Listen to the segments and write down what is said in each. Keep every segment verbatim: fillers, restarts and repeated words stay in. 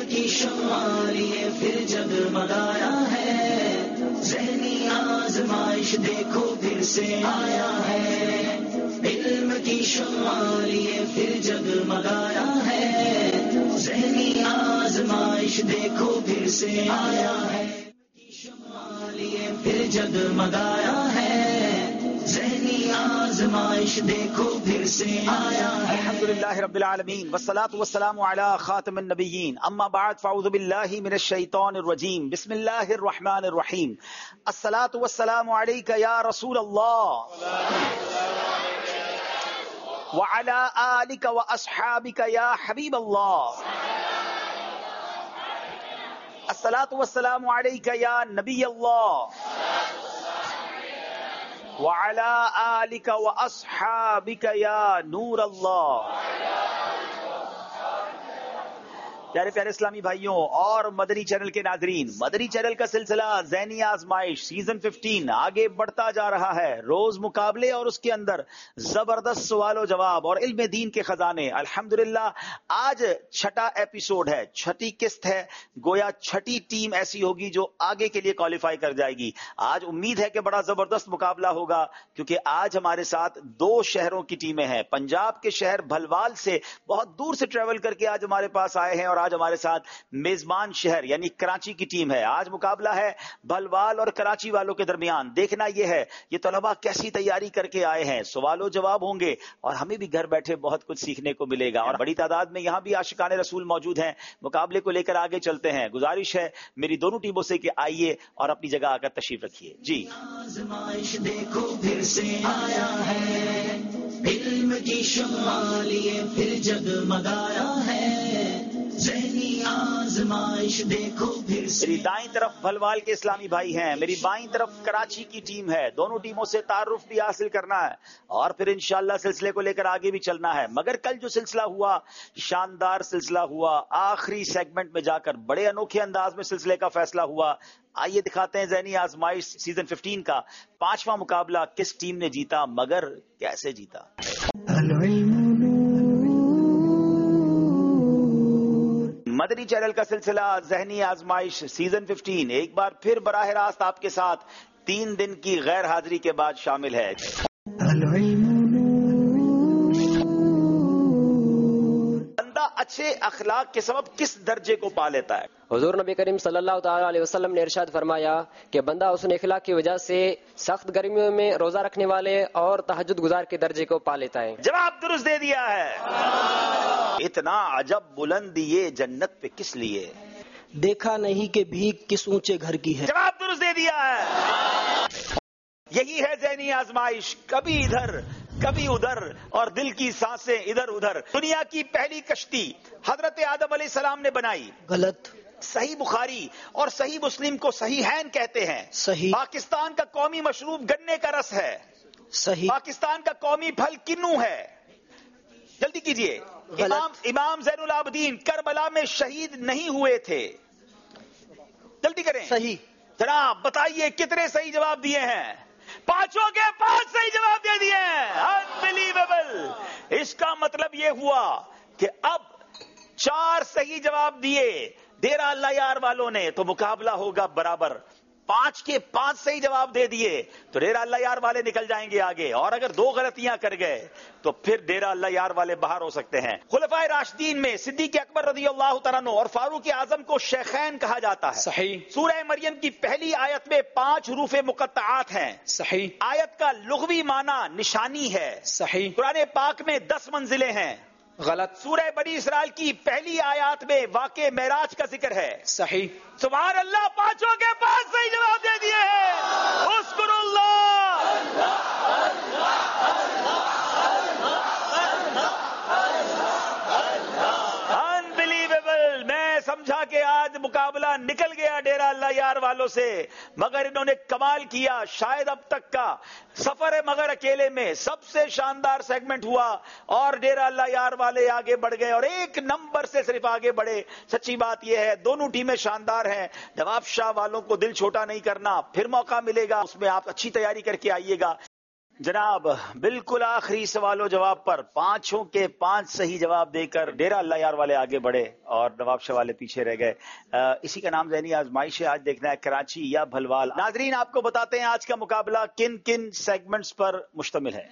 کی شمع لیے پھر جگمگایا ہے، ذہنی آزمائش دیکھو پھر سے آیا ہے، علم کی شمع لیے پھر جگمگایا ہے، ذہنی آزمائش دیکھو پھر سے آیا ہے، شمع لیے پھر جگمگایا ہے، ذہنی آزمائش دیکھو پھر سے آیا ہے۔ الحمدللہ رب العالمین والصلاة والسلام علی خاتم النبیین، اما بعد فاعوذ باللہ من الشیطان الرجیم، بسم اللہ الرحمن الرحیم، الصلاة والسلام علیک یا رسول اللہ وعلی آلک واصحابک یا حبیب اللہ، الصلاة والسلام علیک یا نبی اللہ وعلی آلک واصحابک یا نور اللہ۔ پیارے پیارے اسلامی بھائیوں اور مدنی چینل کے ناظرین، مدنی چینل کا سلسلہ ذہنی آزمائش سیزن پندرہ آگے بڑھتا جا رہا ہے، روز مقابلے اور اس کے اندر زبردست سوال و جواب اور علم دین کے خزانے۔ الحمدللہ آج چھٹا ایپیسوڈ ہے، چھٹی قسط ہے، گویا چھٹی ٹیم ایسی ہوگی جو آگے کے لیے کوالیفائی کر جائے گی۔ آج امید ہے کہ بڑا زبردست مقابلہ ہوگا، کیونکہ آج ہمارے ساتھ دو شہروں کی ٹیمیں ہیں۔ پنجاب کے شہر بھلوال سے بہت دور سے ٹریول کر کے آج ہمارے پاس آئے ہیں، اور آج ہمارے ساتھ میزبان شہر یعنی کراچی کی ٹیم ہے۔ آج مقابلہ ہے بھلوال اور کراچی والوں کے درمیان۔ دیکھنا یہ ہے یہ طلبہ کیسی تیاری کر کے آئے ہیں، سوال و جواب ہوں گے اور ہمیں بھی گھر بیٹھے بہت کچھ سیکھنے کو ملے گا، اور بڑی تعداد میں یہاں بھی عاشقان رسول موجود ہیں۔ مقابلے کو لے کر آگے چلتے ہیں۔ گزارش ہے میری دونوں ٹیموں سے کہ آئیے اور اپنی جگہ آ کر تشریف رکھیے۔ جی آزمائش دیکھو پھر سے آیا ہے، علم کی شمع لیے پھر جگمگایا ہے، ذہنی آزمائش دیکھو پھر سے۔ میری دائیں طرف بھلوال کے اسلامی بھائی ہیں، میری بائیں طرف کراچی کی ٹیم ہے۔ دونوں ٹیموں سے تعارف بھی حاصل کرنا ہے اور پھر انشاءاللہ سلسلے کو لے کر آگے بھی چلنا ہے۔ مگر کل جو سلسلہ ہوا، شاندار سلسلہ ہوا، آخری سیگمنٹ میں جا کر بڑے انوکھے انداز میں سلسلے کا فیصلہ ہوا۔ آئیے دکھاتے ہیں ذہنی آزمائش سیزن پندرہ کا پانچواں مقابلہ کس ٹیم نے جیتا، مگر کیسے جیتا۔ مدنی چینل کا سلسلہ ذہنی آزمائش سیزن پندرہ ایک بار پھر براہ راست آپ کے ساتھ تین دن کی غیر حاضری کے بعد شامل ہے۔ بندہ اچھے اخلاق کے سبب کس درجے کو پا لیتا ہے؟ حضور نبی کریم صلی اللہ تعالی علیہ وسلم نے ارشاد فرمایا کہ بندہ حسن اخلاق کی وجہ سے سخت گرمیوں میں روزہ رکھنے والے اور تہجد گزار کے درجے کو پا لیتا ہے۔ جواب درست دے دیا ہے۔ اتنا عجب بلند یہ جنت پہ کس لیے؟ دیکھا نہیں کہ بھیک کس اونچے گھر کی ہے۔ جواب درست دے دیا ہے۔ یہی ہے ذہنی آزمائش، کبھی ادھر کبھی ادھر اور دل کی سانسیں ادھر ادھر۔ دنیا کی پہلی کشتی حضرت آدم علیہ السلام نے بنائی، غلط۔ صحیح بخاری اور صحیح مسلم کو صحیحین کہتے ہیں۔ صحیح۔ پاکستان کا قومی مشروب گنے کا رس ہے۔ صحیح۔ پاکستان کا قومی پھل کنو ہے۔ جلدی کیجئے۔ امام امام زین العابدین کربلا میں شہید نہیں ہوئے تھے۔ جلدی کریں۔ صحیح۔ جناب بتائیے کتنے صحیح جواب دیے ہیں؟ پانچوں کے پانچ صحیح جواب دے دیے ہیں۔ انبلیویبل۔ اس کا مطلب یہ ہوا کہ اب چار صحیح جواب دیے ڈیرہ اللہ یار والوں نے تو مقابلہ ہوگا برابر۔ پانچ کے پانچ صحیح جواب دے دیے تو ڈیرہ اللہ یار والے نکل جائیں گے آگے، اور اگر دو غلطیاں کر گئے تو پھر ڈیرہ اللہ یار والے باہر ہو سکتے ہیں۔ خلفائے راشدین میں صدیق اکبر رضی اللہ تعالیٰ عنہ اور فاروق اعظم کو شیخین کہا جاتا ہے۔ صحیح۔ سورہ مریم کی پہلی آیت میں پانچ حروف مقطعات ہیں۔ صحیح۔ آیت کا لغوی معنی نشانی ہے۔ صحیح۔ قرآن پاک میں دس منزلیں ہیں۔ غلط۔ سورہ بنی اسرائیل کی پہلی آیات میں واقع معراج کا ذکر ہے۔ صحیح۔ سبحان اللہ، پانچوں کے پانچ صحیح جواب دے دیے ہیں۔ اذکر اللہ۔ انبلیویبل۔ میں سمجھا کہ آج مقابلہ نکل گیا ڈیرہ اللہ یار والوں سے، مگر انہوں نے کمال کیا۔ شاید اب تک کا سفر مگر اکیلے میں سب سے شاندار سیگمنٹ ہوا، اور ڈیرہ اللہ یار والے آگے بڑھ گئے اور ایک نمبر سے صرف آگے بڑھے۔ سچی بات یہ ہے دونوں ٹیمیں شاندار ہیں۔ نواب شاہ والوں کو دل چھوٹا نہیں کرنا، پھر موقع ملے گا، اس میں آپ اچھی تیاری کر کے آئیے گا۔ جناب بالکل آخری سوال و جواب پر پانچوں کے پانچ صحیح جواب دے کر ڈیرا اللہ یار والے آگے بڑھے اور نواب شاہ والے پیچھے رہ گئے. اسی کا نام ذہنی آزمائش ہے. آج دیکھنا ہے کراچی یا بھلوال. ناظرین آپ کو بتاتے ہیں آج کا مقابلہ کن کن سیگمنٹس پر مشتمل ہے.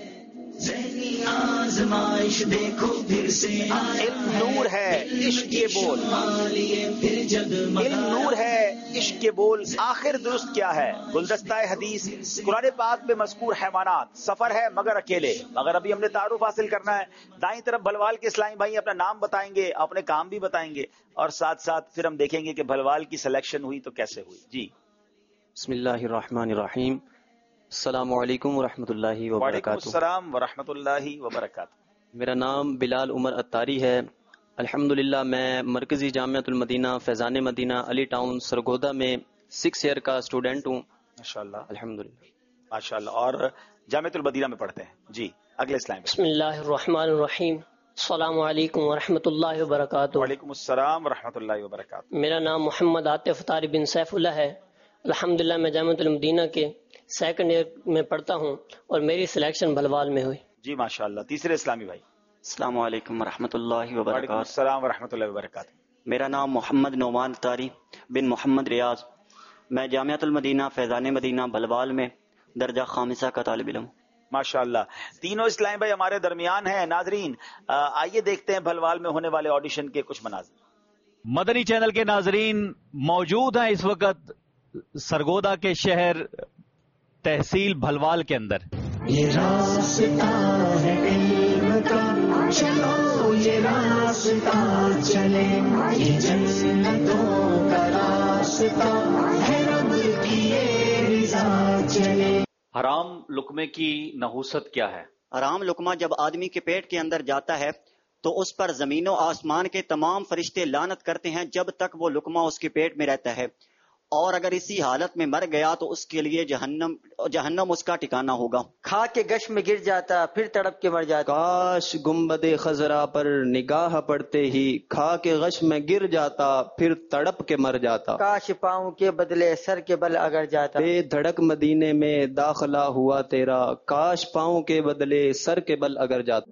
ذہنی آزمائش دیکھو پھر سے علم نور ہے عشق کے بول. پھر جگمگا علم نور ہے عشق کے بول. آخر درست کیا ہے؟ گلدستہ حدیث، قرآن پاک میں مذکور حیوانات، سفر ہے مگر اکیلے. مگر ابھی ہم نے تعارف حاصل کرنا ہے. دائیں طرف بھلوال کے اسلامی بھائی اپنا نام بتائیں گے، اپنے کام بھی بتائیں گے، اور ساتھ ساتھ پھر ہم دیکھیں گے کہ بھلوال کی سلیکشن ہوئی تو کیسے ہوئی. جی بسم اللہ الرحمن الرحیم. السلام علیکم ورحمۃ اللہ وعلیکم وبرکاتہ. السلام ورحمۃ اللہ وبرکاتہ. میرا نام بلال عمر اتاری ہے. الحمدللہ میں مرکزی جامعۃ المدینہ فیضان مدینہ علی ٹاؤن سرگودا میں سکس ایئر کا اسٹوڈنٹ ہوں. ماشاءاللہ الحمدللہ ماشاءاللہ. اور جامعۃ المدینہ میں پڑھتے ہیں. جی اگلے اسلام. بسم اللہ الرحمن الرحیم. السلام علیکم ورحمۃ اللہ وبرکاتہ. وعلیکم السلام ورحمۃ اللہ وبرکاتہ. میرا نام محمد عاطف طارق بن سیف اللہ ہے. الحمدللہ میں جامعۃ المدینہ کے سیکنڈ ایئر میں پڑھتا ہوں اور میری سلیکشن بھلوال میں ہوئی. جی ماشاءاللہ. تیسرے اسلامی بھائی. السلام علیکم ورحمۃ اللہ وعلیکم وبرکاتہ. السلام ورحمۃ اللہ وبرکاتہ. میرا نام محمد نعمان اتاری بن محمد ریاض. میں جامعۃ المدینہ فیضان مدینہ بلوال میں درجہ خامسہ کا طالب علم. ماشاءاللہ. تینوں اسلامی بھائی ہمارے درمیان ہیں. ناظرین آئیے دیکھتے ہیں بھلوال میں ہونے والے آڈیشن کے کچھ مناظر. مدنی چینل کے ناظرین موجود ہیں اس وقت سرگودا کے شہر تحصیل بھلوال کے اندر. یہ راستہ ہے علم کا، چلو یہ راستہ چلے، یہ جنتوں کا راستہ ہے، رب کی یہ رضا چلے. حرام لقمے کی نحوست کیا ہے؟ حرام لقمہ جب آدمی کے پیٹ کے اندر جاتا ہے تو اس پر زمین و آسمان کے تمام فرشتے لعنت کرتے ہیں جب تک وہ لقمہ اس کے پیٹ میں رہتا ہے، اور اگر اسی حالت میں مر گیا تو اس کے لیے جہنم جہنم اس کا ٹھکانہ ہوگا. کھا کے گش میں گر جاتا پھر تڑپ کے مر جاتا. کاش گنبد خضرا پر نگاہ پڑتے ہی کھا کے غش میں گر جاتا پھر تڑپ کے مر جاتا. کاش پاؤں کے بدلے سر کے بل اگر جاتا. بے دھڑک مدینے میں داخلہ ہوا تیرا کاش پاؤں کے بدلے سر کے بل اگر جاتا.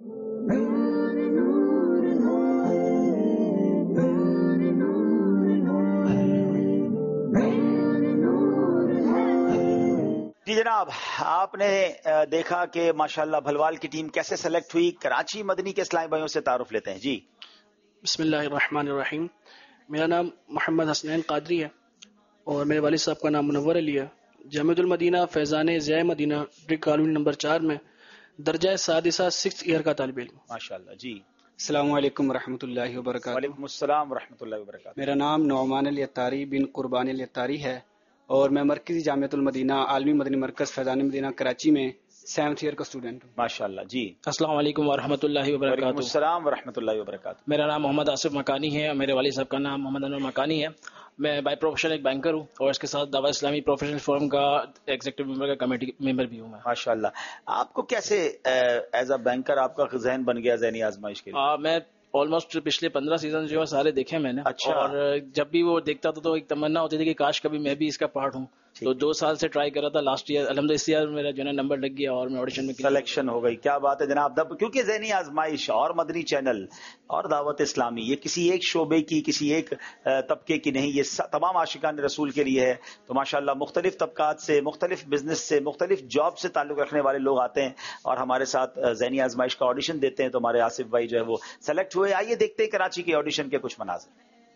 جی جناب آپ نے دیکھا کہ ماشاءاللہ بھلوال کی ٹیم کیسے سلیکٹ ہوئی. کراچی مدنی کے اسلامی بھائیوں سے تعارف لیتے ہیں. جی بسم اللہ الرحمن الرحیم. میرا نام محمد حسنین قادری ہے اور میرے والد صاحب کا نام منور علی ہے. جامعۃ المدینہ فیضان ضیاء مدینہ ڈرگ کالونی نمبر چار میں درجہ سادسہ سکس ایئر کا طالب علم. ماشاءاللہ. جی السلام علیکم ورحمۃ اللہ وبرکاتہ. وعلیکم السلام ورحمۃ اللہ وبرکاتہ. میرا نام نعمان علی اتاری بن قربان علی اتاری ہے اور میں مرکزی جامعۃ المدینہ عالمی مدنی مرکز فیضان مدینہ کراچی میں سیونتھ ایئر کا اسٹوڈنٹ ہوں. ماشاءاللہ. جی السلام علیکم ورحمۃ اللہ وعلیکم وبرکاتہ. السلام ورحمۃ اللہ وبرکاتہ. میرا نام محمد آصف مکانی ہے اور میرے والد صاحب کا نام محمد انور مکانی ہے. میں بائی پروفیشن ایک بینکر ہوں اور اس کے ساتھ دعوت اسلامی پروفیشنل فورم کا ایگزیکٹو ممبر کا کمیٹی ممبر بھی ہوں میں. ماشاءاللہ. آپ کو کیسے ایز اے بینکر آپ کا ذہن بن گیا ذہنی آزمائش کے لیے؟ میں آلموسٹ پچھلے پندرہ سیزن جو ہے سارے دیکھے میں نے. اچھا. اور جب بھی وہ دیکھتا تھا تو ایک تمنا ہوتی تھی کہ کاش کبھی میں بھی اس کا پارٹ ہوں. تو دو سال سے ٹرائی کر رہا تھا. لاسٹ ایئر الحمدللہ اس ایئر میرا جو ہے نمبر لگ گیا اور میں آڈیشن میں سلیکشن ہو گئی. کیا بات ہے جناب. کیونکہ ذہنی آزمائش اور مدنی چینل اور دعوت اسلامی یہ کسی ایک شعبے کی کسی ایک طبقے کی نہیں، یہ تمام عاشقان رسول کے لیے ہے. تو ماشاءاللہ مختلف طبقات سے، مختلف بزنس سے، مختلف جاب سے تعلق رکھنے والے لوگ آتے ہیں اور ہمارے ساتھ ذہنی آزمائش کا آڈیشن دیتے ہیں. تو ہمارے آصف بھائی جو ہے وہ سلیکٹ ہوئے. آئیے دیکھتے ہیں کراچی کے آڈیشن کے کچھ مناظر.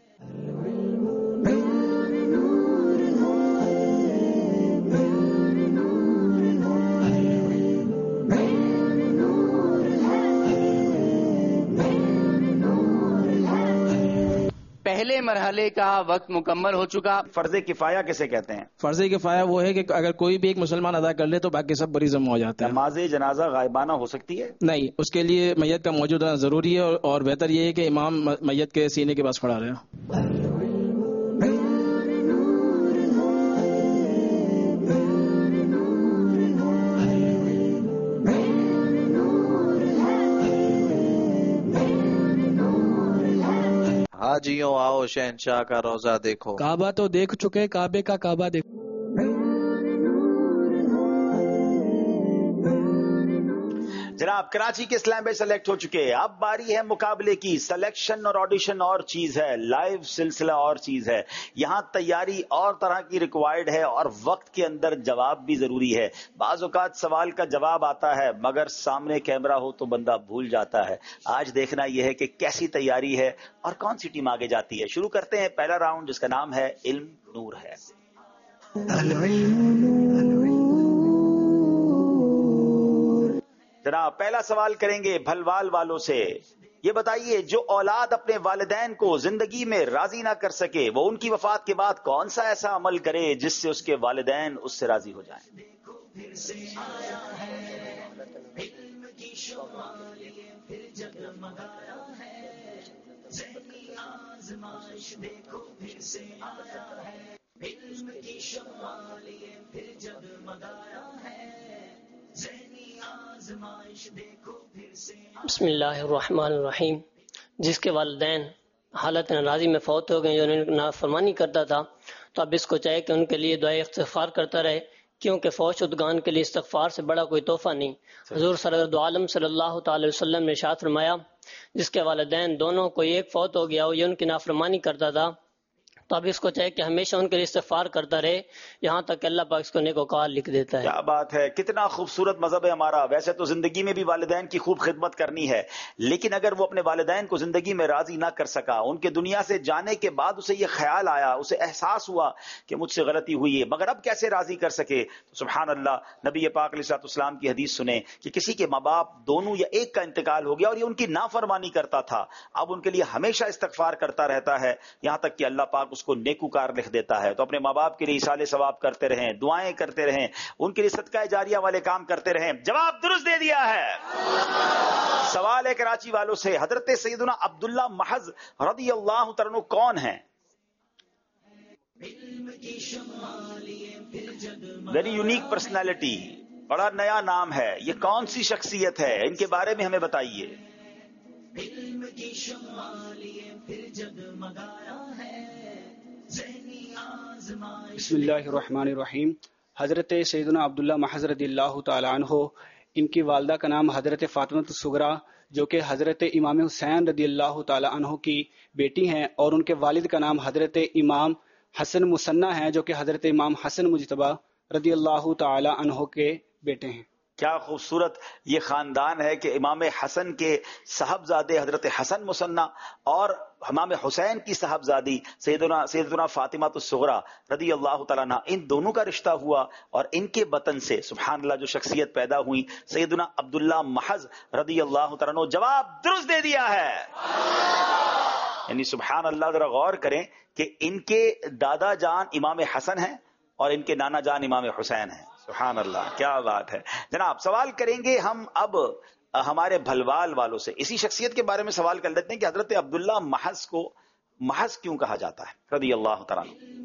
پہلے مرحلے کا وقت مکمل ہو چکا. فرض کفایہ کسے کہتے ہیں؟ فرض کفایہ وہ ہے کہ اگر کوئی بھی ایک مسلمان ادا کر لے تو باقی سب بری ذمہ ہو جاتے ہیں. نماز جنازہ غائبانہ ہو سکتی ہے؟ نہیں، اس کے لیے میت کا موجود ہونا ضروری ہے اور بہتر یہ ہے کہ امام میت کے سینے کے پاس کھڑا رہے. حاجیوں آؤ شہنشاہ کا روزہ دیکھو. کعبہ تو دیکھ چکے، کعبے کا کعبہ دیکھو. जनाब कराची के स्लैम पे सेलेक्ट हो चुके हैं। अब बारी है मुकाबले की। सिलेक्शन और ऑडिशन और चीज है, लाइव सिलसिला और चीज है। यहाँ तैयारी और तरह की रिक्वायर्ड है और वक्त के अंदर जवाब भी जरूरी है। बाज़ औक़ात सवाल का जवाब आता है मगर सामने कैमरा हो तो बंदा भूल जाता है। आज देखना यह है कि कैसी तैयारी है और कौन सी टीम आगे जाती है। शुरू करते हैं पहला राउंड जिसका नाम है इल्म नूर है। जनाब पहला सवाल करेंगे भलवाल वालों से। ये बताइए जो औलाद अपने वालिदैन को जिंदगी में राजी ना कर सके वो उनकी वफात के बाद कौन सा ऐसा अमल करे जिससे उसके वालिदैन उससे राजी हो जाएं। बिस्मिल्लाहिर्रहमानिर्रहीम। जिसके वालिदैन हालत नाराजी में फौत हो गए, जो उन्हें नाफरमानी करता था, तो अब इसको चाहे कि उनके लिए दुआ इस्तिग़फ़ार करता रहे, क्योंकि फौत शुदगान के लिए इस्तिग़फ़ार से बड़ा कोई तोहफा नहीं। हुज़ूर सरवर दो आलम सल्लल्लाहु अलैहि वसल्लम ने इरशाद फरमाया, जिसके वालिदैन दोनों कोई एक फौत हो गया हो, ये उनकी नाफरमानी करता था, तो अब इसको चाहे कि हमेशा उनके लिए इस्तिग़फ़ार करता रहे, यहाँ तक कि अल्लाह पाक इसको नेकोकार लिख देता है। क्या बात है, कितना खूबसूरत मजहब है हमारा। वैसे तो जिंदगी में भी वालिदैन की खूब खिदमत करनी है, लेकिन अगर वो अपने वालिदैन को जिंदगी में राजी ना कर सका, उनके दुनिया से जाने के बाद उसे ये ख्याल आया, उसे एहसास हुआ कि मुझसे गलती हुई है, मगर अब कैसे राजी कर सके, तो सुभान अल्लाह नबी पाक अलैहिस्सलाम की हदीस सुने कि किसी के माँ बाप दोनों या एक का इंतकाल हो गया और ये उनकी नाफरमानी करता था, अब उनके लिए हमेशा इस्तिग़फ़ार करता रहता है, यहाँ तक कि अल्लाह पाक उसको नेकूकार लिख देता है। तो अपने माँ बाप के लिए इसाले सवाब करते रहें, दुआएं करते रहें, उनके लिए सदका जारिया वाले काम करते रहें। जवाब दुरुस्त दे दिया है। सवाल है कराची वालों से, हजरत सैयदना अब्दुल्ला महज रदियल्लाहु तआला अन्हु कौन है? वेरी यूनिक पर्सनालिटी, बड़ा नया नाम है, ये कौन सी शख्सियत है, इनके बारे में हमें बताइए। बिस्मिल्लाहिर्रहमानिर्रहीम। हजरत सैयदना अब्दुल्ला महज रदियल्लाहु तआला अन्हु, इनकी वालदा का नाम हजरत फातिमा सुगरा जो कि हजरत इमाम हुसैन रदियल्लाहु तआला अन्हु की बेटी हैं, और उनके वालिद का नाम हजरत इमाम हसन मुसन्ना है जो कि हजरत इमाम हसन मुजतबा रदियल्लाहु तआला अन्हु के बेटे हैं। क्या खूबसूरत ये खानदान है कि इमाम हसन के साहबजादे हजरत हसन मुसन्ना और इमाम हुसैन की साहबजादी सैयदना सैयदना फातिमा सुगरा रदी अल्लाह तआला अन्हा, इन दोनों का रिश्ता हुआ और इनके बतन से सुभान अल्लाह जो शख्सियत पैदा हुई सैयदना अब्दुल्ला महज रदी अल्लाह तआला अन्हु। जवाब दुरुस्त दे दिया है। यानी सुभान अल्लाह, जरा गौर करें कि इनके दादा जान इमाम हसन हैं और इनके नाना जान इमाम हुसैन हैं। सुभान अल्लाह, क्या बात है। जनाब सवाल करेंगे हम अब हमारे भलवाल वालों से, इसी शख्सियत के बारे में सवाल कर लेते हैं कि हजरत अब्दुल्ला महज को महज क्यों कहा जाता है रदी अल्लाह तआला।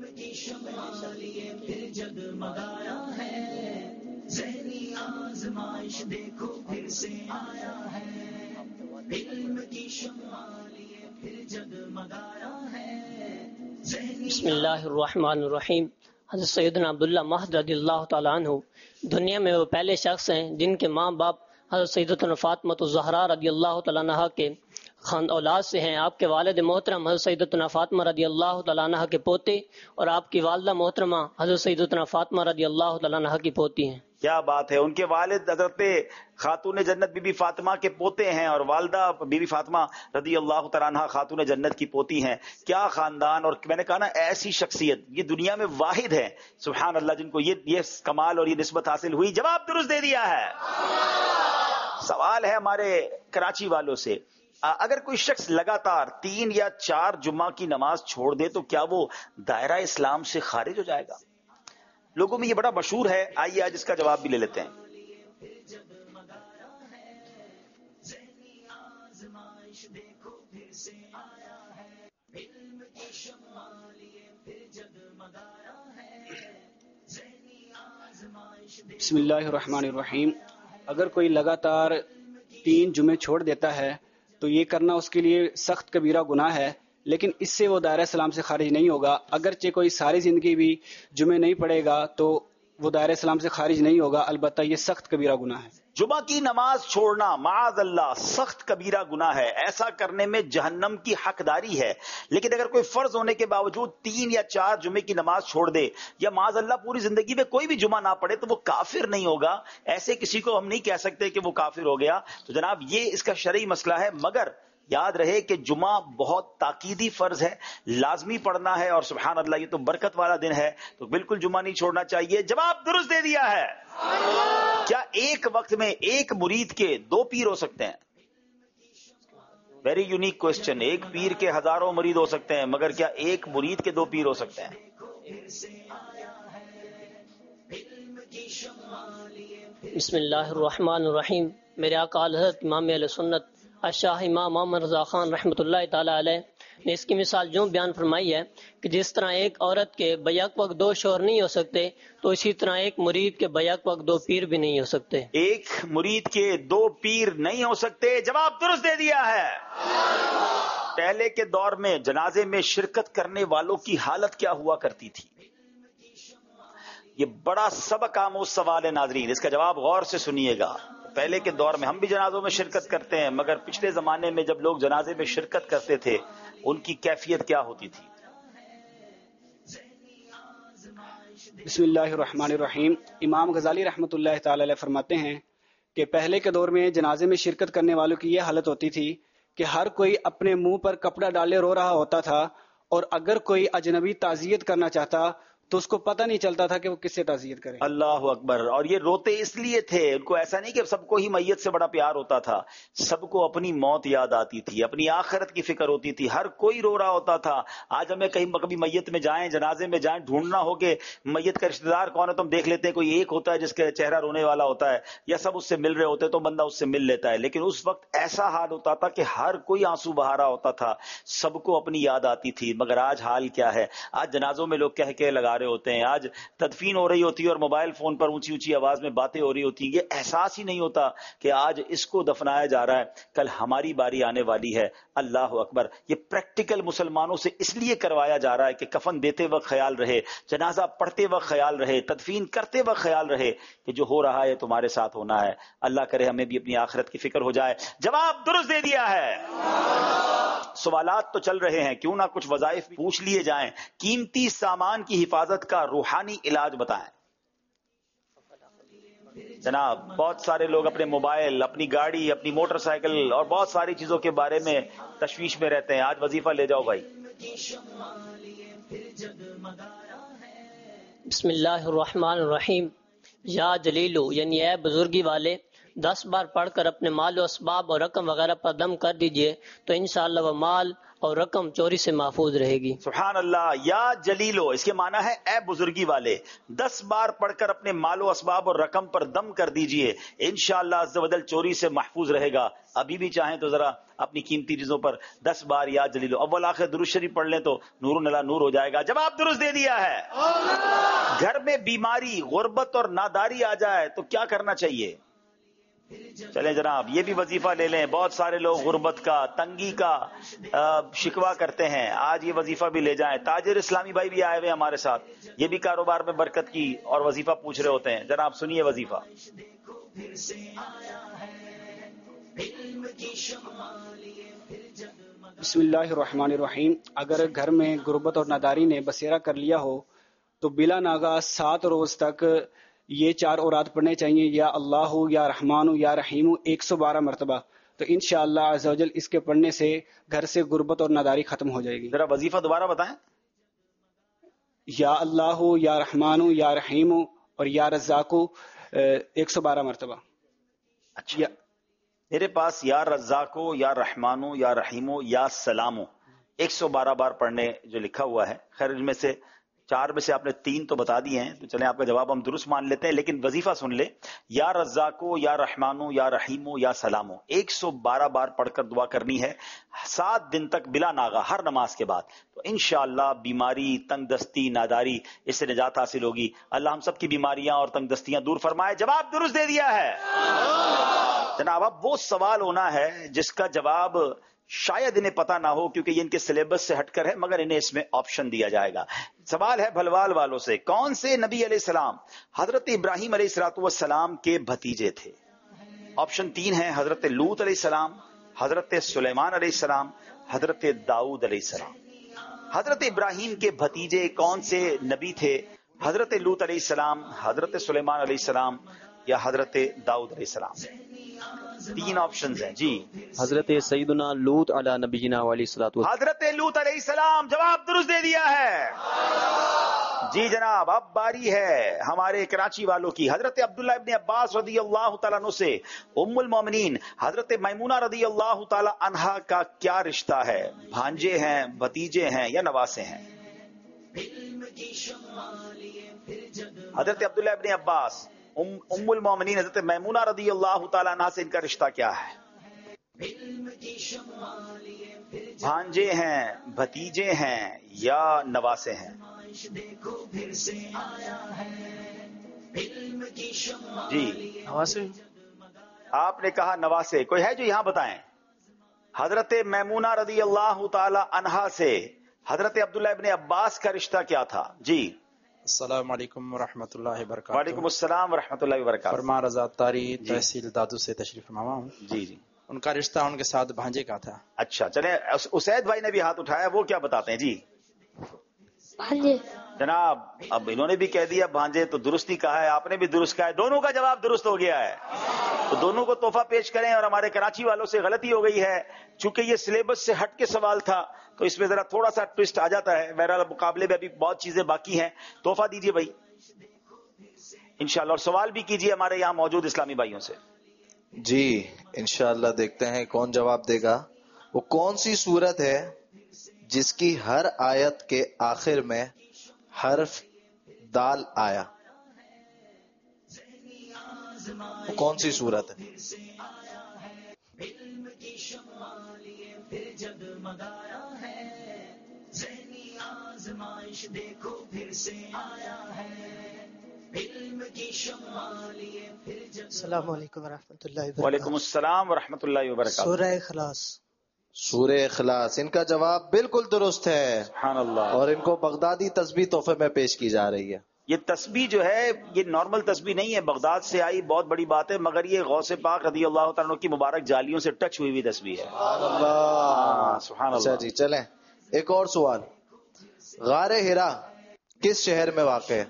बिस्मिल्लाहिर्रहमानिर्रहीम। हज़रत सैयदना अब्दुल्ला महद रज़ियल्लाहु तआला अन्हु दुनिया में वो पहले शख्स हैं जिनके माँ बाप हज़रत सैयदतुना फातिमा ज़हरा रज़ियल्लाहु तआला अन्हा के खान औलाद से हैं। आपके वालिद मोहतरम हज़रत सैयदतुना फातिमा रज़ियल्लाहु तआला अन्हा के पोते और आपकी वालिदा मोहतरमा हज़रत सैयदतुना फातिमा रज़ियल्लाहु तआला अन्हा की पोती हैं। क्या बात है। उनके वालिद हजरत खातून जन्नत बीबी फातिमा के पोते हैं और वालदा बीबी फातिमा रदी अल्लाह तआला अन्हा खातून जन्नत की पोती हैं। क्या खानदान, और मैंने कहा ना ऐसी शख्सियत ये दुनिया में वाहिद है सुभान अल्लाह जिनको ये ये कमाल और ये निस्बत हासिल हुई। जवाब दुरुस्त दे दिया है। सवाल है हमारे कराची वालों से, अगर कोई शख्स लगातार तीन या चार जुम्मा की नमाज छोड़ दे तो क्या वो दायरा इस्लाम से खारिज हो जाएगा? लोगों में ये बड़ा मशहूर है, आइए आज इसका जवाब भी ले लेते हैं। बिस्मिल्लाहिर्रहमानिर्रहीम। अगर कोई लगातार तीन जुमे छोड़ देता है तो ये करना उसके लिए सख्त कबीरा गुनाह है, लेकिन इससे वो दायरा इस्लाम से खारिज नहीं होगा। अगरचे कोई सारी जिंदगी भी जुमे नहीं पड़ेगा तो वो दायरा इस्लाम से खारिज नहीं होगा, अलबत्ता ये सख्त कबीरा गुनाह है। جمعہ کی نماز چھوڑنا معاذ اللہ سخت کبیرہ گناہ ہے، ایسا کرنے میں جہنم کی حقداری ہے، لیکن اگر کوئی فرض ہونے کے باوجود تین یا چار جمعے کی نماز چھوڑ دے یا معاذ اللہ پوری زندگی میں کوئی بھی جمعہ نہ پڑھے تو وہ کافر نہیں ہوگا. ایسے کسی کو ہم نہیں کہہ سکتے کہ وہ کافر ہو گیا. تو جناب یہ اس کا شرعی مسئلہ ہے، مگر یاد رہے کہ جمعہ بہت تاکیدی فرض ہے، لازمی پڑھنا ہے، اور سبحان اللہ یہ تو برکت والا دن ہے، تو بالکل جمعہ نہیں چھوڑنا چاہیے. جواب درست دے دیا ہے. کیا ایک وقت میں ایک مرید کے دو پیر ہو سکتے ہیں؟ Very unique question. ایک پیر کے ہزاروں مرید ہو سکتے ہیں، مگر کیا ایک مرید کے دو پیر ہو سکتے ہیں؟ بسم اللہ الرحمن الرحیم. میرے آقا حضرت امام اہل سنت شاہ امام محمد رضا خان رحمۃ اللہ تعالی علیہ نے اس کی مثال جو بیان فرمائی ہے کہ جس طرح ایک عورت کے بیک وقت دو شوہر نہیں ہو سکتے، تو اسی طرح ایک مرید کے بیک وقت دو پیر بھی نہیں ہو سکتے. ایک مرید کے دو پیر نہیں ہو سکتے. جواب درست دے دیا ہے. پہلے کے دور میں جنازے میں شرکت کرنے والوں کی حالت کیا ہوا کرتی تھی؟ یہ بڑا سبق آموز سوال ہے ناظرین، اس کا جواب غور سے سنیے گا. پہلے کے دور میں ہم بھی جنازوں میں شرکت کرتے ہیں، مگر پچھلے زمانے میں جب لوگ جنازے میں شرکت کرتے تھے ان کی کیفیت کیا ہوتی تھی؟ بسم اللہ الرحمن الرحیم. امام غزالی رحمۃ اللہ تعالی علیہ فرماتے ہیں کہ پہلے کے دور میں جنازے میں شرکت کرنے والوں کی یہ حالت ہوتی تھی کہ ہر کوئی اپنے منہ پر کپڑا ڈالے رو رہا ہوتا تھا، اور اگر کوئی اجنبی تعزیت کرنا چاہتا تو اس کو پتہ نہیں چلتا تھا کہ وہ کس سے تعزیت کرے. اللہ اکبر. اور یہ روتے اس لیے تھے، ان کو ایسا نہیں کہ سب کو ہی میت سے بڑا پیار ہوتا تھا، سب کو اپنی موت یاد آتی تھی، اپنی آخرت کی فکر ہوتی تھی، ہر کوئی رو رہا ہوتا تھا. آج ہمیں کہیں کبھی میت میں جائیں، جنازے میں جائیں، ڈھونڈنا ہو کہ میت کا رشتہ دار کون ہے تو ہم دیکھ لیتے ہیں کوئی ایک ہوتا ہے جس کا چہرہ رونے والا ہوتا ہے، یا سب اس سے مل رہے ہوتے تو بندہ اس سے مل لیتا ہے. لیکن اس وقت ایسا حال ہوتا تھا کہ ہر کوئی آنسو بہا رہا ہوتا تھا، سب کو اپنی یاد آتی تھی. مگر آج حال کیا ہے؟ آج جنازوں میں لوگ کہہ کے لگا رہے ہوتے ہیں، آج تدفین ہو رہی ہوتی ہے اور موبائل فون پر اونچی اونچی آواز میں باتیں ہو رہی ہوتی ہیں. یہ احساس ہی نہیں ہوتا کہ آج اس کو دفنایا جا رہا ہے، کل ہماری باری آنے والی ہے. اللہ اکبر. یہ پریکٹیکل مسلمانوں سے اس لیے کروایا جا رہا ہے کہ کفن دیتے وقت خیال رہے، جنازہ پڑھتے وقت خیال رہے، تدفین کرتے وقت خیال رہے کہ جو ہو رہا ہے تمہارے ساتھ ہونا ہے. اللہ کرے ہمیں بھی اپنی آخرت کی فکر ہو جائے. جواب درست دے دیا ہے. سوالات تو چل رہے ہیں، کیوں نہ کچھ وظائف پوچھ لیے جائیں. قیمتی سامان کی حفاظت کا روحانی علاج بتائیں. جناب بہت سارے لوگ اپنے موبائل، اپنی گاڑی، اپنی موٹر سائیکل اور بہت ساری چیزوں کے بارے میں تشویش میں رہتے ہیں. آج وظیفہ لے جاؤ بھائی. بسم اللہ الرحمن الرحیم. یا جلیلو یعنی اے بزرگی والے، دس بار پڑھ کر اپنے مال و اسباب اور رقم وغیرہ پر دم کر دیجئے تو انشاءاللہ وہ مال اور رقم چوری سے محفوظ رہے گی. سبحان اللہ. یا جلیلو اس کے معنی ہے اے بزرگی والے، دس بار پڑھ کر اپنے مال و اسباب اور رقم پر دم کر دیجئے، انشاءاللہ عز و جل چوری سے محفوظ رہے گا. ابھی بھی چاہیں تو ذرا اپنی قیمتی چیزوں پر دس بار یا جلیلو اول آخر درود شریف پڑھ لیں تو نور نلا نور ہو جائے گا. جواب درست دے دیا ہے. گھر میں بیماری، غربت اور ناداری آ جائے تو کیا کرنا چاہیے؟ چلیں جناب یہ بھی وظیفہ لے لیں. بہت سارے لوگ غربت کا، تنگی کا شکوہ کرتے ہیں، آج یہ وظیفہ بھی لے جائیں. تاجر اسلامی بھائی بھی آئے ہوئے ہمارے ساتھ، یہ بھی کاروبار میں برکت کی اور وظیفہ پوچھ رہے ہوتے ہیں. جناب سنیے وظیفہ. بسم اللہ الرحمن الرحیم. اگر گھر میں غربت اور ناداری نے بسیرا کر لیا ہو تو بلا ناغہ سات روز تک یہ چار اوراد پڑھنے چاہیے، یا اللہ یا رحمان یا رحیم ایک سو بارہ مرتبہ. تو انشاءاللہ عز و جل اس کے پڑھنے سے گھر سے غربت اور ناداری ختم ہو جائے گی. ذرا وظیفہ دوبارہ بتائیں. یا اللہ یا رحمان یا رحیم اور یا رزاق ایک سو بارہ مرتبہ. اچھا میرے پاس یا رزاقو یا رحمانو یا رحیمو یا سلامو ایک سو بارہ بار پڑھنے جو لکھا ہوا ہے. خیر ان میں سے چار میں سے آپ نے تین تو بتا دیے ہیں، تو چلیں آپ کا جواب ہم درست مان لیتے ہیں. لیکن وظیفہ سن لیں. یا رزاقو یا رحمانو یا رحیمو یا سلامو ایک سو بارہ بار پڑھ کر دعا کرنی ہے سات دن تک بلا ناغہ ہر نماز کے بعد. تو انشاءاللہ بیماری، تنگ دستی، ناداری اس سے نجات حاصل ہوگی. اللہ ہم سب کی بیماریاں اور تنگ دستیاں دور فرمائے. جواب درست دے دیا ہے. جناب اب وہ سوال ہونا ہے جس کا جواب شاید انہیں پتا نہ ہو کیونکہ یہ ان کے سلیبس سے ہٹ کر ہے، مگر انہیں اس میں آپشن دیا جائے گا. سوال ہے بھلوال والوں سے، کون سے نبی علیہ السلام حضرت ابراہیم علیہ السلام کے بھتیجے تھے؟ آپشن تین ہے حضرت لوط علیہ السلام، حضرت سلیمان علیہ السلام، حضرت داؤد علیہ السلام۔ حضرت ابراہیم کے بھتیجے کون سے نبی تھے؟ حضرت لوط علیہ السلام، حضرت سلیمان علیہ السلام یا حضرت داؤد علیہ السلام؟ تین آپشنز ہیں جی۔ حضرت سیدنا لوط علی نبینا علیہ الصلوۃ والسلام۔ حضرت لوط علیہ السلام، جواب درست دے دیا ہے جی جناب۔ اب باری ہے ہمارے کراچی والوں کی۔ حضرت عبداللہ ابن عباس رضی اللہ تعالیٰ عنہ سے ام المومنین حضرت میمونہ رضی اللہ تعالیٰ عنہا کا کیا رشتہ ہے؟ بھانجے ہیں، بھتیجے ہیں یا نواسے ہیں؟ حضرت عبداللہ ابن عباس، ام ام المومنین حضرت میمونہ رضی اللہ تعالیٰ عنہ سے ان کا رشتہ کیا ہے؟ بھانجے ہیں، بھتیجے ہیں یا نواسے ہیں؟ جی نواسے۔ آپ نے کہا نواسے، کوئی ہے جو یہاں بتائیں؟ حضرت میمونہ رضی اللہ تعالی عنہا سے حضرت عبداللہ ابن عباس کا رشتہ کیا تھا؟ جی السلام علیکم ورحمۃ اللہ وبرکاتہ۔ وعلیکم السلام ورحمۃ اللہ وبرکاتہ۔ فرما رضا تاری تحصیل دادو سے تشریف فرما ہوں۔ جی جی، ان کا رشتہ ان کے ساتھ بھانجے کا تھا۔ اچھا چلیں، اسید بھائی نے بھی ہاتھ اٹھایا، وہ کیا بتاتے ہیں؟ جی بھانجے جناب، اب انہوں نے بھی کہہ دیا بھانجے، تو درست ہی کہا ہے، آپ نے بھی درست کہا ہے، دونوں کا جواب درست ہو گیا ہے۔ تو دونوں کو تحفہ پیش کریں، اور ہمارے کراچی والوں سے غلطی ہو گئی ہے، چونکہ یہ سلیبس سے ہٹ کے سوال تھا تو اس میں ذرا تھوڑا سا ٹوسٹ آ جاتا ہے۔ بہرحال مقابلے میں ابھی بہت چیزیں باقی ہیں، تحفہ دیجیے بھائی انشاءاللہ، اور سوال بھی کیجیے ہمارے یہاں موجود اسلامی بھائیوں سے۔ جی انشاءاللہ دیکھتے ہیں کون جواب دے گا۔ وہ کون سی صورت ہے جس کی ہر آیت کے آخر میں حرف دال آیا؟ وہ کون سی صورت ہے؟ السلام علیکم ورحمۃ اللہ وبرکاتہ۔ وعلیکم السلام ورحمۃ اللہ وبرکاتہ۔ سورہ اخلاص۔ سورہ اخلاص، ان کا جواب بالکل درست ہے، سبحان اللہ۔ اور ان کو بغدادی تسبیح تحفے میں پیش کی جا رہی ہے۔ یہ تسبیح جو ہے یہ نارمل تسبیح نہیں ہے، بغداد سے آئی، بہت بڑی بات ہے، مگر یہ غوث پاک رضی اللہ تعالیٰ عنہ کی مبارک جالیوں سے ٹچ ہوئی ہوئی تسبیح ہے۔ سبحان اللہ، سبحان اللہ۔ اچھا جی چلیں ایک اور سوال۔ غار ہرا کس شہر میں واقع ہے؟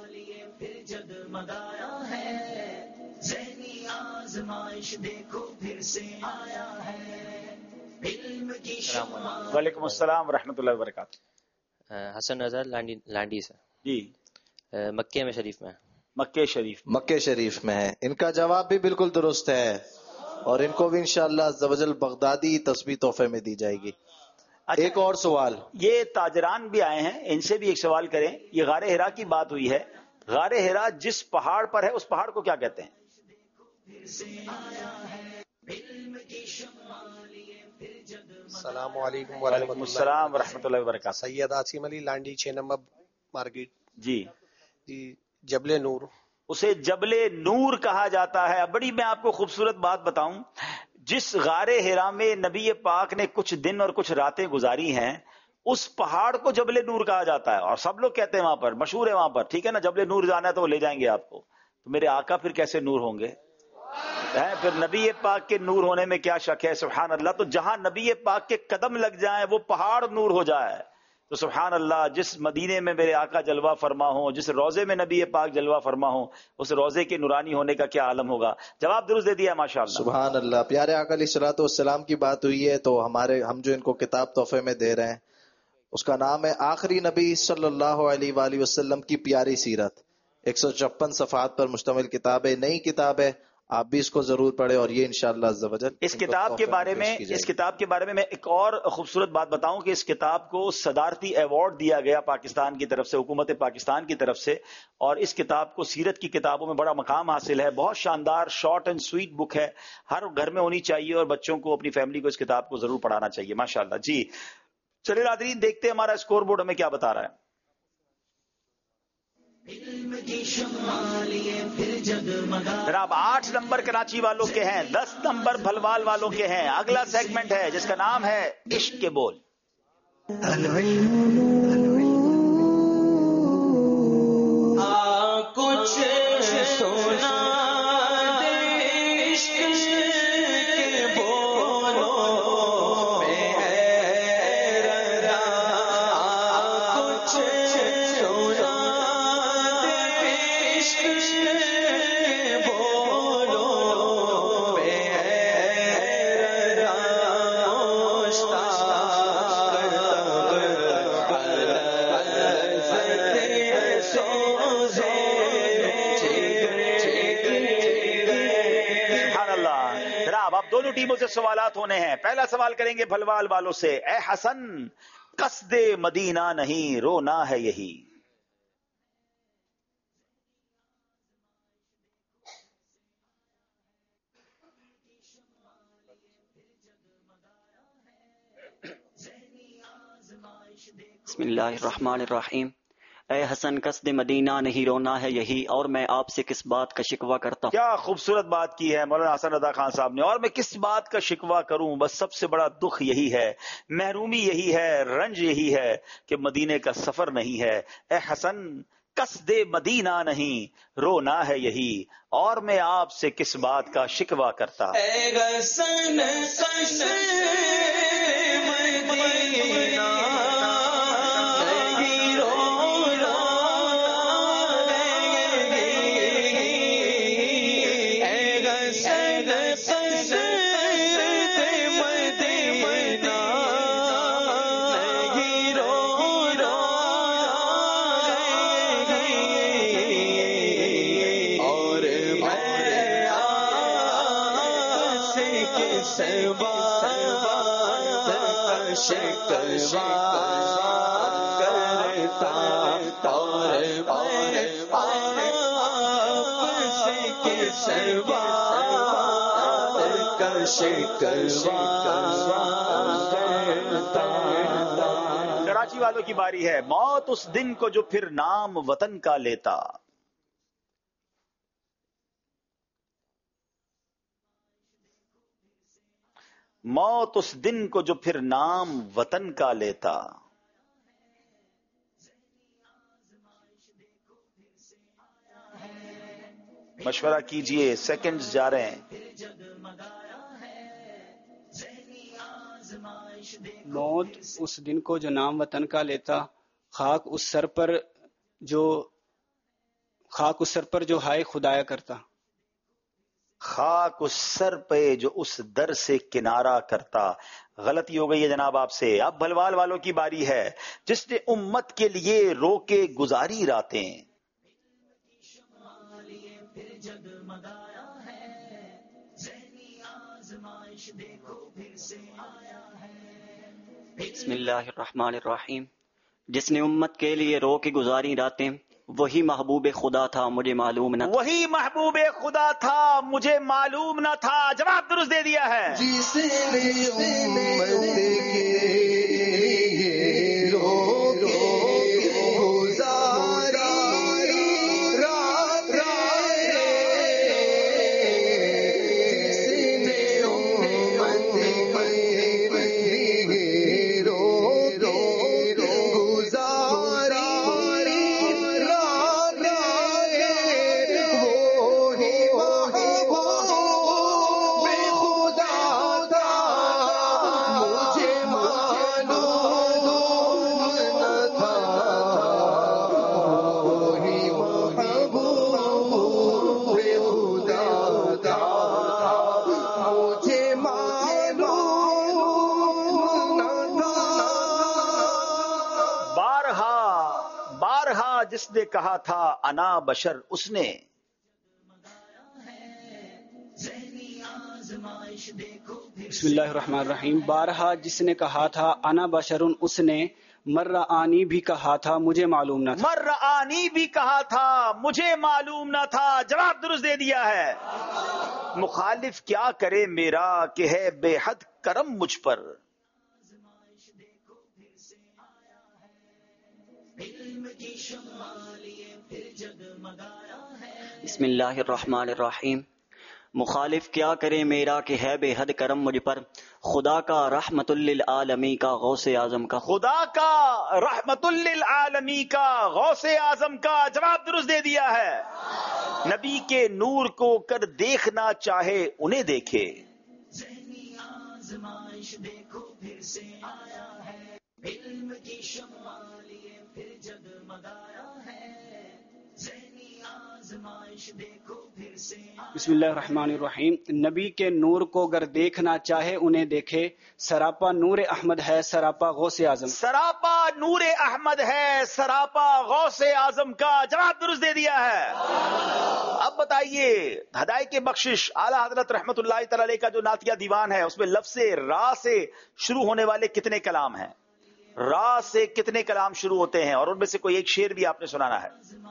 وعلیکم السلام ورحمۃ اللہ وبرکاتہ۔ حسن رضا لانڈی لانڈی سے جی مکے میں شریف میں مکے شریف مکے شریف میں ہے۔ ان کا جواب بھی بالکل درست ہے، اور ان کو بھی انشاءاللہ عز و جل بغدادی تسبیح تحفے میں دی جائے گی۔ ایک اور سوال، یہ تاجران بھی آئے ہیں، ان سے بھی ایک سوال کریں۔ یہ غار ہرا کی بات ہوئی ہے، غار ہرا جس پہاڑ پر ہے اس پہاڑ کو کیا کہتے ہیں؟ السلام علیکم وعلیکم السلام ورحمۃ اللہ وبرکاتہ۔ سید عاصم علی لانڈی چھ نمبر مارکیٹ۔ جی جی جبل نور، اسے جبل نور کہا جاتا ہے۔ بڑی میں آپ کو خوبصورت بات بتاؤں، جس غار ہرا میں نبی پاک نے کچھ دن اور کچھ راتیں گزاری ہیں، اس پہاڑ کو جبل نور کہا جاتا ہے، اور سب لوگ کہتے ہیں وہاں پر، مشہور ہے وہاں پر، ٹھیک ہے نا، جبل نور جانا ہے تو وہ لے جائیں گے آپ کو۔ تو میرے آقا پھر کیسے نور ہوں گے؟ پھر نبی پاک کے نور ہونے میں کیا شک ہے؟ سبحان اللہ۔ تو جہاں نبی پاک کے قدم لگ جائیں وہ پہاڑ نور ہو جائے، تو سبحان اللہ، جس مدینے میں میرے آقا جلوہ فرما ہوں، جس روزے میں نبی پاک جلوہ فرما ہوں، اس روزے کے نورانی ہونے کا کیا عالم ہوگا۔ جواب درست دے دیا ماشاءاللہ۔ سبحان اللہ۔ پیارے آقا علیہ الصلوۃ والسلام کی بات ہوئی ہے، تو ہمارے ہم جو ان کو کتاب تحفے میں دے رہے ہیں اس کا نام ہے آخری نبی صلی اللہ علیہ وآلہ وسلم کی پیاری سیرت۔ ایک سو چھپن صفحات پر مشتمل کتاب ہے، نئی کتاب ہے، آپ بھی اس کو ضرور پڑھیں، اور یہ انشاءاللہ عز و جل اس کتاب کے بارے میں اس کتاب کے بارے میں میں ایک اور خوبصورت بات بتاؤں کہ اس کتاب کو صدارتی ایوارڈ دیا گیا پاکستان کی طرف سے، حکومت پاکستان کی طرف سے، اور اس کتاب کو سیرت کی کتابوں میں بڑا مقام حاصل ہے۔ بہت شاندار شارٹ اینڈ سویٹ بک ہے، ہر گھر میں ہونی چاہیے، اور بچوں کو، اپنی فیملی کو اس کتاب کو ضرور پڑھانا چاہیے ماشاءاللہ۔ جی چلیے ناظرین، دیکھتے ہیں ہمارا اسکور بورڈ ہمیں کیا بتا رہا ہے۔ جناب آٹھ نمبر کراچی والوں کے ہیں، دس نمبر بھلوال والوں کے ہیں۔ اگلا سیگمنٹ ہے جس کا نام ہے عشق کے بول۔ کچھ سونا دے عشق تینوں ٹیموں سے سوالات ہونے ہیں. پہلا سوال کریں گے بھلوال والوں سے. اے حسن قصد مدینہ نہیں رونا ہے یہی. بسم اللہ الرحمن الرحیم. اے حسن قصد مدینہ نہیں رونا ہے یہی، اور میں آپ سے کس بات کا شکوہ کرتا ہوں. کیا خوبصورت بات کی ہے مولانا حسن رضا خان صاحب نے. اور میں کس بات کا شکوہ کروں، بس سب سے بڑا دکھ یہی ہے، محرومی یہی ہے، رنج یہی ہے کہ مدینے کا سفر نہیں ہے. اے حسن قصد مدینہ نہیں رونا ہے یہی، اور میں آپ سے کس بات کا شکوہ کرتا. اے حسن قصد مدینہ کراچی والوں کی باری ہے. موت اس دن کو جو پھر نام وطن کا لیتا. موت اس دن کو جو پھر نام وطن کا لیتا. مشورہ کیجئے، سیکنڈز جا رہے ہیں. موت اس دن کو جو نام وطن کا لیتا، خاک اس سر پر جو خاک اس سر پر جو ہائے خدایا کرتا. خاک اس سر پہ جو اس در سے کنارہ کرتا. غلطی ہو گئی ہے جناب آپ سے. اب بھلوال والوں کی باری ہے. جس نے امت کے لیے رو کے گزاری راتیں. بسم اللہ الرحمن الرحیم. جس نے امت کے لیے رو کے گزاری راتیں، وہی محبوب خدا تھا مجھے معلوم نہ تھا. وہی محبوب خدا تھا مجھے معلوم نہ تھا. جواب درست دے دیا ہے. جس نے امت کے رو کے گزاری راتیں، جس نے امت کے رو کے گزاری جس نے کہا تھا انا بشر، اس نے بسم اللہ الرحمن الرحیم. بارہا جس نے کہا تھا انا بشرن، اس نے مرآنی بھی کہا تھا مجھے معلوم نہ تھا. مرآنی بھی کہا تھا مجھے معلوم نہ تھا. جواب درست دے دیا ہے. مخالف کیا کرے میرا کہ ہے بے حد کرم مجھ پر. بسم اللہ الرحمن الرحیم. مخالف کیا کرے میرا کہ ہے بے حد کرم مجھ پر، خدا کا رحمت للعالمی کا غوث اعظم کا. خدا کا رحمت للعالمی کا غوث اعظم کا. جواب درست دے دیا ہے. نبی کے نور کو کر دیکھنا چاہے انہیں دیکھے. ذہنی آزمائش دیکھو پھر سے آیا ہے، علم کی شمع لیے پھر جگمگایا ہے. ذہنی آزمائش دیکھو پھر بسم اللہ الرحمن الرحیم. نبی کے نور کو گر دیکھنا چاہے انہیں دیکھے، سراپا نور احمد ہے سراپا غوث اعظم. سراپا نور احمد ہے سراپا غوث اعظم کا جواب درست دے دیا ہے. اب بتائیے ہدایت کے بخشش اعلیٰ حضرت رحمت اللہ تعالی علیہ کا جو نعتیہ دیوان ہے اس میں لفظ را سے شروع ہونے والے کتنے کلام ہیں؟ را سے کتنے کلام شروع ہوتے ہیں اور ان میں سے کوئی ایک شعر بھی آپ نے سنانا ہے.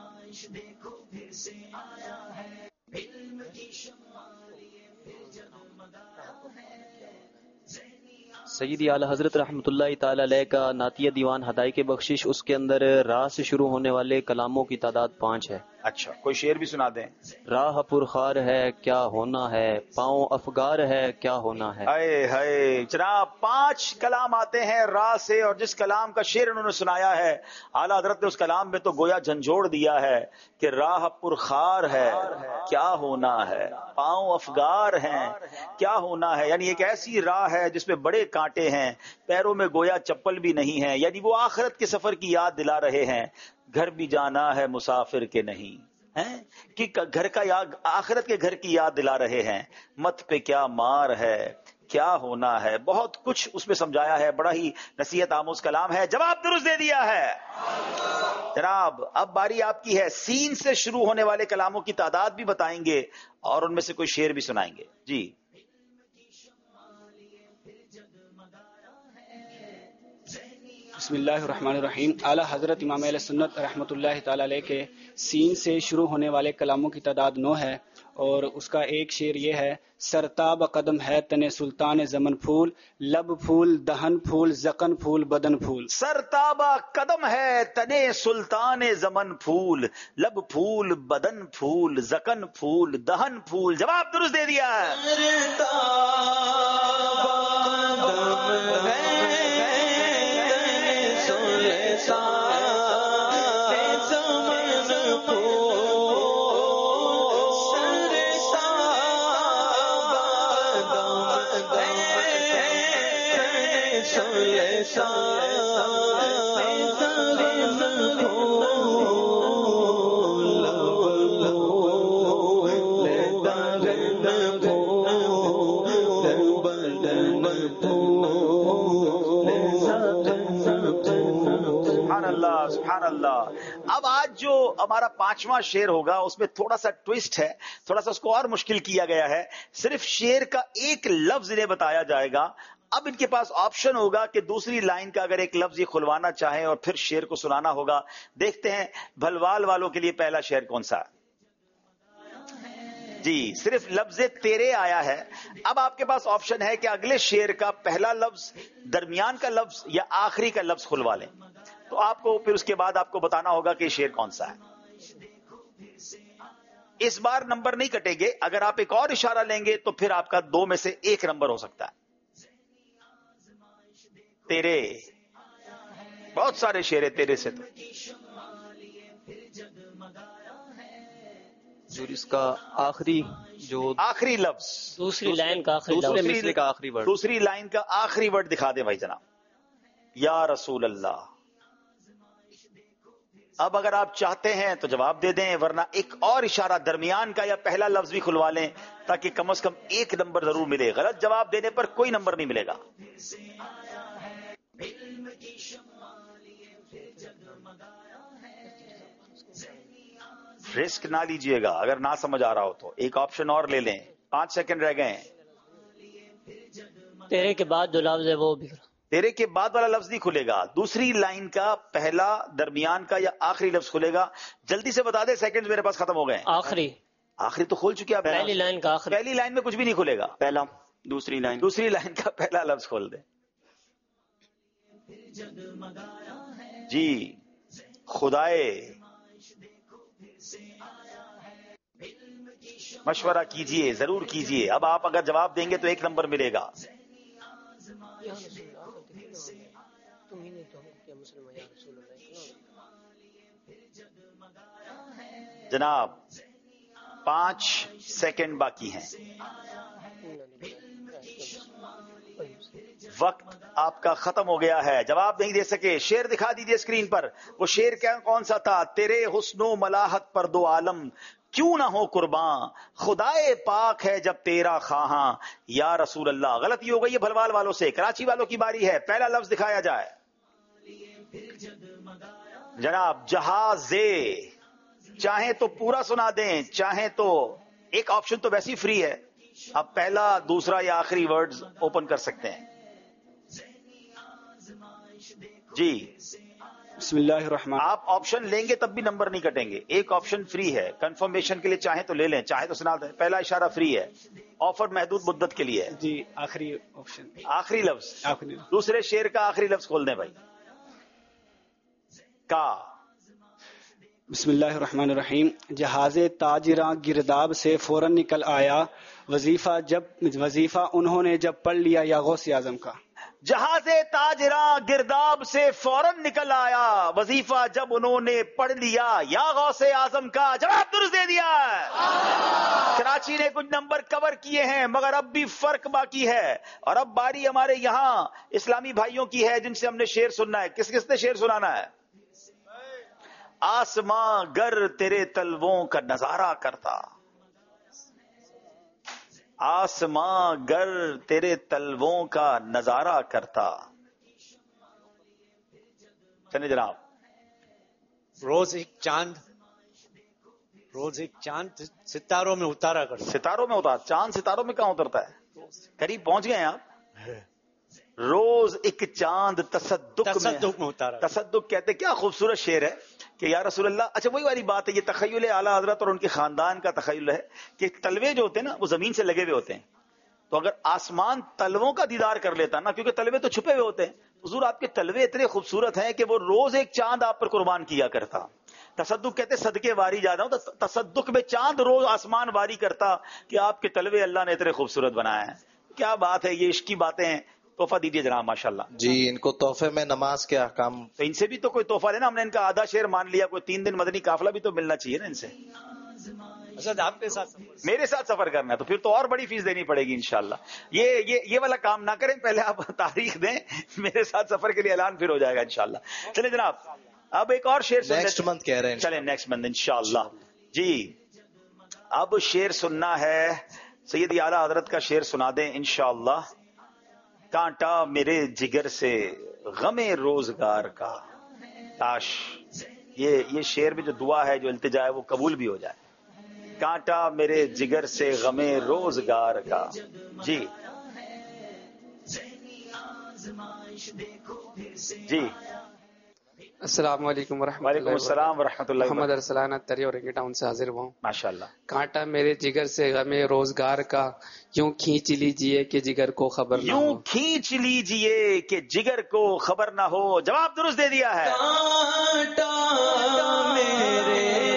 سیدی اعلی حضرت رحمۃ اللہ تعالی علیہ کا نعتیہ دیوان ہدایت کے بخشش، اس کے اندر راہ سے شروع ہونے والے کلاموں کی تعداد پانچ ہے. اچھا کوئی شعر بھی سنا دیں. راہ پرخار ہے کیا ہونا ہے، پاؤں افگار ہے کیا ہونا ہے. ہائے ہائے جناب پانچ کلام آتے ہیں راہ سے، اور جس کلام کا شعر انہوں نے سنایا ہے اعلیٰ حضرت نے اس کلام میں تو گویا جھنجھوڑ دیا ہے کہ راہ پرخار ہے کیا ہونا ہے، پاؤں افگار ہیں کیا ہونا ہے. یعنی ایک ایسی راہ ہے جس میں بڑے کانٹے ہیں، پیروں میں گویا چپل بھی نہیں ہے. یعنی وہ آخرت کے سفر کی یاد دلا رہے ہیں. گھر بھی جانا ہے مسافر کے نہیں ہیں کہ گھر کا یاد، آخرت کے گھر کی یاد دلا رہے ہیں. مت پہ کیا مار ہے کیا ہونا ہے. بہت کچھ اس میں سمجھایا ہے، بڑا ہی نصیحت آموز کلام ہے. جواب درست دے دیا ہے جناب. اب باری آپ کی ہے. سین سے شروع ہونے والے کلاموں کی تعداد بھی بتائیں گے اور ان میں سے کوئی شعر بھی سنائیں گے. جی بسم اللہ الرحمن الرحیم. اعلیٰ حضرت امام اہل سنت رحمۃ اللہ تعالی علیہ کے سین سے شروع ہونے والے کلاموں کی تعداد نو ہے، اور اس کا ایک شعر یہ ہے: سرتاب قدم ہے تنے سلطان زمن پھول، لب پھول دہن پھول زکن پھول بدن پھول. سرتاب قدم ہے تنے سلطان زمن پھول، لب پھول بدن پھول زکن پھول دہن پھول. جواب درست دے دیا ہے. سبحان اللہ. اب آج جو ہمارا پانچواں شعر ہوگا اس میں تھوڑا سا ٹویسٹ ہے، تھوڑا سا اس کو اور مشکل کیا گیا ہے. صرف شعر کا ایک لفظ انہیں بتایا جائے گا. اب ان کے پاس آپشن ہوگا کہ دوسری لائن کا اگر ایک لفظ یہ کھلوانا چاہیں اور پھر شعر کو سنانا ہوگا. دیکھتے ہیں بھلوال والوں کے لیے پہلا شعر کون سا ہے. جی صرف لفظ تیرے آیا ہے. اب آپ کے پاس آپشن ہے کہ اگلے شعر کا پہلا لفظ، درمیان کا لفظ یا آخری کا لفظ کھلوا لیں. تو آپ کو پھر اس کے بعد آپ کو بتانا ہوگا کہ شعر کون سا ہے. اس بار نمبر نہیں کٹے گے. اگر آپ ایک اور اشارہ لیں گے تو پھر آپ کا دو میں سے ایک نمبر ہو سکتا ہے. تیرے بہت سارے شعر تیرے سے. تو جو اس کا آخری جو آخری لفظ، دوسری لائن کا آخری دوسرے لفظ، مثل کا آخری ورڈ، دوسری لائن کا آخری ورڈ دکھا دیں بھائی جناب. یا رسول اللہ. اب اگر آپ چاہتے ہیں تو جواب دے دیں، ورنہ ایک اور اشارہ درمیان کا یا پہلا لفظ بھی کھلوا لیں تاکہ کم از کم ایک نمبر ضرور ملے. غلط جواب دینے پر کوئی نمبر نہیں ملے گا. رسک نہ لیجئے گا اگر نہ سمجھ آ رہا ہو تو. ایک آپشن اور لے لیں. پانچ سیکنڈ رہ گئے ہیں. تیرے کے بعد جو لفظ ہے وہ بھی تیرے کے بعد والا لفظ نہیں کھلے گا. دوسری لائن کا پہلا، درمیان کا یا آخری لفظ کھلے گا. جلدی سے بتا دیں، سیکنڈز میرے پاس ختم ہو گئے. آخری آخری تو کھول چکے آپ. پہلی لائن کا آخری. پہلی لائن میں کچھ بھی نہیں کھلے گا. پہلا دوسری لائن دوسری لائن کا پہلا لفظ کھول دیں. جی خدائے مشورہ کیجئے، ضرور کیجئے. اب آپ اگر جواب دیں گے تو ایک نمبر ملے گا. جناب پانچ سیکنڈ باقی ہیں. وقت آپ کا ختم ہو گیا ہے، جواب نہیں دے سکے. شعر دکھا دیجئے اسکرین پر. وہ شعر کیا کون سا تھا؟ تیرے حسن و ملاحت پر دو عالم کیوں نہ ہو قرباں، خدائے پاک ہے جب تیرا خواہاں یا رسول اللہ. غلطی ہو گئی ہے بھلوال والوں سے. کراچی والوں کی باری ہے. پہلا لفظ دکھایا جائے. جناب جہازے. چاہیں تو پورا سنا دیں، چاہیں تو ایک آپشن تو ویسی فری ہے. اب پہلا دوسرا یا آخری ورڈز اوپن کر سکتے ہیں. جی بسم اللہ الرحمن. آپ آپشن لیں گے تب بھی نمبر نہیں کٹیں گے. ایک آپشن فری ہے کنفرمیشن کے لیے، چاہیں تو لے لیں، چاہیں تو سنا دیں. پہلا اشارہ فری ہے، آفر محدود مدت کے لیے ہے. جی آخری آپشن، آخری لفظ. آخری دوسرے شعر کا آخری لفظ کھول دیں بھائی. کا. بسم اللہ الرحمن الرحیم. جہاز تاجراں گرداب سے فوراً نکل آیا، وظیفہ جب وظیفہ انہوں نے جب پڑھ لیا یا غوث اعظم کا. جہاز تاجراں گرداب سے فوراً نکل آیا، وظیفہ جب انہوں نے پڑھ لیا یا غوث اعظم کا. جواب درست دے دیا ہے. کراچی نے کچھ نمبر کور کیے ہیں مگر اب بھی فرق باقی ہے. اور اب باری ہمارے یہاں اسلامی بھائیوں کی ہے جن سے ہم نے شعر سننا ہے. کس کس نے شعر سنانا ہے؟ آسماں گر تیرے تلووں کا نظارہ کرتا، آسماں گر تیرے تلووں کا نظارہ کرتا. چلے جناب. روز ایک چاند، روز ایک چاند ستاروں میں اتارا کرتا. ستاروں میں اتار؟ چاند ستاروں میں کہاں اترتا ہے؟ قریب پہنچ گئے ہیں آپ. روز ایک چاند تصدق میں تصدق میں اتارا. تصدق کہتے. کیا خوبصورت شعر ہے کہ یا رسول اللہ. اچھا وہی والی بات ہے، یہ تخیل اعلیٰ حضرت اور ان کے خاندان کا تخیل ہے کہ تلوے جو ہوتے ہیں نا وہ زمین سے لگے ہوئے ہوتے ہیں. تو اگر آسمان تلووں کا دیدار کر لیتا نا، کیونکہ تلوے تو چھپے ہوئے ہوتے ہیں، حضور آپ کے تلوے اتنے خوبصورت ہیں کہ وہ روز ایک چاند آپ پر قربان کیا کرتا. تصدق کہتے صدقے واری جاتا ہوں، تو تصدق میں چاند روز آسمان واری کرتا کہ آپ کے تلوے اللہ نے اتنے خوبصورت بنائے ہیں. کیا بات ہے، یہ عشق کی باتیں ہیں. تحفہ دیجیے جناب. ماشاءاللہ. جی ان کو تحفے میں نماز کے احکام. تو ان سے بھی تو کوئی تحفہ لینا. ہم نے ان کا آدھا شعر مان لیا، کوئی تین دن مدنی قافلہ بھی تو ملنا چاہیے نا ان سے. آپ کے ساتھ میرے ساتھ سفر کرنا ہے تو پھر تو اور بڑی فیس دینی پڑے گی انشاءاللہ. یہ یہ یہ والا کام نہ کریں، پہلے آپ تاریخ دیں، میرے ساتھ سفر کے لیے اعلان پھر ہو جائے گا انشاءاللہ. چلیں جناب اب ایک اور شعر سنیں. نیکسٹ منتھ کہہ رہے ہیں. چلیں نیکسٹ منتھ انشاءاللہ. جی اب شعر سننا ہے سیدی اعلیٰ حضرت کا شعر سنا دیں انشاءاللہ. کانٹا میرے جگر سے غم روزگار کا. کاش یہ یہ شعر میں جو دعا ہے، جو التجا ہے، وہ قبول بھی ہو جائے. کانٹا میرے جگر سے غم روزگار کا. جی جی السلام علیکم ورحمۃ اللہ. وعلیکم السلام ورحمۃ اللہ. محمد ارسلان اتری اور ٹاؤن سے حاضر ہوں. ماشاءاللہ. کانٹا میرے جگر سے غم روزگار کا، یوں کھینچ لیجئے کہ جگر کو خبر نہ ہو. یوں کھینچ لیجئے کہ جگر کو خبر نہ ہو. جواب درست دے دیا ہے. کانٹا میرے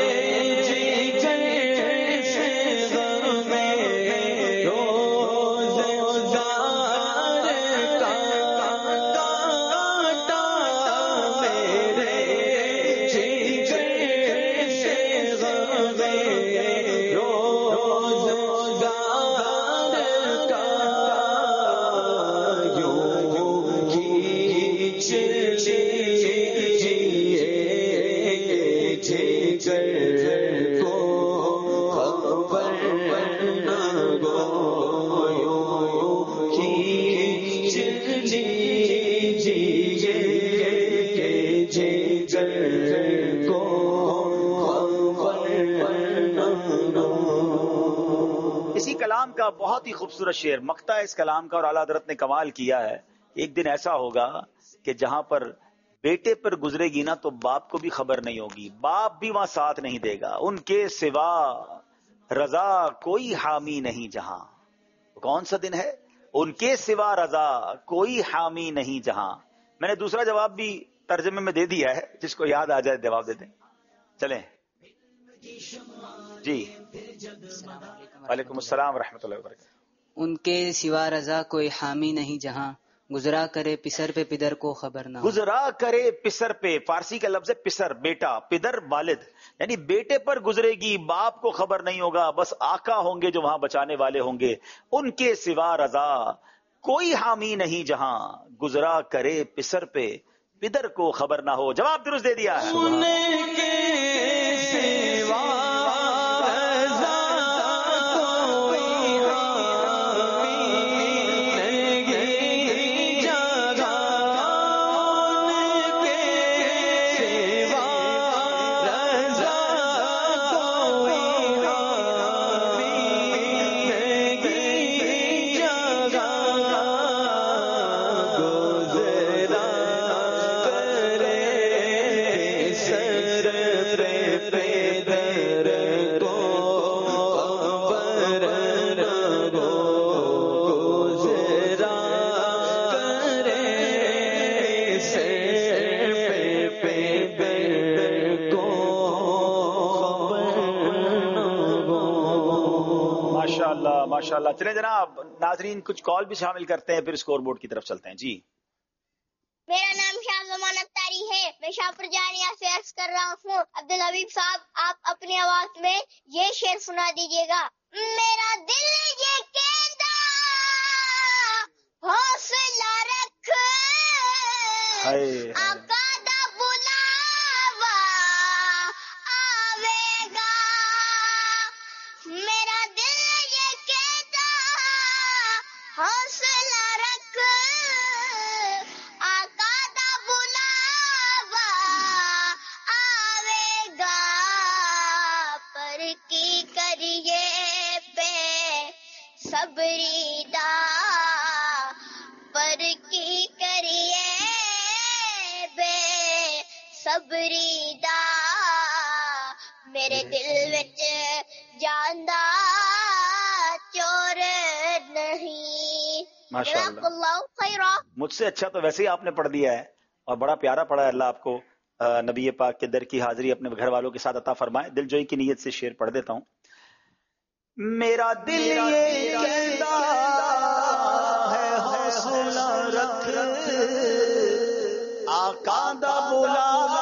کا بہت ہی خوبصورت شعر. مقطع اس کلام کا اور اعلیٰ حضرت نے کمال کیا ہے. ایک دن ایسا ہوگا کہ جہاں پر بیٹے پر گزرے گی نا تو باپ کو بھی خبر نہیں ہوگی، باپ بھی وہاں ساتھ نہیں دے گا. ان کے سوا رضا کوئی حامی نہیں جہاں. کون سا دن ہے؟ ان کے سوا رضا کوئی حامی نہیں جہاں. میں نے دوسرا جواب بھی ترجمے میں دے دیا ہے، جس کو یاد آ جائے جواب دیتے. چلیں جی. وعلیکم السلام ورحمۃ اللہ وبرکاتہ. ان کے سوا رضا کوئی حامی نہیں جہاں، گزرا کرے پسر پہ پدر کو خبر نہ ہو. گزرا کرے پسر پہ، فارسی کا لفظ ہے پسر، بیٹا، پدر والد، یعنی بیٹے پر گزرے گی باپ کو خبر نہیں ہوگا. بس آقا ہوں گے جو وہاں بچانے والے ہوں گے. ان کے سوا رضا کوئی حامی نہیں جہاں گزرا کرے پسر پہ پدر کو خبر نہ ہو. جواب درست دے دیا ہے. ماشاء اللہ. چلے جناب ناظرین کچھ کال بھی شامل کرتے ہیں پھر اسکور بورڈ کی طرف چلتے ہیں. جی میرا نام شاہ زمان اختاری ہے. میں شاپور جانیہ سے عرض کر رہا ہوں. عبدالحبیب صاحب آپ اپنی آواز میں یہ شعر سنا دیجیے گا. میرا دل یہ کہتا حوصلہ رکھ آقا دا بلاوا آوے گا. میرا دل یہ کہتا حوصلہ رکھ آقا دا بلاوا آوے گا. پر کی کریے پہ صبری دا پر کی کریے بے صبری دا. میرے دل وچ جاندا چور نہیں. ماشاءاللہ مجھ سے اچھا تو ویسے ہی آپ نے پڑھ دیا ہے اور بڑا پیارا پڑھا ہے. اللہ آپ کو نبی پاک کے در کی حاضری اپنے گھر والوں کے ساتھ عطا فرمائے. دل جوئی کی نیت سے شعر پڑھ دیتا ہوں. میرا دل یہ کہتا ہے حوصلہ رکھ آقا دا بلاوا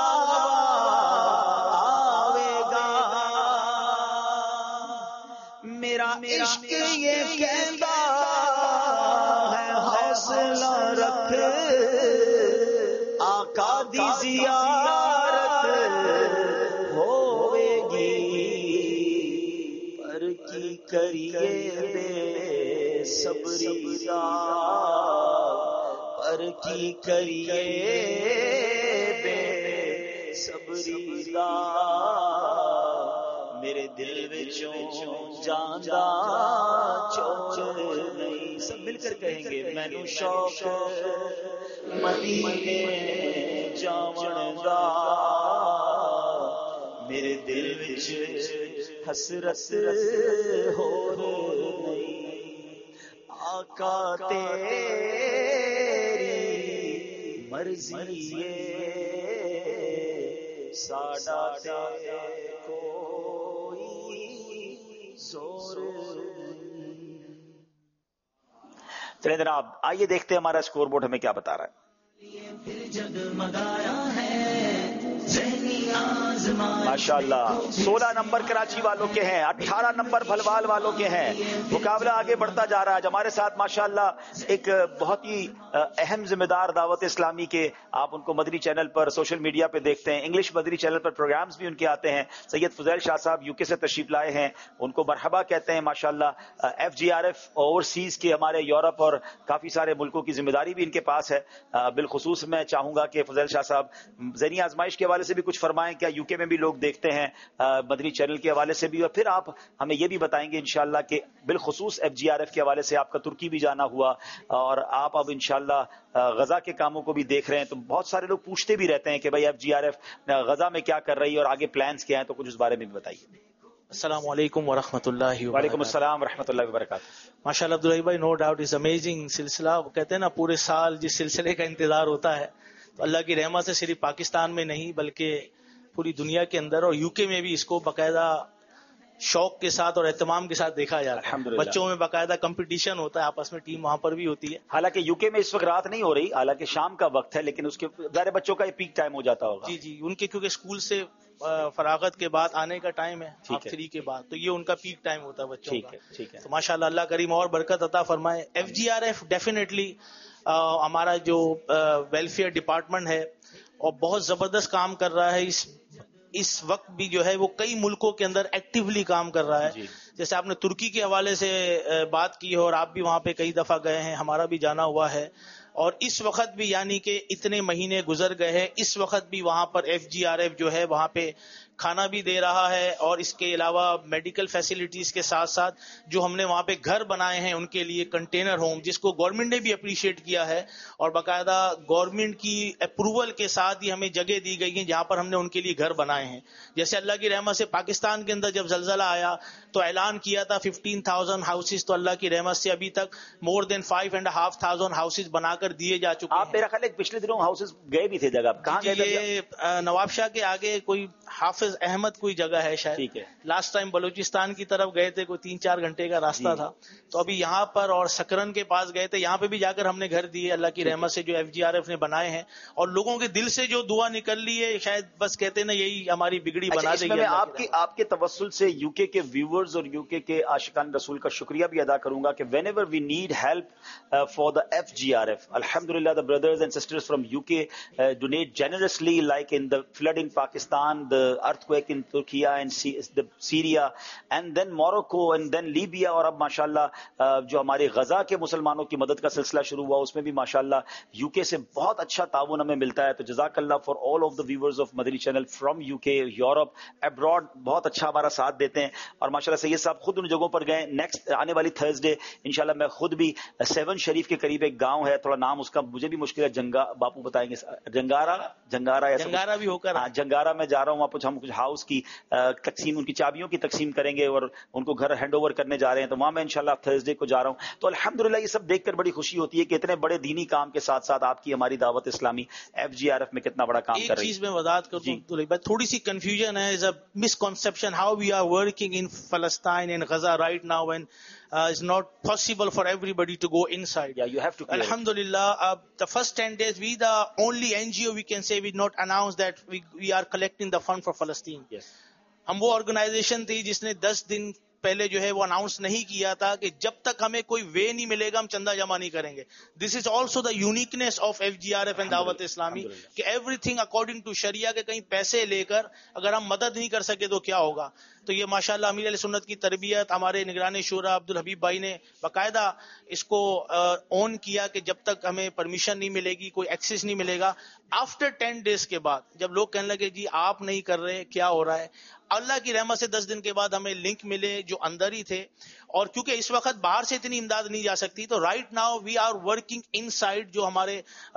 آوے گا. میرا عشق یہ کہتا ہے حوصلہ رکھ آقا دی زیارت ہوے گی. پر کی کریے بے صبری دا پر کی کریے بے صبری دا. میرے دل وچوں جاندا چور نہیں. سب مل کر کہیں گے مینوں شوق مدینے جاون دا. میرے دل وچ حسرت ہو نہیں آقا تیری مرضی ساڈا تے کوئی زور. چلیں جناب آئیے دیکھتے ہیں ہمارا اسکور بورڈ ہمیں کیا بتا رہا ہے. ماشاء اللہ سولہ نمبر کراچی والوں کے ہیں, اٹھارہ نمبر بھلوال والوں کے ہیں. مقابلہ آگے بڑھتا جا رہا ہے. ہمارے ساتھ ماشاء اللہ ایک بہت ہی اہم ذمہ دار دعوت اسلامی کے, آپ ان کو مدنی چینل پر سوشل میڈیا پہ دیکھتے ہیں, انگلش مدنی چینل پر پروگرامز بھی ان کے آتے ہیں. سید فضیل شاہ صاحب یو کے سے تشریف لائے ہیں, ان کو مرحبا کہتے ہیں. ماشاء اللہ F G R F overseas کے ہمارے یورپ اور کافی سارے ملکوں کی ذمہ داری بھی ان کے پاس ہے. بالخصوص میں چاہوں گا کہ فضیل شاہ صاحب ذہنی آزمائش کے حوالے سے بھی کچھ فرمائیں. کیا یو کے میں بھی لوگ دیکھتے ہیں مدنی چینل کے حوالے سے بھی, اور پھر آپ ہمیں یہ بھی بتائیں گے انشاءاللہ کہ بالخصوص ایف جی آر ایف کے حوالے سے آپ کا ترکی بھی جانا ہوا اور آپ اب انشاءاللہ غزہ کے کاموں کو بھی دیکھ رہے ہیں. تو بہت سارے لوگ پوچھتے بھی رہتے ہیں کہ بھائی F G R F Gaza میں کیا کر رہی ہے اور آگے پلانز کیا ہیں, تو کچھ اس بارے میں بھی بتائیے. السلام علیکم ورحمۃ اللہ وبرکاتہ. وعلیکم السلام ورحمۃ اللہ وبرکاتہ. ماشاء اللہ عبداللہ بھائی, نو ڈاؤٹ از امیزنگ سلسلہ. وہ کہتے ہیں نا پورے سال جس سلسلے کا انتظار ہوتا ہے, تو اللہ کی رحمت سے صرف پاکستان میں نہیں بلکہ پوری دنیا کے اندر اور یو کے میں بھی اس کو باقاعدہ شوق کے ساتھ اور اہتمام کے ساتھ دیکھا جاتا ہے. بچوں میں باقاعدہ کمپٹیشن ہوتا ہے آپس میں، ٹیم وہاں پر بھی ہوتی ہے. حالانکہ یو کے میں اس وقت رات نہیں ہو رہی، حالانکہ شام کا وقت ہے، لیکن اس کے ظاہر بچوں کا یہ پیک ٹائم ہو جاتا ہوگا. جی جی، ان کے کیونکہ اسکول سے فراغت کے بعد آنے کا ٹائم ہے ہاف تھری کے بعد، تو یہ ان کا پیک ٹائم ہوتا ہے بچوں کا. ٹھیک ہے، تو ماشاء اللہ اللہ کریم اور برکت عطا فرمائے. F G R F definitely ہمارا جو ویلفیئر ڈپارٹمنٹ ہے اور بہت زبردست کام کر رہا ہے. اس اس وقت بھی جو ہے وہ کئی ملکوں کے اندر ایکٹیولی کام کر رہا ہے. جی. جیسے آپ نے ترکی کے حوالے سے بات کی ہے اور آپ بھی وہاں پہ کئی دفعہ گئے ہیں، ہمارا بھی جانا ہوا ہے. اور اس وقت بھی یعنی کہ اتنے مہینے گزر گئے ہیں، اس وقت بھی وہاں پر ایف جی آر ایف جو ہے وہاں پہ کھانا بھی دے رہا ہے، اور اس کے علاوہ میڈیکل فیسلٹیز کے ساتھ ساتھ جو ہم نے وہاں پہ گھر بنائے ہیں ان کے لیے کنٹینر ہوم، جس کو گورنمنٹ نے بھی اپریشیٹ کیا ہے، اور باقاعدہ گورنمنٹ کی اپروول کے ساتھ ہی ہمیں جگہ دی گئی ہیں جہاں پر ہم نے ان کے لیے گھر بنائے ہیں. جیسے اللہ کی رحمت سے پاکستان کے اندر جب زلزلہ آیا تو اعلان کیا تھا ففٹین تھاؤزینڈ ہاؤسز، تو اللہ کی رحمت سے ابھی تک more than five and half thousand houses بنا کر دیے جا چکے ہیں. آپ میرا خیال ہے پچھلے دنوں ہاؤسز گئے بھی تھے جگہ، کہاں گئے تھے؟ یہ نواب شاہ کے آگے کوئی حافظ احمد کوئی جگہ ہے شاید. ٹھیک ہے. لاسٹ ٹائم بلوچستان کی طرف گئے تھے، کوئی تین چار گھنٹے کا راستہ تھا. تو ابھی یہاں پر اور سکرن کے پاس گئے تھے، یہاں پہ بھی جا کر ہم نے گھر دیے اللہ کی رحمت سے جو ایف جی آر ایف نے بنائے ہیں. اور لوگوں کے دل سے جو دعا نکل لی ہے شاید بس کہتے ہیں نا یہی ہماری بگڑی بنا دے گی. میں آپ کی آپ کے توسل سے یو کے کے ویورز اور یو کے کے عاشقان رسول کا شکریہ بھی ادا کروں گا کہ whenever we need help for the F G R F, الحمدللہ the brothers and sisters from U K uh, donate generously, like in the flood in Pakistan, the earthquake in Turkey and the Syria, and then Morocco and then Libya. اور اب ماشاءاللہ جو ہمارے غزہ کے مسلمانوں کی مدد کا سلسلہ شروع ہوا اس میں بھی ماشاءاللہ یو کے سے بہت اچھا تعاون ہمیں ملتا ہے. تو جزاک اللہ for all of the viewers of Madani channel from U K, Europe, abroad, بہت اچھا ہمارا ساتھ دیتے ہیں. اور ماشاءاللہ سید صاحب خود ان جگہوں پر گئے. نیکسٹ آنے والی تھرسڈے انشاءاللہ میں خود بھی سیون شریف کے قریب ایک گاؤں ہے، تھوڑا نام اس کا مجھے بھی مشکل ہے، جنگا باپو بتائیں گے، جنگارا جنگارا یا جنگارا بھی ہو کر ہاں جنگارا میں جا رہا ہوں. وہاں کچھ ہم کچھ ہاؤس کی تقسیم، ان کی چابیوں کی تقسیم کریں گے اور ان کو گھر ہینڈ اوور کرنے جا رہے ہیں. تو وہاں میں انشاءاللہ تھرسڈے کو جا رہا ہوں. تو الحمدللہ یہ سب دیکھ کر بڑی خوشی ہوتی ہے کہ اتنے بڑے دینی کام کے ساتھ ساتھ آپ کی ہماری دعوت اسلامی ایف جی آر ایف میں کتنا بڑا کام کر رہی ہے. ایک چیز میں وضاحت کر دوں، تھوڑی سی کنفیوژن ہے، is a misconception how we are working in فلسطین in Gaza right now and Uh, it's not possible for everybody to go inside. Yeah, you have to. Alhamdulillah, uh, the first ten days, we the only N G O we can say we not announce that we we are collecting the fund for Palestine. Yes. ہم وہ organization تھی جس نے دس دن پہلے جو ہے وہ announce نہیں کیا تھا کہ جب تک ہمیں کوئی وے نہیں ملے گا ہم چندہ جمع نہیں کریں گے. This is also the uniqueness of F G R F and Dawat Islami کہ ایوری تھنگ اکارڈنگ ٹو شریعہ کے کہیں پیسے لے کر اگر ہم مدد نہیں کر سکے تو کیا ہوگا. تو یہ ماشاءاللہ امیر علیہ سنت کی تربیت، ہمارے نگران شورا عبد الحبیب بھائی نے باقاعدہ اس کو اون کیا کہ جب تک ہمیں پرمیشن نہیں ملے گی، کوئی ایکسس نہیں ملے گا. آفٹر ٹین ڈیز کے بعد جب لوگ کہنے لگے جی آپ نہیں کر رہے کیا ہو رہا ہے، اللہ کی رحمت سے دس دن کے بعد ہمیں لنک ملے جو اندر ہی تھے. اور کیونکہ اس وقت باہر سے اتنی امداد نہیں جا سکتی تو right now we are working inside. جو ہمارے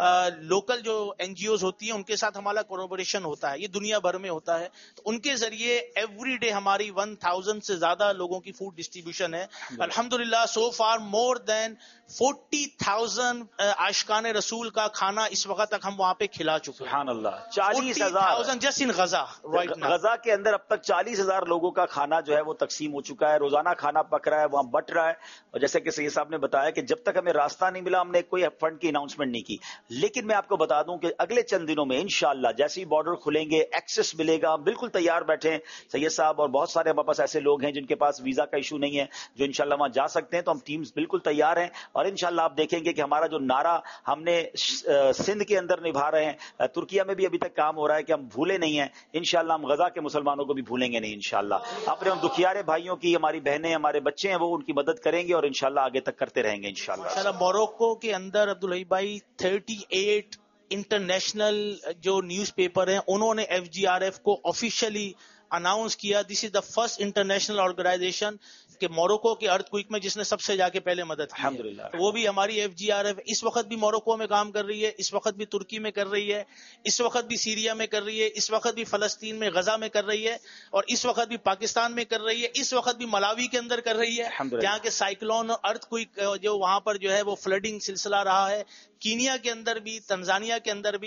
لوکل جو این جی اوز ہوتی ہیں ان کے ساتھ ہمارا کوروبریشن ہوتا ہے، یہ دنیا بھر میں ہوتا ہے. تو ان کے ذریعے ایوری ڈے ہماری ون تھاؤزینڈ سے زیادہ لوگوں کی فوڈ ڈسٹریبیوشن ہے. الحمدللہ so for more than forty thousand عاشقان رسول کا کھانا اس وقت تک ہم وہاں پہ کھلا چکے ہیں. سبحان اللہ، چالیس ہزار جسٹ ان غزہ. غزہ کے اندر اب تک چالیس ہزار لوگوں کا کھانا جو ہے وہ تقسیم ہو چکا ہے. روزانہ کھانا پک رہا ہے، وہاں بٹ رہا ہے. اور جیسے کہ سید صاحب نے بتایا کہ جب تک ہمیں راستہ نہیں ملا ہم نے کوئی فنڈ کی اناؤنسمنٹ نہیں کی. لیکن میں آپ کو بتا دوں کہ اگلے چند دنوں میں انشاءاللہ جیسے ہی بارڈر کھلیں گے، ایکسس ملے گا، ہم بالکل تیار بیٹھے ہیں سید صاحب اور بہت سارے ہمارے پاس ایسے لوگ ہیں جن کے پاس ویزا کا ایشو نہیں ہے جو انشاءاللہ وہاں جا سکتے ہیں. تو ہم ٹیمز بالکل تیار ہیں اور انشاءاللہ آپ دیکھیں گے کہ ہمارا جو نعرہ ہم نے سندھ کے اندر نبھا رہے ہیں، ترکیہ میں بھی ابھی تک کام ہو رہا ہے کہ ہم بھولے نہیں ہیں. انشاءاللہ ہم غزہ کے مسلمانوں کو بھی بھولیں گے نہیں. انشاءاللہ اپنے ان دکھیارے بھائیوں کی، ہماری بہنیں، ہمارے بچے ہیں، وہ ان کی مدد کریں گے اور انشاءاللہ آگے تک کرتے رہیں گے انشاءاللہ. انشاءاللہ موروکو کے اندر عبدالحبیب بھائی تھرٹی ایٹ انٹرنیشنل جو نیوز پیپر ہیں انہوں نے ایف جی آر ایف کو آفیشلی اناؤنس کیا. This is the first international organization کہ موروکو کے ارتھ کوئک میں جس نے سب سے جا کے پہلے مدد کی ہے. تو وہ بھی ہماری ایف جی آر ایف اس وقت بھی موروکو میں کام کر رہی ہے، اس وقت بھی ترکی میں کر رہی ہے، اس وقت بھی سیریا میں کر رہی ہے، اس وقت بھی فلسطین میں غزہ میں کر رہی ہے، اور اس وقت بھی پاکستان میں کر رہی ہے، اس وقت بھی ملاوی کے اندر کر رہی ہے جہاں کے سائیکلون اور ارتھ کوئک جو وہاں پر جو ہے وہ فلڈنگ سلسلہ رہا ہے. کینیا کے اندر بھی، تنزانیہ کے اندر بھی.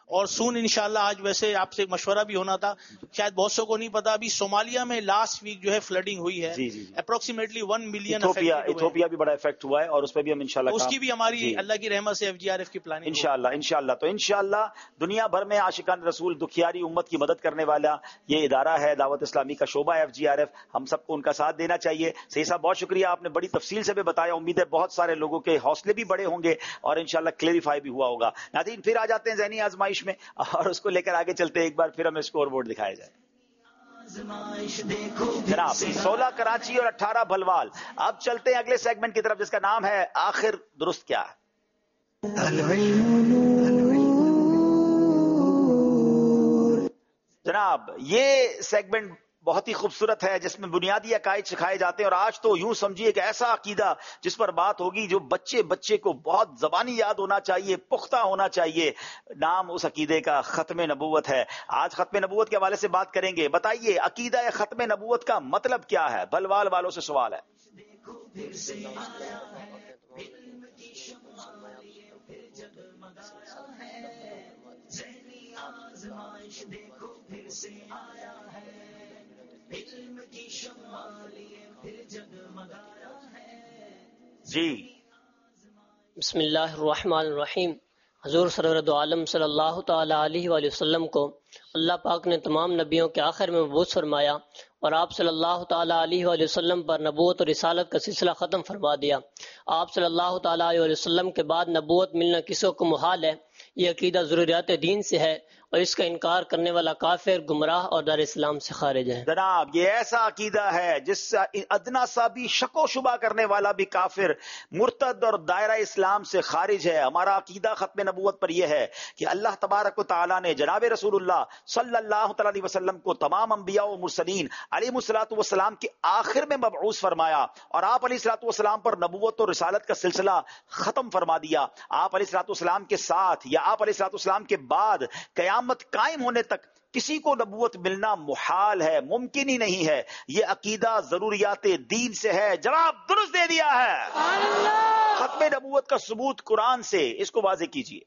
اور سون انشاءاللہ آج ویسے آپ سے مشورہ بھی ہونا تھا، شاید بہت سو کو نہیں پتا، ابھی صومالیہ میں لاسٹ ویک جو ہے فلڈنگ ہوئی ہے، اپروکسیمیٹلی ون ملین ایتھوپیا بھی بڑا افیکٹ ہوا ہے، اور اس پہ بھی ہم انشاءاللہ اس کی بھی ہماری اللہ کی رحمت سے ایف جی آر ایف کی پلاننگ انشاءاللہ انشاءاللہ تو انشاءاللہ دنیا بھر میں عاشقان رسول دکھیاری امت کی مدد کرنے والا یہ ادارہ ہے دعوت اسلامی کا شعبہ ایف جی آر ایف. ہم سب کو ان کا ساتھ دینا چاہیے. صحیح صاحب بہت شکریہ، آپ نے بڑی تفصیل سے بھی بتایا. امید ہے بہت سارے لوگوں کے حوصلے بھی بڑے ہوں گے اور انشاءاللہ کلیریفائی بھی ہوا ہوگا. ناظرین پھر آ جاتے ہیں ذہنی آزمائش میں اور اس کو لے کر آگے چلتے ہیں. ایک بار پھر ہمیں اسکور بورڈ دکھایا جائے. جناب سولہ کراچی اور اٹھارہ بھلوال. اب چلتے ہیں اگلے سیگمنٹ کی طرف جس کا نام ہے آخر درست کیا ہے. جناب یہ سیگمنٹ بہت ہی خوبصورت ہے جس میں بنیادی عقائد سکھائے جاتے ہیں، اور آج تو یوں سمجھیے کہ ایسا عقیدہ جس پر بات ہوگی جو بچے بچے کو بہت زبانی یاد ہونا چاہیے، پختہ ہونا چاہیے. نام اس عقیدے کا ختم نبوت ہے. آج ختم نبوت کے حوالے سے بات کریں گے. بتائیے عقیدہ ختم نبوت کا مطلب کیا ہے؟ بھلوال والوں سے سوال ہے. جی بسم اللہ الرحمن الرحیم. حضور سرورد عالم صلی اللہ تعالی علیہ وآلہ وسلم کو اللہ پاک نے تمام نبیوں کے آخر میں مبعوث فرمایا اور آپ صلی اللہ تعالی علیہ وآلہ وسلم پر نبوت اور رسالت کا سلسلہ ختم فرما دیا. آپ صلی اللہ تعالی علیہ وآلہ وسلم کے بعد نبوت ملنا کسی کو محال ہے. یہ عقیدہ ضروریات دین سے ہے اور اس کا انکار کرنے والا کافر، گمراہ اور دار اسلام سے خارج ہے. جناب یہ ایسا عقیدہ ہے جس سے ادنا سا بھی شک و شبہ کرنے والا بھی کافر، مرتد اور دائرہ اسلام سے خارج ہے. ہمارا عقیدہ ختم نبوت پر یہ ہے کہ اللہ تبارک و تعالیٰ نے جناب رسول اللہ صلی اللہ تعالی علیہ وسلم کو تمام انبیاء و مرسلین علیہ الصلوۃ والسلام کے آخر میں مبعوث فرمایا اور آپ علیہ الصلوۃ والسلام پر نبوت اور رسالت کا سلسلہ ختم فرما دیا. آپ علیہ الصلوۃ والسلام کے ساتھ یا آپ علیہ الصلوۃ والسلام کے بعد قیامت قائم ہونے تک کسی کو نبوت ملنا محال ہے، ممکن ہی نہیں ہے. یہ عقیدہ ضروریات دین سے ہے. جواب درست دے دیا ہے. ختم نبوت کا ثبوت قرآن سے. اس کو واضح کیجیے.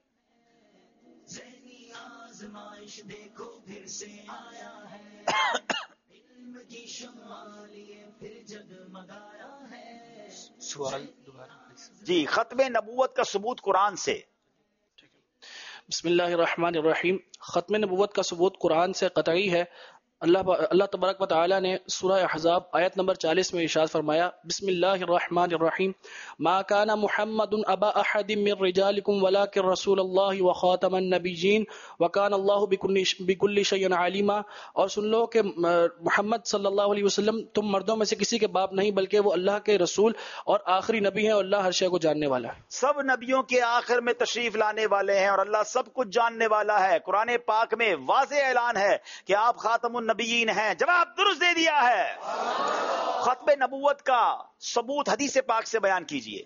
سوال دوبارہ. جی ختم نبوت کا ثبوت قرآن سے. بسم اللہ الرحمن الرحیم. ختم نبوت کا ثبوت قرآن سے قطعی ہے. اللہ اللہ تبارک و تعالی نے سورہ احزاب آیت نمبر چالیس میں ارشاد فرمایا، بسم اللہ الرحمن الرحیم، ما کان محمد ابا احد من رجالکم ولکن رسول اللہ وخاتم النبیین وکان اللہ بکل شیء علیما. اور سن لو کہ محمد صلی اللہ علیہ وسلم تم مردوں میں سے کسی کے باپ نہیں بلکہ وہ اللہ کے رسول اور آخری نبی ہیں اور اللہ ہر شے کو جاننے والا ہے. سب نبیوں کے آخر میں تشریف لانے والے ہیں اور اللہ سب کچھ جاننے والا ہے. قرآن پاک میں واضح اعلان ہے کہ آپ خاتم النبیین ہیں. جواب درست دے دیا ہے. ختم نبوت کا ثبوت حدیث پاک سے بیان کیجئے.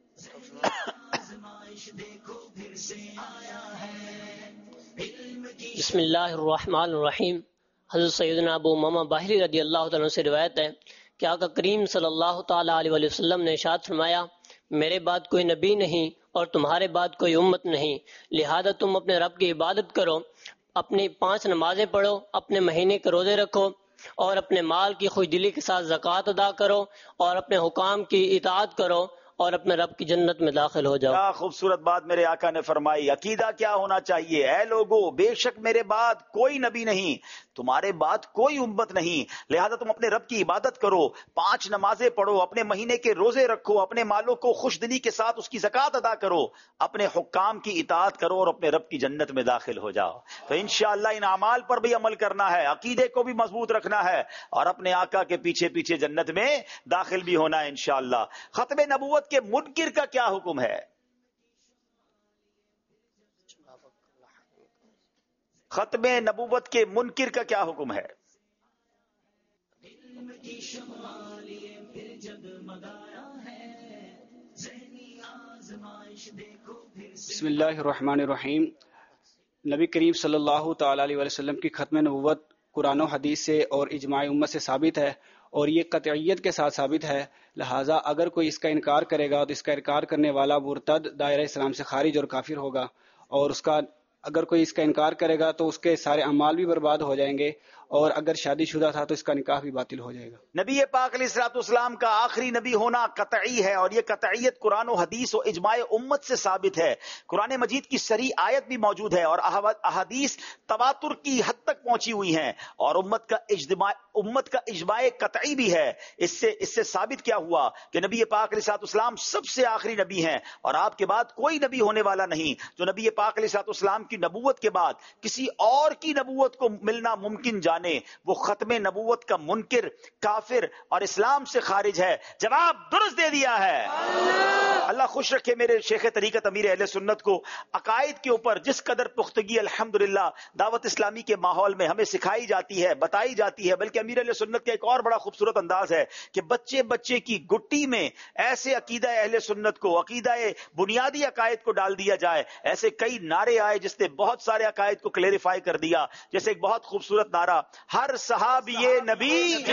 بسم اللہ الرحمن الرحیم. حضرت سیدنا ابو امامہ باہلی رضی اللہ تعالیٰ سے روایت ہے کہ آقا کریم صلی اللہ تعالی علیہ وآلہ وسلم نے ارشاد فرمایا، میرے بعد کوئی نبی نہیں اور تمہارے بعد کوئی امت نہیں، لہذا تم اپنے رب کی عبادت کرو، اپنی پانچ نمازیں پڑھو، اپنے مہینے کے روزے رکھو اور اپنے مال کی خوش دلی کے ساتھ زکوٰۃ ادا کرو اور اپنے حکام کی اطاعت کرو اور اپنے رب کی جنت میں داخل ہو جاؤ. کیا خوبصورت بات میرے آقا نے فرمائی. عقیدہ کیا ہونا چاہیے؟ اے لوگو بے شک میرے بعد کوئی نبی نہیں، تمہارے بعد کوئی امت نہیں، لہذا تم اپنے رب کی عبادت کرو، پانچ نمازیں پڑھو، اپنے مہینے کے روزے رکھو، اپنے مالوں کو خوش دلی کے ساتھ اس کی زکوٰۃ ادا کرو، اپنے حکام کی اطاعت کرو اور اپنے رب کی جنت میں داخل ہو جاؤ. تو انشاءاللہ ان اعمال پر بھی عمل کرنا ہے، عقیدے کو بھی مضبوط رکھنا ہے اور اپنے آقا کے پیچھے پیچھے جنت میں داخل بھی ہونا ہے انشاءاللہ. ختم نبوت کے منکر کا کیا حکم ہے؟ ختم نبوت کے منکر کا کیا حکم ہے؟ بسم اللہ الرحمن الرحیم. نبی کریم صلی اللہ تعالی علیہ وسلم کی ختم نبوت قرآن و حدیث سے اور اجماع امت سے ثابت ہے اور یہ قطعیت کے ساتھ ثابت ہے. لہٰذا اگر کوئی اس کا انکار کرے گا تو اس کا انکار کرنے والا مرتد، دائرہ اسلام سے خارج اور کافر ہوگا اور اس کا اگر کوئی اس کا انکار کرے گا تو اس کے سارے اعمال بھی برباد ہو جائیں گے، اور اگر شادی شدہ تھا تو اس کا نکاح بھی باطل ہو جائے گا۔ نبی پاک علیہ الصلوۃ والسلام کا آخری نبی ہونا قطعی ہے، اور یہ قطعیت قرآن و حدیث و اجماع امت سے ثابت ہے۔ قرآن مجید کی صریح آیت بھی موجود ہے اور احادیث تواتر کی حد تک پہنچی ہوئی ہیں، اور امت کا اجتماع امت کا اجماع قطعی بھی ہے۔ اس سے اس سے ثابت کیا ہوا کہ نبی پاک علیہ الصلوۃ والسلام سب سے آخری نبی ہیں، اور آپ کے بعد کوئی نبی ہونے والا نہیں۔ جو نبی پاک علیہ الصلوۃ والسلام کی نبوت کے بعد کسی اور کی نبوت کو ملنا ممکن جانے، وہ ختم نبوت کا منکر، کافر اور اسلام سے خارج ہے۔ جواب درست دے دیا ہے۔ اللہ خوش رکھے میرے شیخ طریقت امیر اہل سنت کو عقائد کے اوپر جس قدر پختگی الحمدللہ دعوت اسلامی کے ماحول میں ہمیں سکھائی جاتی ہے، بتائی جاتی ہے، بلکہ امیر اہل سنت کا ایک اور بڑا خوبصورت انداز ہے کہ بچے بچے کی گٹی میں ایسے عقیدہ اہل سنت کو، عقیدہ بنیادی عقائد کو ڈال دیا جائے۔ ایسے کئی نعرے آئے جس نے بہت سارے عقائد کو کلیریفائی کر دیا، جیسے ایک بہت خوبصورت نعرہ ہر صحابی نبی،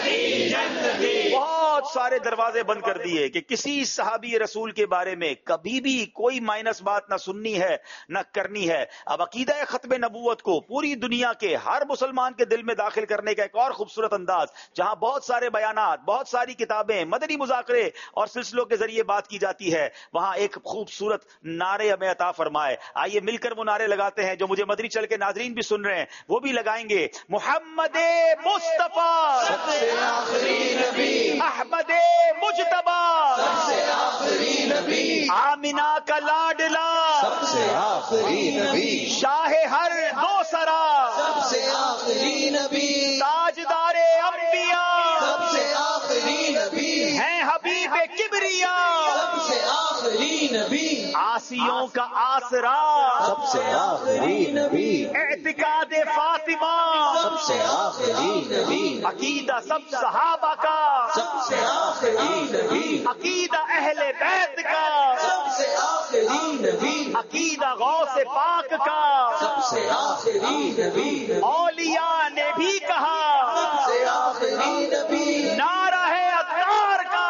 بہت سارے دروازے بند کر دیے کہ کسی صحابی رسول کے بارے میں کبھی بھی کوئی مائنس بات نہ سننی ہے نہ کرنی ہے۔ اب عقیدہ ختم نبوت کو پوری دنیا کے ہر مسلمان کے دل میں داخل کرنے کا ایک اور خوبصورت انداز، جہاں بہت سارے بیانات، بہت ساری کتابیں، مدنی مذاکرے اور سلسلوں کے ذریعے بات کی جاتی ہے، وہاں ایک خوبصورت نعرے ہمیں عطا فرمائے۔ آئیے مل کر وہ نعرے لگاتے ہیں جو مجھے مدنی چل کے ناظرین بھی سن رہے ہیں، وہ بھی لگائیں گے۔ محمد مصطفیٰ سب سے آخری نبی، احمد مجتبیٰ سب سے آخری نبی، آمینہ کا لاڈلا سب سے آخری نبی، شاہ ہر دو سرا سب سے آخری نبی، تاجدار انبیاء سب سے آخری نبی، ہیں حبیب کبریا سب سے آخری نبی، آسیوں کا آسرا سب سے آخری نبی، اعتقاد فاطمہ سب سے آخری نبی، عقیدہ سب صحابہ کا سب سے آخری نبی، عقیدہ اہل بیت کا سب سے آخری نبی، عقیدہ غوث پاک کا سب سے آخری نبی، اولیاء نے بھی کہا سب سے آخری نبی، نعرہ ہے اتار کا۔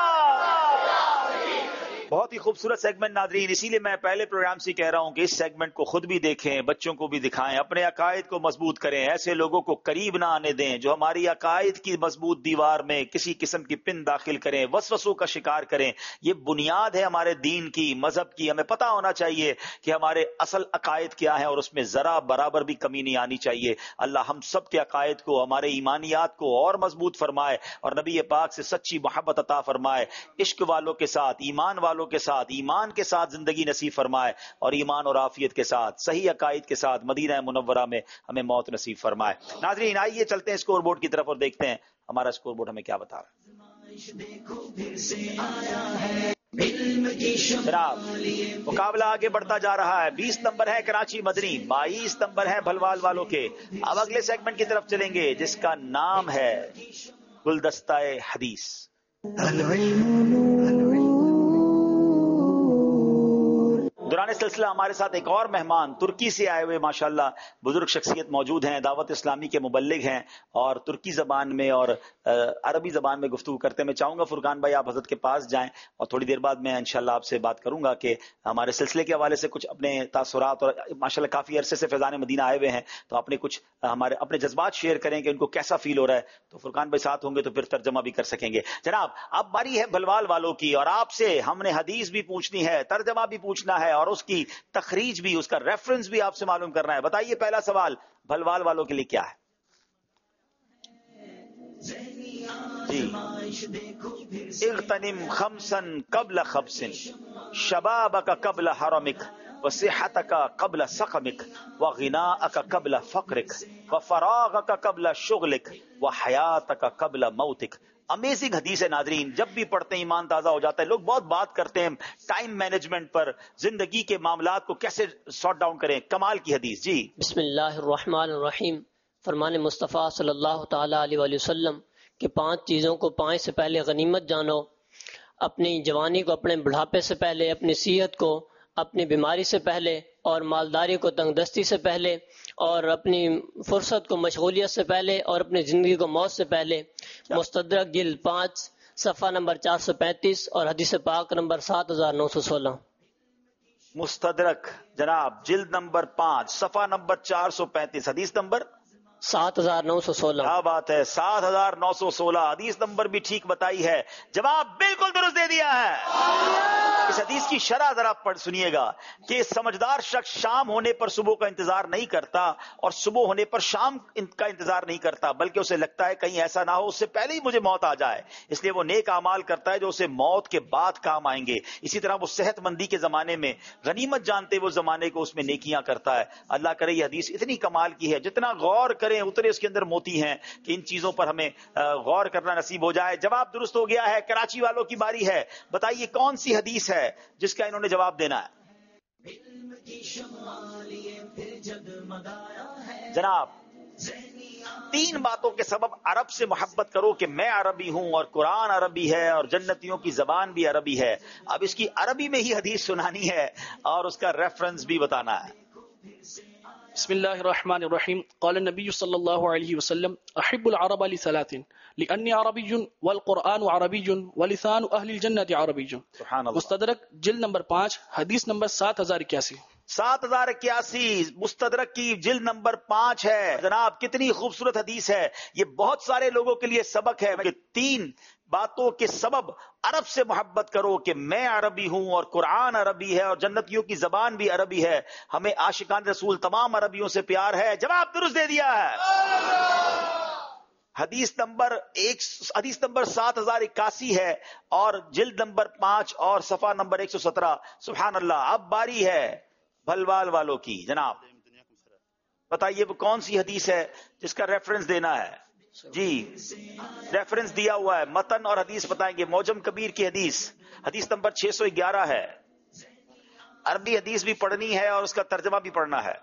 بہت ہی خوبصورت سیگمنٹ ناظرین، اسی لیے میں پہلے پروگرام سے کہہ رہا ہوں کہ اس سیگمنٹ کو خود بھی دیکھیں، بچوں کو بھی دکھائیں، اپنے عقائد کو مضبوط کریں، ایسے لوگوں کو قریب نہ آنے دیں جو ہماری عقائد کی مضبوط دیوار میں کسی قسم کی پن داخل کریں، وسوسوں کا شکار کریں۔ یہ بنیاد ہے ہمارے دین کی، مذہب کی۔ ہمیں پتہ ہونا چاہیے کہ ہمارے اصل عقائد کیا ہیں اور اس میں ذرا برابر بھی کمی نہیں آنی چاہیے۔ اللہ ہم سب کے عقائد کو، ہمارے ایمانیات کو اور مضبوط فرمائے اور نبی پاک سے سچی محبت عطا فرمائے، عشق والوں کے ساتھ، ایمان والوں کے ساتھ، ایمان کے ساتھ زندگی نصیب فرمائے، اور ایمان اور عافیت کے ساتھ، صحیح عقائد کے ساتھ مدینہ منورہ میں ہمیں موت نصیب فرمائے۔ ناظرین آئیے چلتے ہیں اسکور بورڈ کی طرف اور دیکھتے ہیں ہمارا اسکور بورڈ ہمیں کیا بتا رہا ہے۔ جناب مقابلہ آگے بڑھتا جا رہا ہے، بیس نمبر ہے کراچی مدنی، بائیس نمبر ہے بھلوال والوں کے۔ اب اگلے سیگمنٹ کی طرف چلیں گے جس کا نام ہے گلدستہ حدیث۔ دوران سلسلہ ہمارے ساتھ ایک اور مہمان ترکی سے آئے ہوئے ماشاءاللہ بزرگ شخصیت موجود ہیں، دعوت اسلامی کے مبلغ ہیں اور ترکی زبان میں اور عربی زبان میں گفتگو کرتے ہیں۔ میں چاہوں گا فرقان بھائی آپ حضرت کے پاس جائیں اور تھوڑی دیر بعد میں انشاءاللہ آپ سے بات کروں گا کہ ہمارے سلسلے کے حوالے سے کچھ اپنے تاثرات، اور ماشاءاللہ کافی عرصے سے فیضان مدینہ آئے ہوئے ہیں تو اپنے کچھ ہمارے اپنے جذبات شیئر کریں کہ ان کو کیسا فیل ہو رہا ہے، تو فرقان بھائی ساتھ ہوں گے تو پھر ترجمہ بھی کر سکیں گے۔ جناب اب باری ہے بھلوال والوں کی، اور آپ سے ہم نے حدیث بھی پوچھنی ہے، ترجمہ بھی پوچھنا ہے اور اس کی تخریج بھی، اس کا ریفرنس بھی آپ سے معلوم کرنا ہے۔ بتائیے پہلا سوال بھلوال والوں کے لیے کیا ہے؟ جی اغتنم خمسن قبل خمسن، شبابک قبل حرمک، وصحتک قبل سقمک، وغناءک قبل فقرک، وفراغک قبل شغلک، وحیاتک قبل موتک۔ امیزنگ حدیث ہے ناظرین، جب بھی پڑھتے ہیں ایمان تازہ ہو جاتا ہے۔ لوگ بہت بات کرتے ہیں ٹائم مینجمنٹ پر، زندگی کے معاملات کو کیسے سارٹ ڈاؤن کریں، کمال کی حدیث۔ جی بسم اللہ الرحمن الرحیم۔ فرمان مصطفیٰ صلی اللہ تعالی علیہ وآلہ وسلم کہ پانچ چیزوں کو پانچ سے پہلے غنیمت جانو، اپنی جوانی کو اپنے بڑھاپے سے پہلے، اپنی صحت کو اپنی بیماری سے پہلے، اور مالداری کو تنگ دستی سے پہلے، اور اپنی فرصت کو مشغولیت سے پہلے، اور اپنی زندگی کو موت سے پہلے۔ مستدرک جلد پانچ صفحہ نمبر چار سو پینتیس اور حدیث پاک نمبر سات ہزار نو سو سولہ۔ मुस्तदरक जनाब जिल्द नंबर पांच सफा नंबर चार सौ पैंतीस हदीस नंबर सात हजार नौ सौ सोलह। क्या बात है, सात हजार नौ सौ सोलह। हदीस नंबर भी ठीक बताई है, जवाब बिल्कुल दुरुस्त दे दिया है। इस हदीस की शरह जरा पढ़ सुनिएगा कि समझदार शख्स शाम होने पर सुबह का इंतजार नहीं करता और सुबह होने पर शाम का इंतजार नहीं करता, बल्कि उसे लगता है कहीं ऐसा ना हो उससे पहले ही मुझे मौत आ जाए, इसलिए वो नेक अमाल करता है जो उसे मौत के बाद काम आएंगे। इसी तरह वो सेहतमंदी के जमाने में गनीमत जानते वो जमाने को उसमें नेकियां करता है। अल्लाह करे ये हदीस इतनी कमाल की है, जितना गौर करें उतने उसके अंदर मोती हैं कि इन चीजों पर हमें गौर करना नसीब हो जाए। जवाब दुरुस्त हो गया है। कराची वालों की बारी है, बताइए कौन सी हदीस है जिसका इन्होंने जवाब देना है। जनाब तीन बातों के सबब अरब से मोहब्बत करो कि मैं अरबी हूं और कुरान अरबी है और जन्नतियों की जबान भी अरबी है। अब इसकी अरबी में ही हदीस सुनानी है और उसका रेफरेंस भी बताना है। बिस्मिल्लाहिर्रहमानिर्रहीम। क़ाल नबी सल्लल्लाहु अलैहि वसल्लम अहिब्बुल अरब लिसलातिन लिअन्नी अरबिय्युन वल कुरआन अरबिय्युन व लिसानु अहलिल जन्नति अरबिय्युन। मुस्तदरक जिल्द नंबर पाँच हदीस नंबर सात हजार इक्यासी। सात हजार इक्यासी मुस्तदरक की जिल्द नंबर पांच है। जनाब कितनी खूबसूरत हदीस है। ये बहुत सारे लोगों के लिए सबक है कि तीन बातों के सबब अरब से मोहब्बत करो कि मैं अरबी हूं और कुरान अरबी है और जन्नतियों की जबान भी अरबी है। हमें आशिकान रसूल तमाम अरबियों से प्यार है। जवाब दुरुस्त दे दिया है। हदीस नंबर एक हदीस नंबर सात हजार इक्यासी है और जिल्द नंबर पांच और सफा नंबर एक सौ सत्रह। सुभान अल्लाह। अब बारी है भलवाल वालों की। जनाब बताइए वो कौन सी हदीस है जिसका रेफरेंस देना है। जी रेफरेंस दिया हुआ है, मतन और हदीस बताएंगे। मौजम कबीर की हदीस हदीस नंबर छह सौ ग्यारह है। अरबी हदीस भी पढ़नी है और उसका तर्जमा भी पढ़ना है।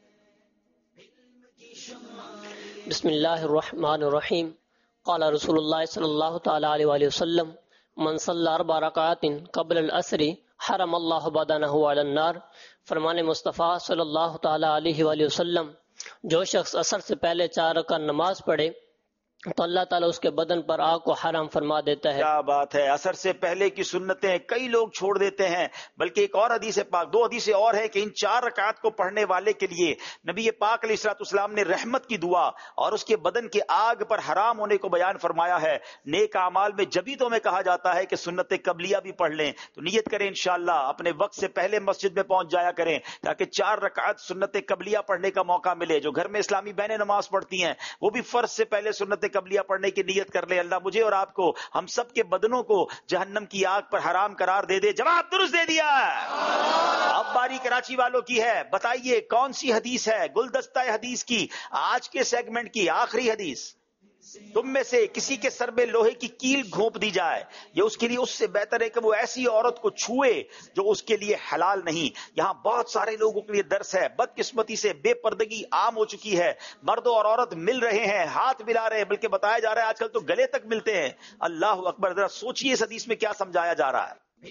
बिस्मिल्लाहिर्रहमानिर्रहीम। क़ाला रसूलुल्लाह सल्लल्लाहु तआला अलैहि वसल्लम मन सल्ला अरबा रकातिन क़ब्ल अल-असरी हरमल्लाहु बदनहु अलन नार। फरमाने मुस्तफ़ा सल्लल्लाहु तआला अलैहि वसल्लम जो शख्स असर से पहले चार रकात नमाज पढ़े तो अल्लाह ताला उसके बदन पर आग को हराम फरमा देता है। क्या बात है। असर से पहले की सुन्नतें कई लोग छोड़ देते हैं, बल्कि एक और हदीस पाक दो हदीसें और है कि इन चार रकात को पढ़ने वाले के लिए नबी पाक अलैहिस्सलाम ने रहमत की दुआ और उसके बदन के आग पर हराम होने को बयान फरमाया है। नेक अमाल में जभी तो में कहा जाता है कि सुन्नत कबलिया भी पढ़ लें, तो नियत करें इंशाअल्लाह अपने वक्त से पहले मस्जिद में पहुंच जाया करें ताकि चार रकात सुन्नत कबलिया पढ़ने का मौका मिले। जो घर में इस्लामी बहनें नमाज पढ़ती हैं वो भी फर्ज से पहले सुन्नत कबलिया पढ़ने की नियत कर ले। अल्लाह मुझे और आपको हम सब के बदनों को जहन्नम की आग पर हराम करार दे दे। जवाब दुरुस्त दे दिया है। अब बारी कराची वालों की है, बताइए कौन सी हदीस है गुलदस्ता हदीस की आज के सेगमेंट की आखिरी हदीस। तुम में से किसी के सर में लोहे की कील घोंप दी जाए, ये उसके लिए उससे बेहतर है कि वो ऐसी औरत को छुए जो उसके लिए हलाल नहीं। यहाँ बहुत सारे लोगों के लिए दर्स है। बदकिस्मती से बेपर्दगी आम हो चुकी है। मर्द और औरत मिल रहे हैं, हाथ मिला रहे हैं, बल्कि बताया जा रहा है आजकल तो गले तक मिलते हैं। अल्लाह अकबर। जरा सोचिए इस हदीस में क्या समझाया जा रहा है।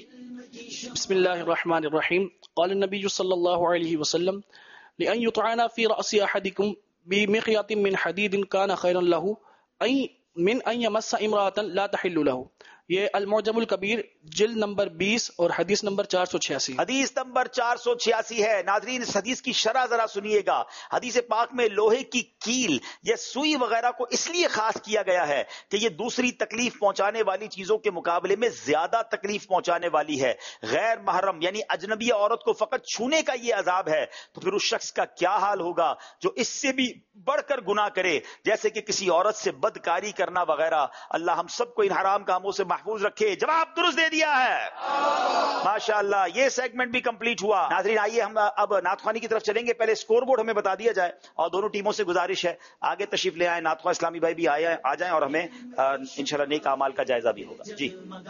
बिस्मिल्लाहिर्रहमानिर्रहीम। क़ाल नबी सल्लल्लाहु अलैहि वसल्लम लिअन युतअना फी रअसी अहदिकुम बिमिक़यातिन मिन हदीदिन कान खैरन लहू मिन अन यमस्सा इम्राअतन ला तहिल्लु लहू। ये अल-मुअजमुल कबीर जिल्द नंबर बीस और हदीस नंबर चार सौ छियासी। हदीस नंबर चार सौ छियासी है। नाजरीन इस हदीस की शरह जरा सुनिएगा। हदीस पाक में लोहे की कील या सुई वगैरह को इसलिए खास किया गया है कि ये दूसरी तकलीफ पहुंचाने वाली चीजों के मुकाबले में ज्यादा तकलीफ पहुंचाने वाली है। गैर महरम यानी अजनबी औरत को फकत छूने का ये अजाब है, तो फिर उस शख्स का क्या हाल होगा जो इससे भी बढ़कर गुनाह करे, जैसे कि किसी औरत से बदकारी करना वगैरह। अल्लाह हम सबको इन हराम कामों से महफूज रखे। जवाब दुरुस्त दे दिया है। माशाअल्लाह। ये सेगमेंट भी कंप्लीट हुआ। नाज़रीन आइए हम अब नाथखानी की तरफ चलेंगे। पहले स्कोर बोर्ड हमें बता दिया जाए और दोनों टीमों से गुजारिश है आगे तशरीफ ले आए। नाथखा इस्लामी भाई भी आए आ जाएं और हमें इंशाल्लाह नेक अमाल का जायजा भी होगा। जी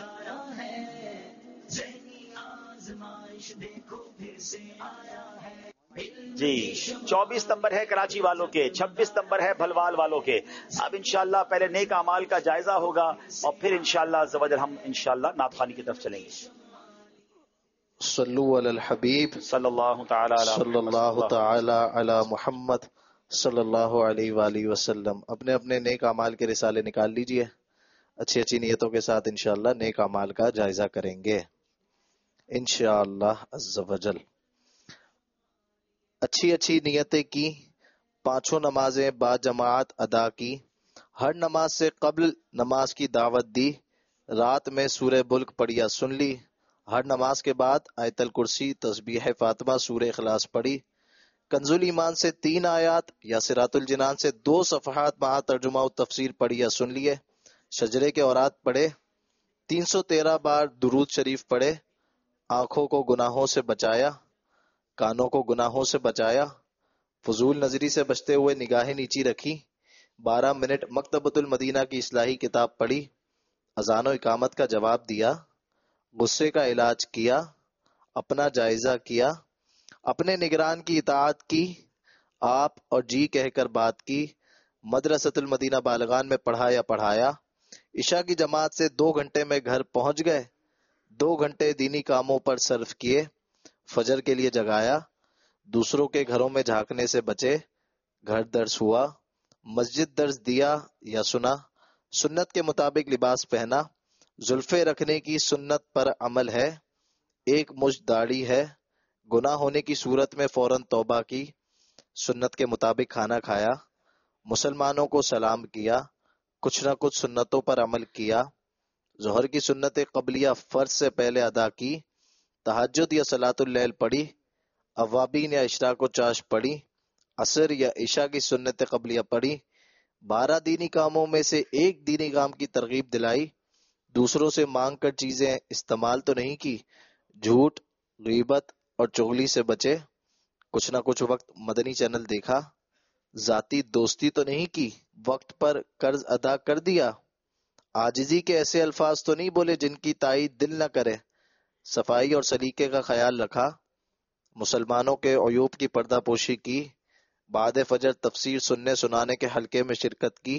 जी चौबीस नंबर है कराची वालों के, छब्बीस नंबर है भलवाल वालों के। अब इंशाल्लाह पहले नेक अमाल का जायजा होगा और फिर इंशाल्लाह ज़वजल हम इंशाल्लाह नाथखानी की तरफ चलेंगे। सल्लु अलल हबीब सल्लल्लाहु तआला सल्लल्लाहु तआला अला मुहम्मद सल्लल्लाहु अलैहि वसल्लम। अपने अपने नेक अमाल के रिसाले निकाल लीजिए। अच्छी अच्छी नियतों के साथ इंशाल्लाह नेक अमाल का जायजा करेंगे इंशाअल्लाह अज़्ज़ वजल। اچھی اچھی نیتیں کی، پانچوں نمازیں با جماعت ادا کی، ہر نماز سے قبل نماز کی دعوت دی، رات میں سورہ ملک پڑھیا سن لی، ہر نماز کے بعد آیت الکرسی تسبیح فاطمہ سورہ اخلاص پڑھی، کنز الایمان سے تین آیات یا صراط الجنان سے دو صفحات مع ترجمہ و تفسیر پڑھی یا سن لیے، شجرے کے اورات پڑھے، تین سو تیرہ بار درود شریف پڑھے، آنکھوں کو گناہوں سے بچایا، کانوں کو گناہوں سے بچایا، فضول نظری سے بچتے ہوئے نگاہیں نیچی رکھی، بارہ منٹ مکتبۃ المدینہ کی اصلاحی کتاب پڑھی، اذان و اقامت کا جواب دیا، غصے کا علاج کیا، اپنا جائزہ کیا، اپنے نگران کی اطاعت کی، آپ اور جی کہہ کر بات کی، مدرسۃ المدینہ بالغان میں پڑھا یا پڑھایا، عشاء کی جماعت سے دو گھنٹے میں گھر پہنچ گئے، دو گھنٹے دینی کاموں پر صرف کیے، فجر کے لیے جگایا، دوسروں کے گھروں میں جھانکنے سے بچے، گھر درس ہوا، مسجد درس دیا یا سنا، سنت کے مطابق لباس پہنا، زلفے رکھنے کی سنت پر عمل ہے، ایک مچ داڑھی ہے، گناہ ہونے کی صورت میں فوراً توبہ کی، سنت کے مطابق کھانا کھایا، مسلمانوں کو سلام کیا، کچھ نہ کچھ سنتوں پر عمل کیا، ظہر کی سنت قبلیہ فرض سے پہلے ادا کی، تہجد یا صلاۃ اللیل پڑھی، اوابین یا اشراق و چاش پڑھی، عصر یا عشاء کی سنت قبلیہ پڑھی، بارہ دینی کاموں میں سے ایک دینی کام کی ترغیب دلائی، دوسروں سے مانگ کر چیزیں استعمال تو نہیں کی، جھوٹ، غیبت اور چغلی سے بچے، کچھ نہ کچھ وقت مدنی چینل دیکھا، ذاتی دوستی تو نہیں کی، وقت پر قرض ادا کر دیا، عاجزی کے ایسے الفاظ تو نہیں بولے جن کی تائید دل نہ کرے، صفائی اور سلیقے کا خیال رکھا، مسلمانوں کے عیوب کی پردہ پوشی کی، بعد فجر تفسیر سننے سنانے کے حلقے میں شرکت کی،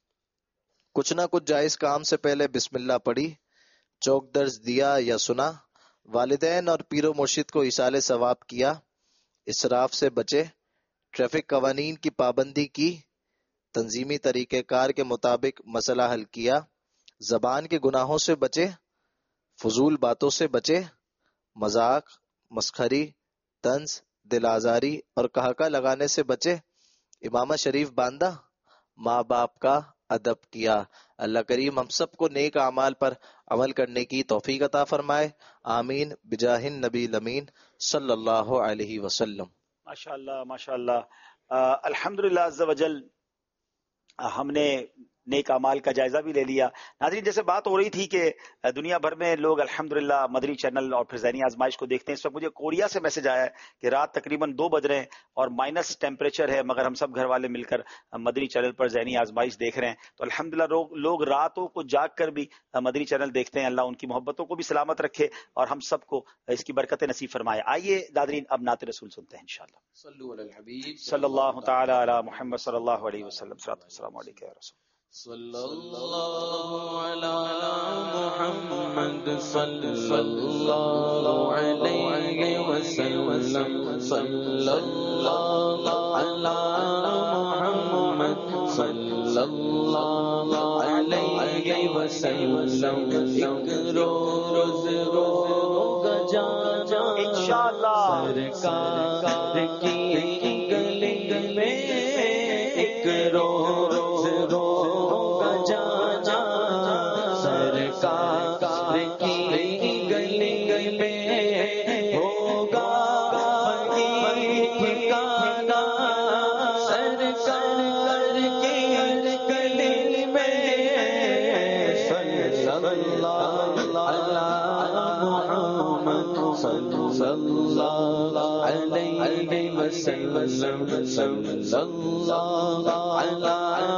کچھ نہ کچھ جائز کام سے پہلے بسم اللہ پڑھی، چوک درس دیا یا سنا، والدین اور پیر و مرشد کو ایصال ثواب کیا، اسراف سے بچے، ٹریفک قوانین کی پابندی کی، تنظیمی طریقہ کار کے مطابق مسئلہ حل کیا، زبان کے گناہوں سے بچے، فضول باتوں سے بچے، مذاق، مسخری، طنز، دل آزاری اور کہکہ لگانے سے بچے، امامہ شریف باندھا، ماں باپ کا ادب کیا۔ اللہ کریم ہم سب کو نیک اعمال پر عمل کرنے کی توفیق عطا فرمائے، آمین بجاہ النبی الامین صلی اللہ علیہ وسلم۔ ماشاء اللہ ماشاء اللہ، الحمدللہ عز وجل ہم نے نیک اعمال کا جائزہ بھی لے لیا۔ ناظرین، جیسے بات ہو رہی تھی کہ دنیا بھر میں لوگ الحمدللہ مدنی چینل اور پھر ذہنی آزمائش کو دیکھتے ہیں، اس وقت مجھے کوریا سے میسج آیا ہے کہ رات تقریباً دو بج رہے ہیں اور مائنس ٹیمپریچر ہے، مگر ہم سب گھر والے مل کر مدنی چینل پر ذہنی آزمائش دیکھ رہے ہیں۔ تو الحمدللہ لوگ راتوں کو جاگ کر بھی مدنی چینل دیکھتے ہیں۔ اللہ ان کی محبتوں کو بھی سلامت رکھے اور ہم سب کو اس کی برکت نصیب فرمائے۔ آئیے ناظرین اب نعت رسول سنتے ہیں انشاءاللہ۔ صلو علی الحبیب صلی اللہ تعالی علی محمد صلی اللہ علیہ وسلم۔ السلام علیکم یا رسول صلی اللہ علی محمد صلی اللہ علیہ وسلم، صلی اللہ علی محمد صلی اللہ علیہ وسلم۔ ایک روز ہوگا جانا انشاءاللہ سرکار کی گلی میں، ایک روز ہوگا جانا سرکار کی گلی میں، ہوگا وہی ٹھکانا سرکار کی گلی میں، صلی اللہ علی محمد صلی اللہ علیہ وسلم، صلی اللہ علی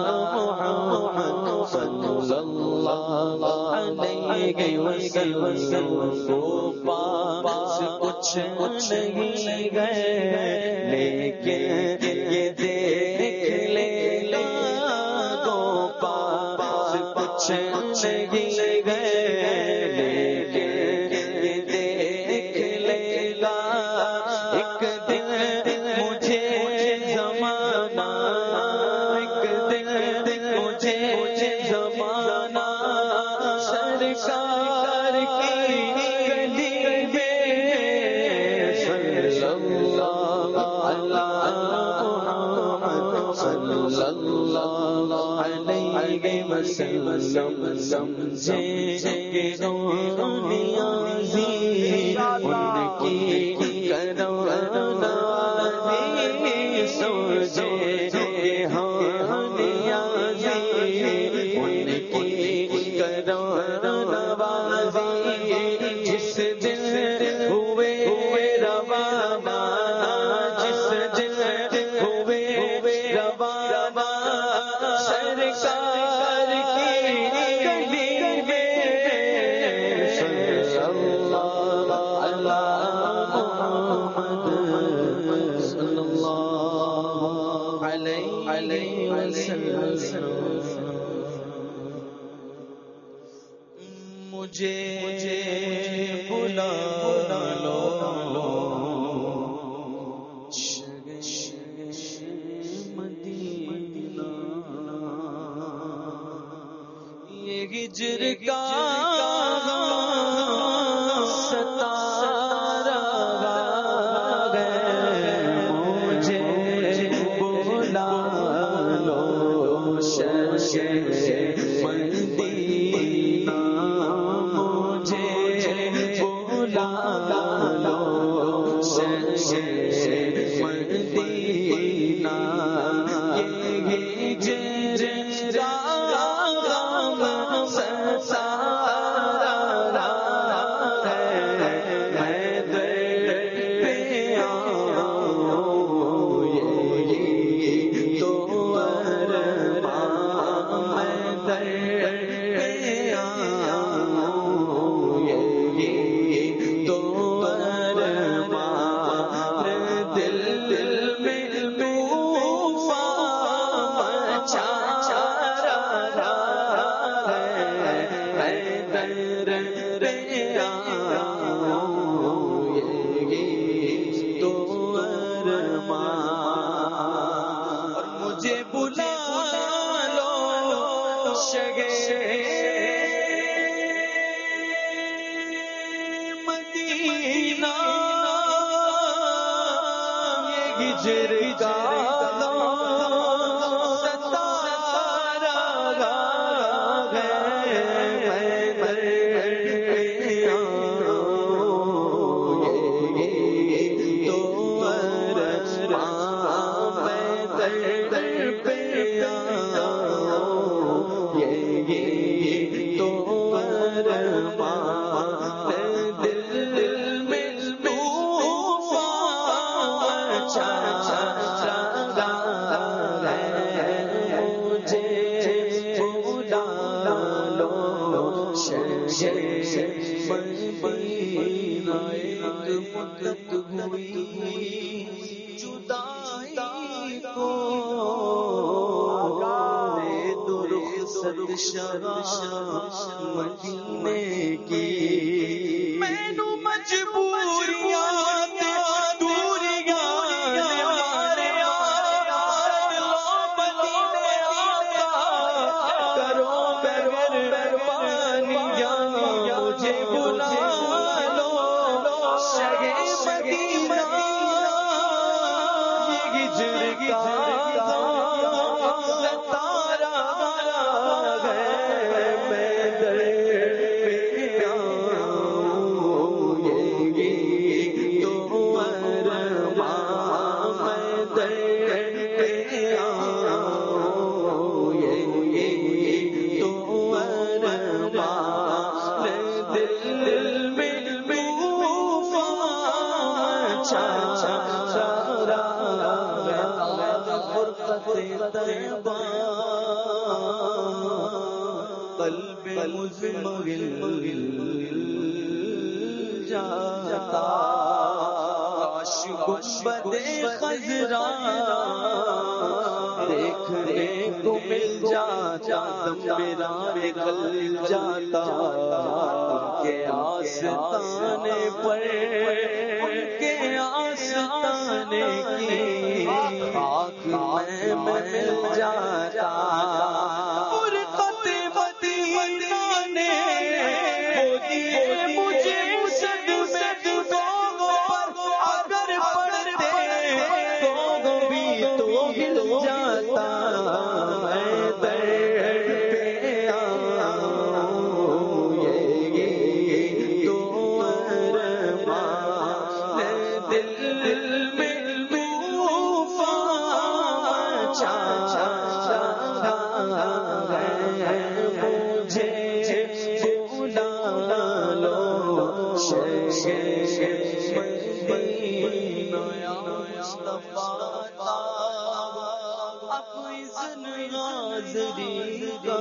محمد صلی اللہ علیہ وسلم۔ کو پاس کچھ نہیں گئے لیکن یہ دیکھ لینا، کو پاس کچھ نہیں گئے لیکن یہ دیکھ لینا، ایک دن مجھے زمانہ، ایک دن مجھے زمانہ سرکار کی گلی میں، صلی اللہ علی علیہ وسلم سمجھے کہ روح نیازی ان کی کرم نوازی سوچے کہ ہاں نیازی ان کی کرم نوازی جس دن ہوئے روانہ جس دن ہوئے روانہ سرکار کی گلی میں صلی اللہ محمد صلی اللہ علیہ وسلم مجھے بلا لو مدینہ یہ ہجر کا ستارہ ہے مجھے بلا لو شہر مدینہ مجھے بلا لو شہر مدینہ یہ ہجر کا ستارہ ہے میں در پہ آؤں یہی تو ارمان میں در پہ آؤں یہی تو ارمان دل دل میں طوفان مچا رہا ہے میں در پہ آؤں یہی تو ارمان اور مجھے بلا لو شگے مدینہ یہ ہجر کا ستارہ ہے میں در پہ آؤں یہی تو ارمان میں در پہ آؤں یہی تو ارمان دل دل میں طوفان مچا رہا ہے مجھے بلا لو شہر مدینہ ایک مدت ہوئی جدائی کو درخت شرح مدینے کی میں نو مجبوریاں دوریاں مارے مدینے آقا کرو مہربانیاں مجھے بلا لو شگے مدینہ یہ ہجر کا ستارہ ہے میں در پہ آؤں یہی تو ارمان میں در پہ آؤں یہی تو ارمان دل دل میں طوفان مچا رہا ہے فرقت طیبہ قلب مزمگل جاتا کاش گنبد خضرا دیکھنے کو مل جاتا دم میرا پگھل جاتا ان کے آستانے پر ان کے آستانے کی خاک میں مل جاتا جاتا میں در حاضری کا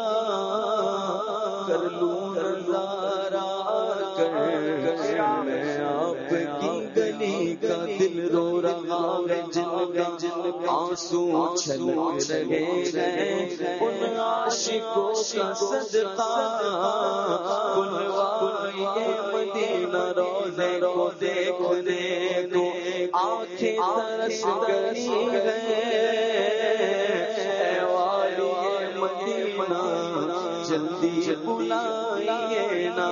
کر لوں نظارہ کر میں آپ کی گلی کا دل رو رہا ہے جن کا آنسو چھلک رہے ہیں ان عاشقوں کا صدقہ بلوائے مدینہ روزے کو دیکھنے کو آنکھیں ترس گئی ہے والی مدینہ جلدی بلائیے نا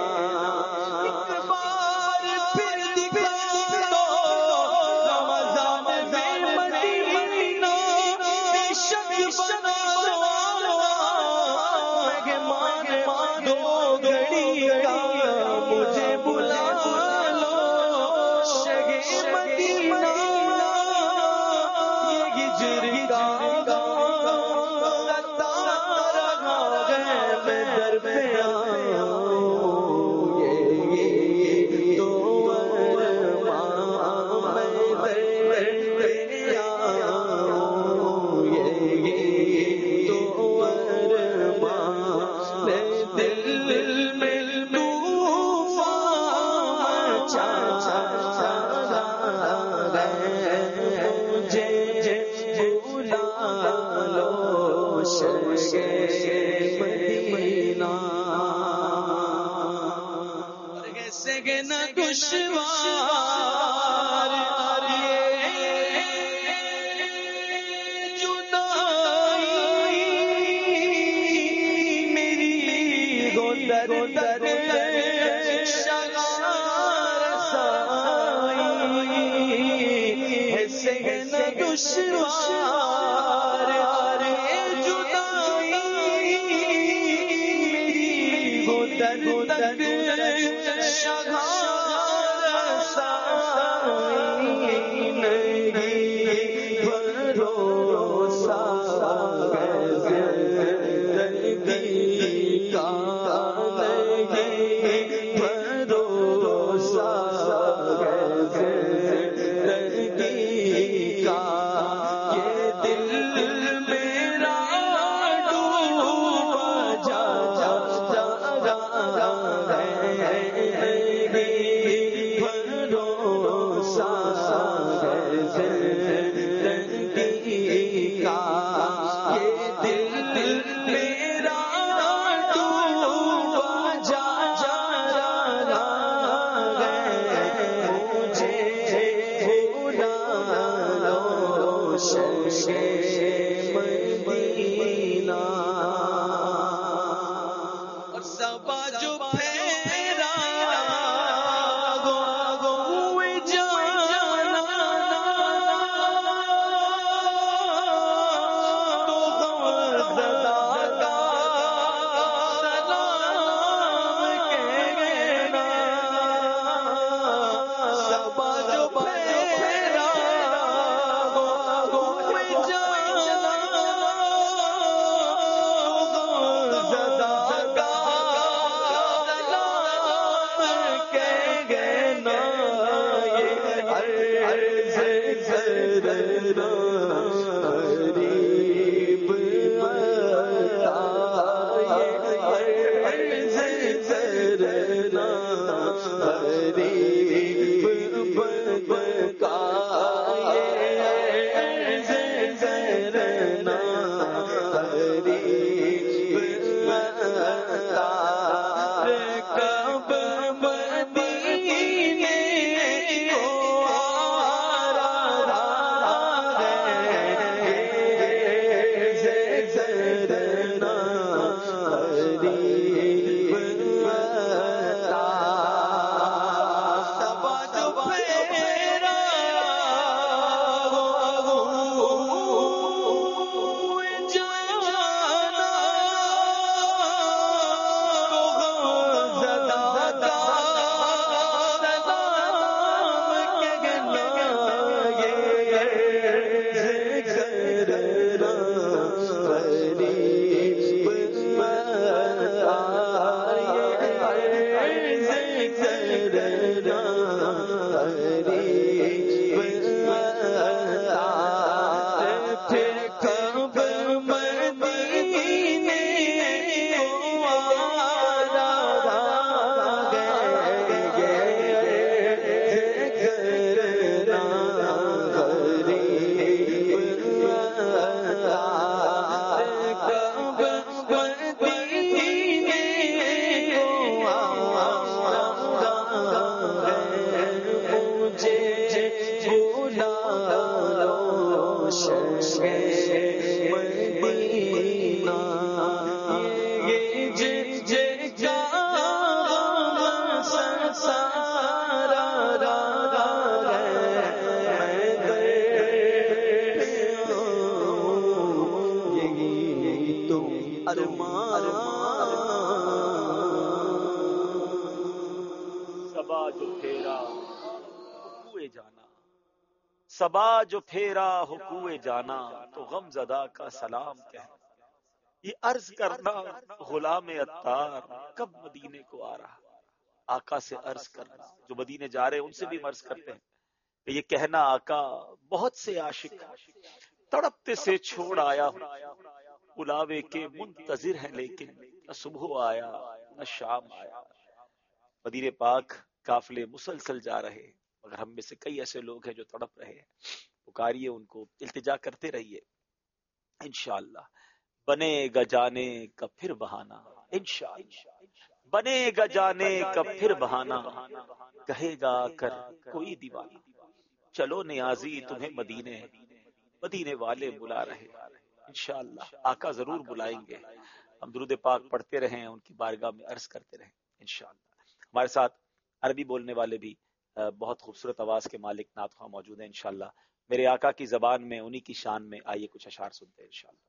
सबा जो फेरा हुकुए जाना, सबा जो फेरा हुकुए जाना, तो गम ज़दा का सलाम कह। ये अर्ज करना गुलाम अत्तार कब मदीने को आ रहा। आका से अर्ज करना, जो मदीने जा रहे हैं उनसे भी अर्ज करते हैं कि ये कहना आका बहुत से आशिक तड़पते से छोड़ आया हूं, बुलावे के मुंतजिर हैं लेकिन न सुबह आया न शाम आया। मदीने पाक काफिले मुसलसल जा रहे, मगर हम में से कई ऐसे लोग हैं जो तड़प रहे हैं। पुकारिए उनको, इल्तिजा करते रहिए। इंशाअल्लाह बनेगा जाने का फिर बहाना, इंशाअल्लाह बनेगा जाने का फिर बहाना, कहेगा कर कोई दीवाना, चलो नियाजी तुम्हें मदीने, मदीने वाले बुला रहे। इंशाअल्लाह आका जरूर बुलाएंगे। हम दुरूद पाक पढ़ते रहें, उनकी बारगाह में अर्ज करते रहें इंशाअल्लाह। हमारे साथ अरबी बोलने वाले भी बहुत खूबसूरत आवाज के मालिक नात ख्वाह मौजूद हैं इंशाअल्लाह। मेरे आका की जबान में उन्हीं की शान में आइए कुछ अशार सुनते हैं इंशाअल्लाह।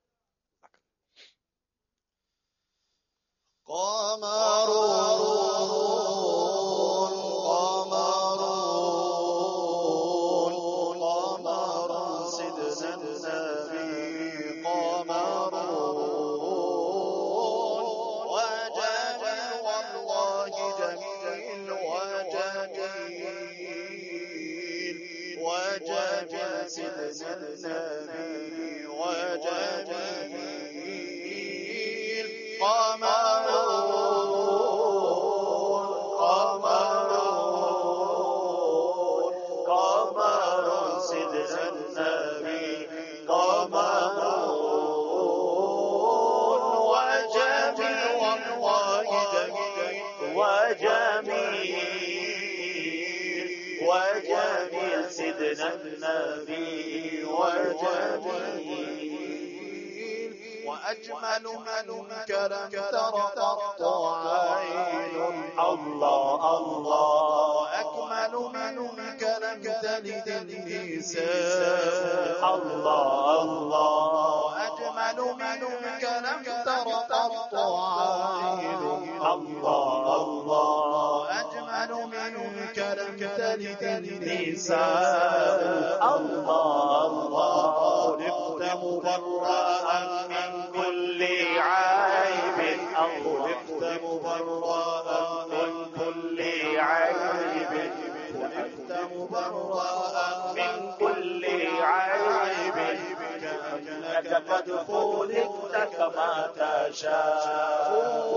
وأجمل منك لم تر قط عين، الله الله، وأكمل منك لم تلد النساء، الله الله، وأجمل منك لم تر قط عين، الله الله، وأجمل منك لم تلد النساء، الله الله، خلقت مبرأ من كل عيب، خلقت مبرأ من كل عيب، خلقت مبرأ من كل عيب، كأنك قد خلقت كما تشاء.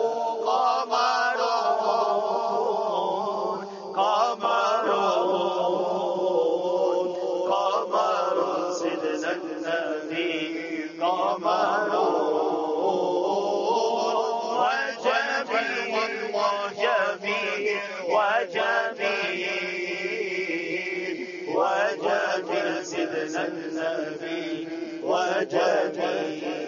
قمرون قمرون قمرون سيدنا النبي، قمرون وجميل وجميل وجميل وجميل سيدنا النبي وجميل.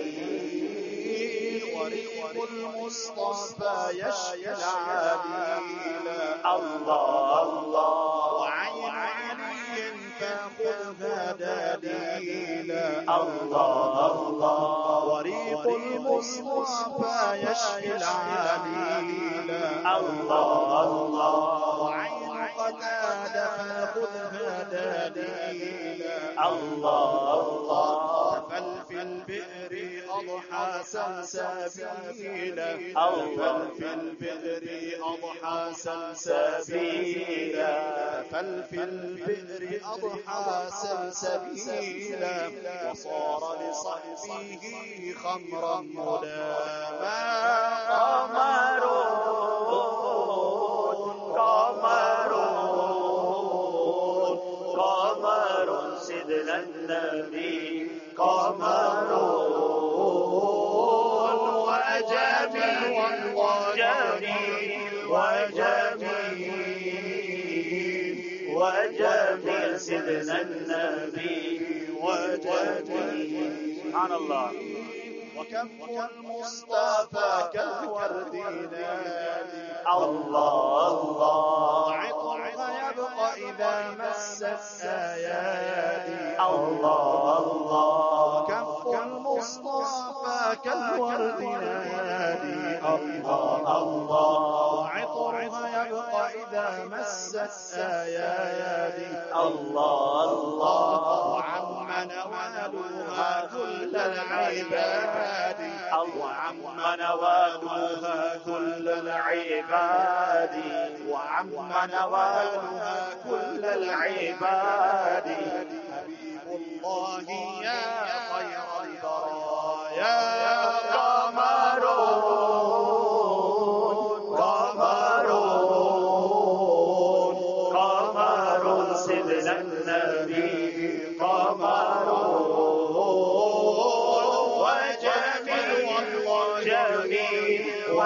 وريق المصطفى يشفي العليل، الله الله، وعين علي فخذها دليلا، الله الله، وريق المصطفى يشفي العليل، الله الله، وعين قتادة فخذها دليلا، الله الله، تفل في البئر أضحى سلسبيلا، تفل في البئر أضحى سلسبيلا، تفل في البئر أضحى سلسبيلا، وصار لصحبه خمرا مداما. قمرون قمرون قمرون سيدنا النبي، قمرون وجميل وجميل وجميل وجميل سيدنا النبي وجميل. سبحان الله. وكف المصطفى كالورد نادي، الله الله، عطرها يبقى إذا مست أيادي، الله الله، وكف المصطفى كالورد نادي الله الله عطرها يبقى إذا مس السيادي الله الله عم نوالها كل العباد وعم نوالها كل العباد وعم نوالها كل العباد حبيب الله يا خير البرايا قمرون قمرون قمر سيدنا النبي قمرون وجميل جميل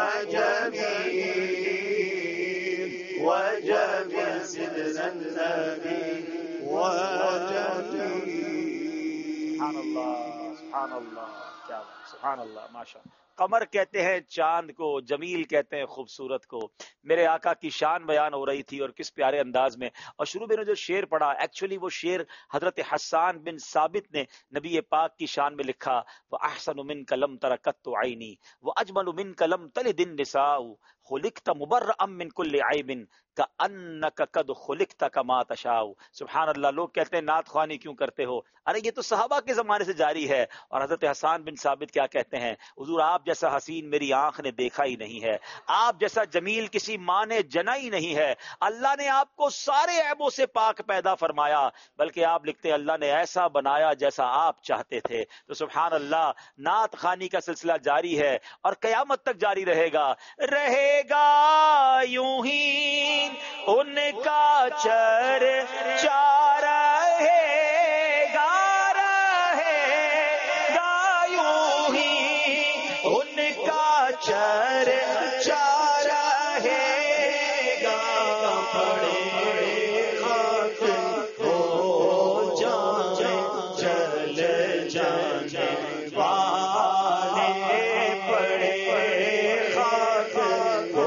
وجميل وجميل سيدنا النبي وجميل. سبحان اللہ سبحان اللہ کیا بات سبحان اللہ ماشاء اللہ. قمر کہتے ہیں چاند کو، جمیل کہتے ہیں خوبصورت کو. میرے آقا کی شان بیان ہو رہی تھی اور کس پیارے انداز میں. اور شروع میں نے جو شعر پڑھا ایکچولی وہ شعر حضرت حسان بن ثابت نے نبی پاک کی شان میں لکھا. وَأَحْسَنُ مِنْكَ لَمْ تَرَ قَطُّ عَيْنِي وَأَجْمَلُ مِنْكَ لَمْ تَلِدِ النِّسَاءُ خُلِقْتَ مُبَرَّأً مِنْ كُلِّ عَيْبٍ كَأَنَّكَ قَدْ خُلِقْتَ كَمَا تَشَاءُ. سبحان اللہ. لوگ کہتے ہیں نعت خوانی کیوں کرتے ہو؟ ارے یہ تو صحابہ کے زمانے سے جاری ہے. اور حضرت حسان بن ثابت کیا کہتے ہیں؟ حضور آپ جیسا حسین میری آنکھ نے دیکھا ہی نہیں ہے، آپ جیسا جمیل کسی ماں نے جنا ہی نہیں ہے. اللہ نے آپ کو سارے عیبوں سے پاک پیدا فرمایا، بلکہ آپ لکھتے ہیں اللہ نے ایسا بنایا جیسا آپ چاہتے تھے. تو سبحان اللہ. نعت خوانی کا سلسلہ جاری ہے اور قیامت تک جاری رہے گا. رہے گا یوں ہی ان کا چر چار ہے گا، رہے گا یوں ہی ان کا چر چار ہے گا. پڑے خاک ہو جائے چل جانے والے، پڑے خاک ہو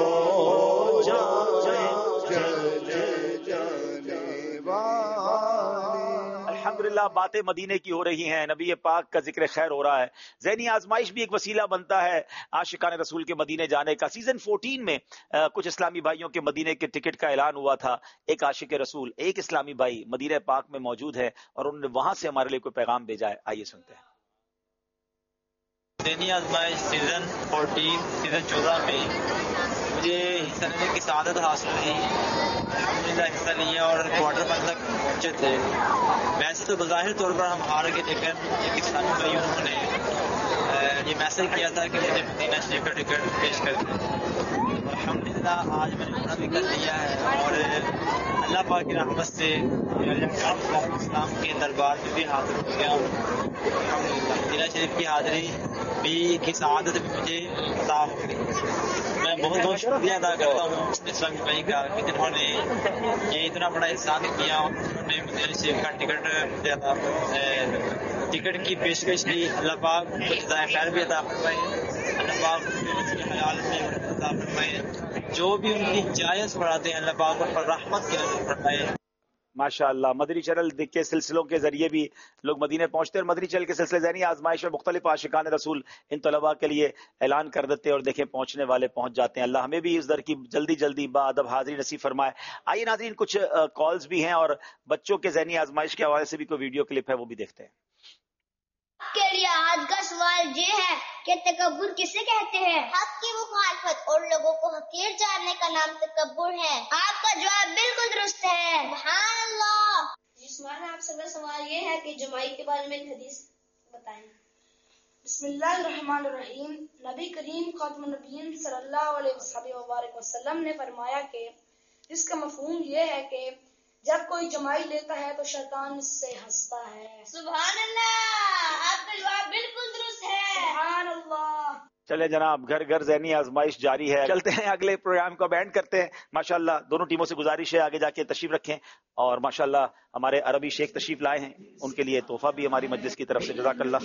الحمدللہ. باتیں مدینے کی ہو رہی ہیں، نبی پاک کا ذکر خیر ہو رہا ہے. ذہنی آزمائش بھی ایک وسیلہ بنتا ہے عاشقان رسول کے مدینے جانے کا. سیزن چودہ میں کچھ اسلامی بھائیوں کے مدینے کے ٹکٹ کا اعلان ہوا تھا. ایک عاشق رسول، ایک اسلامی بھائی مدینہ پاک میں موجود ہے اور انہوں نے وہاں سے ہمارے لیے کوئی پیغام بھیجا ہے. آئیے سنتے ہیں. ذہنی آزمائش سیزن چودہ سیزن چودہ میں مجھے حصہ لینے کی سعادت حاصل ہوئی. الحمدللہ حصہ لیا اور کوارٹر فائنل تک پہنچے تھے. ویسے تو بظاہر طور پر ہم ہار گئے، لیکن ایک اسلامی بھائی انہوں نے یہ میسج کیا تھا کہ مجھے مدینہ شریف کا ٹکٹ پیش کر دیں. الحمدللہ آج میں نے عمرہ بھی کر لیا ہے اور اللہ پاک کی رحمت سے اسلام کے دربار میں بھی حاضر ہو گیا ہوں. الحمدللہ مدینہ شریف کی حاضری بھی کی سعادت بھی مجھے عطا ہو گئی. میں بہت بہت شکریہ ادا کرتا ہوں اسلامی بھائی کا کہ جنہوں نے یہ اتنا بڑا احسان کیا. انہوں نے مدینہ شریف کا ٹکٹ ٹکٹ کی پیشکش کی. اللہ پاک کو جزائے خیر بھی عطا فرمائے. اللہ پاک حلال میں عطا فرمائے. جو بھی ان کی جائز بڑھاتے ہیں اللہ پاک ان پر رحمت کی نظر فرمائے. ماشاء اللہ. مدنی چینل کے سلسلوں کے ذریعے بھی لوگ مدینے پہنچتے ہیں اور مدنی چینل کے سلسلے ذہنی آزمائش میں مختلف عاشقان رسول ان طلباء کے لیے اعلان کر دیتے ہیں اور دیکھیں پہنچنے والے پہنچ جاتے ہیں. اللہ ہمیں بھی اس در کی جلدی جلدی با ادب حاضری نصیب فرمائے. آئیے ناظرین کچھ کالز بھی ہیں اور بچوں کے ذہنی آزمائش کے حوالے سے بھی کوئی ویڈیو کلپ ہے وہ بھی دیکھتے ہیں. کے لیے آج کا سوال یہ ہے کہ تکبر کسے کہتے ہیں؟ حق کی مخالفت اور لوگوں کو حقیر جاننے کا نام تکبر ہے. آپ کا جواب بالکل درست ہے. سبحان اللہ. عثمان آپ سے کا سوال یہ ہے کہ جمائی کے بارے میں ایک حدیث بتائیں. بسم اللہ الرحمن الرحیم. نبی کریم خاتم النبیین صلی اللہ علیہ وسلم نے فرمایا کہ اس کا مفہوم یہ ہے کہ جب کوئی جمائی لیتا ہے تو شیطان اس سے ہنستا ہے. سبحان اللہ. آپ کا جواب بالکل درست ہے. سبحان اللہ. چلے جناب گھر گھر ذہنی آزمائش جاری ہے. چلتے ہیں اگلے پروگرام کو بینڈ کرتے ہیں. ماشاءاللہ دونوں ٹیموں سے گزارش ہے آگے جا کے تشریف رکھیں اور ماشاءاللہ ہمارے عربی شیخ تشریف لائے ہیں، ان کے لیے تحفہ بھی ہماری مجلس کی طرف سے. جزاک اللہ.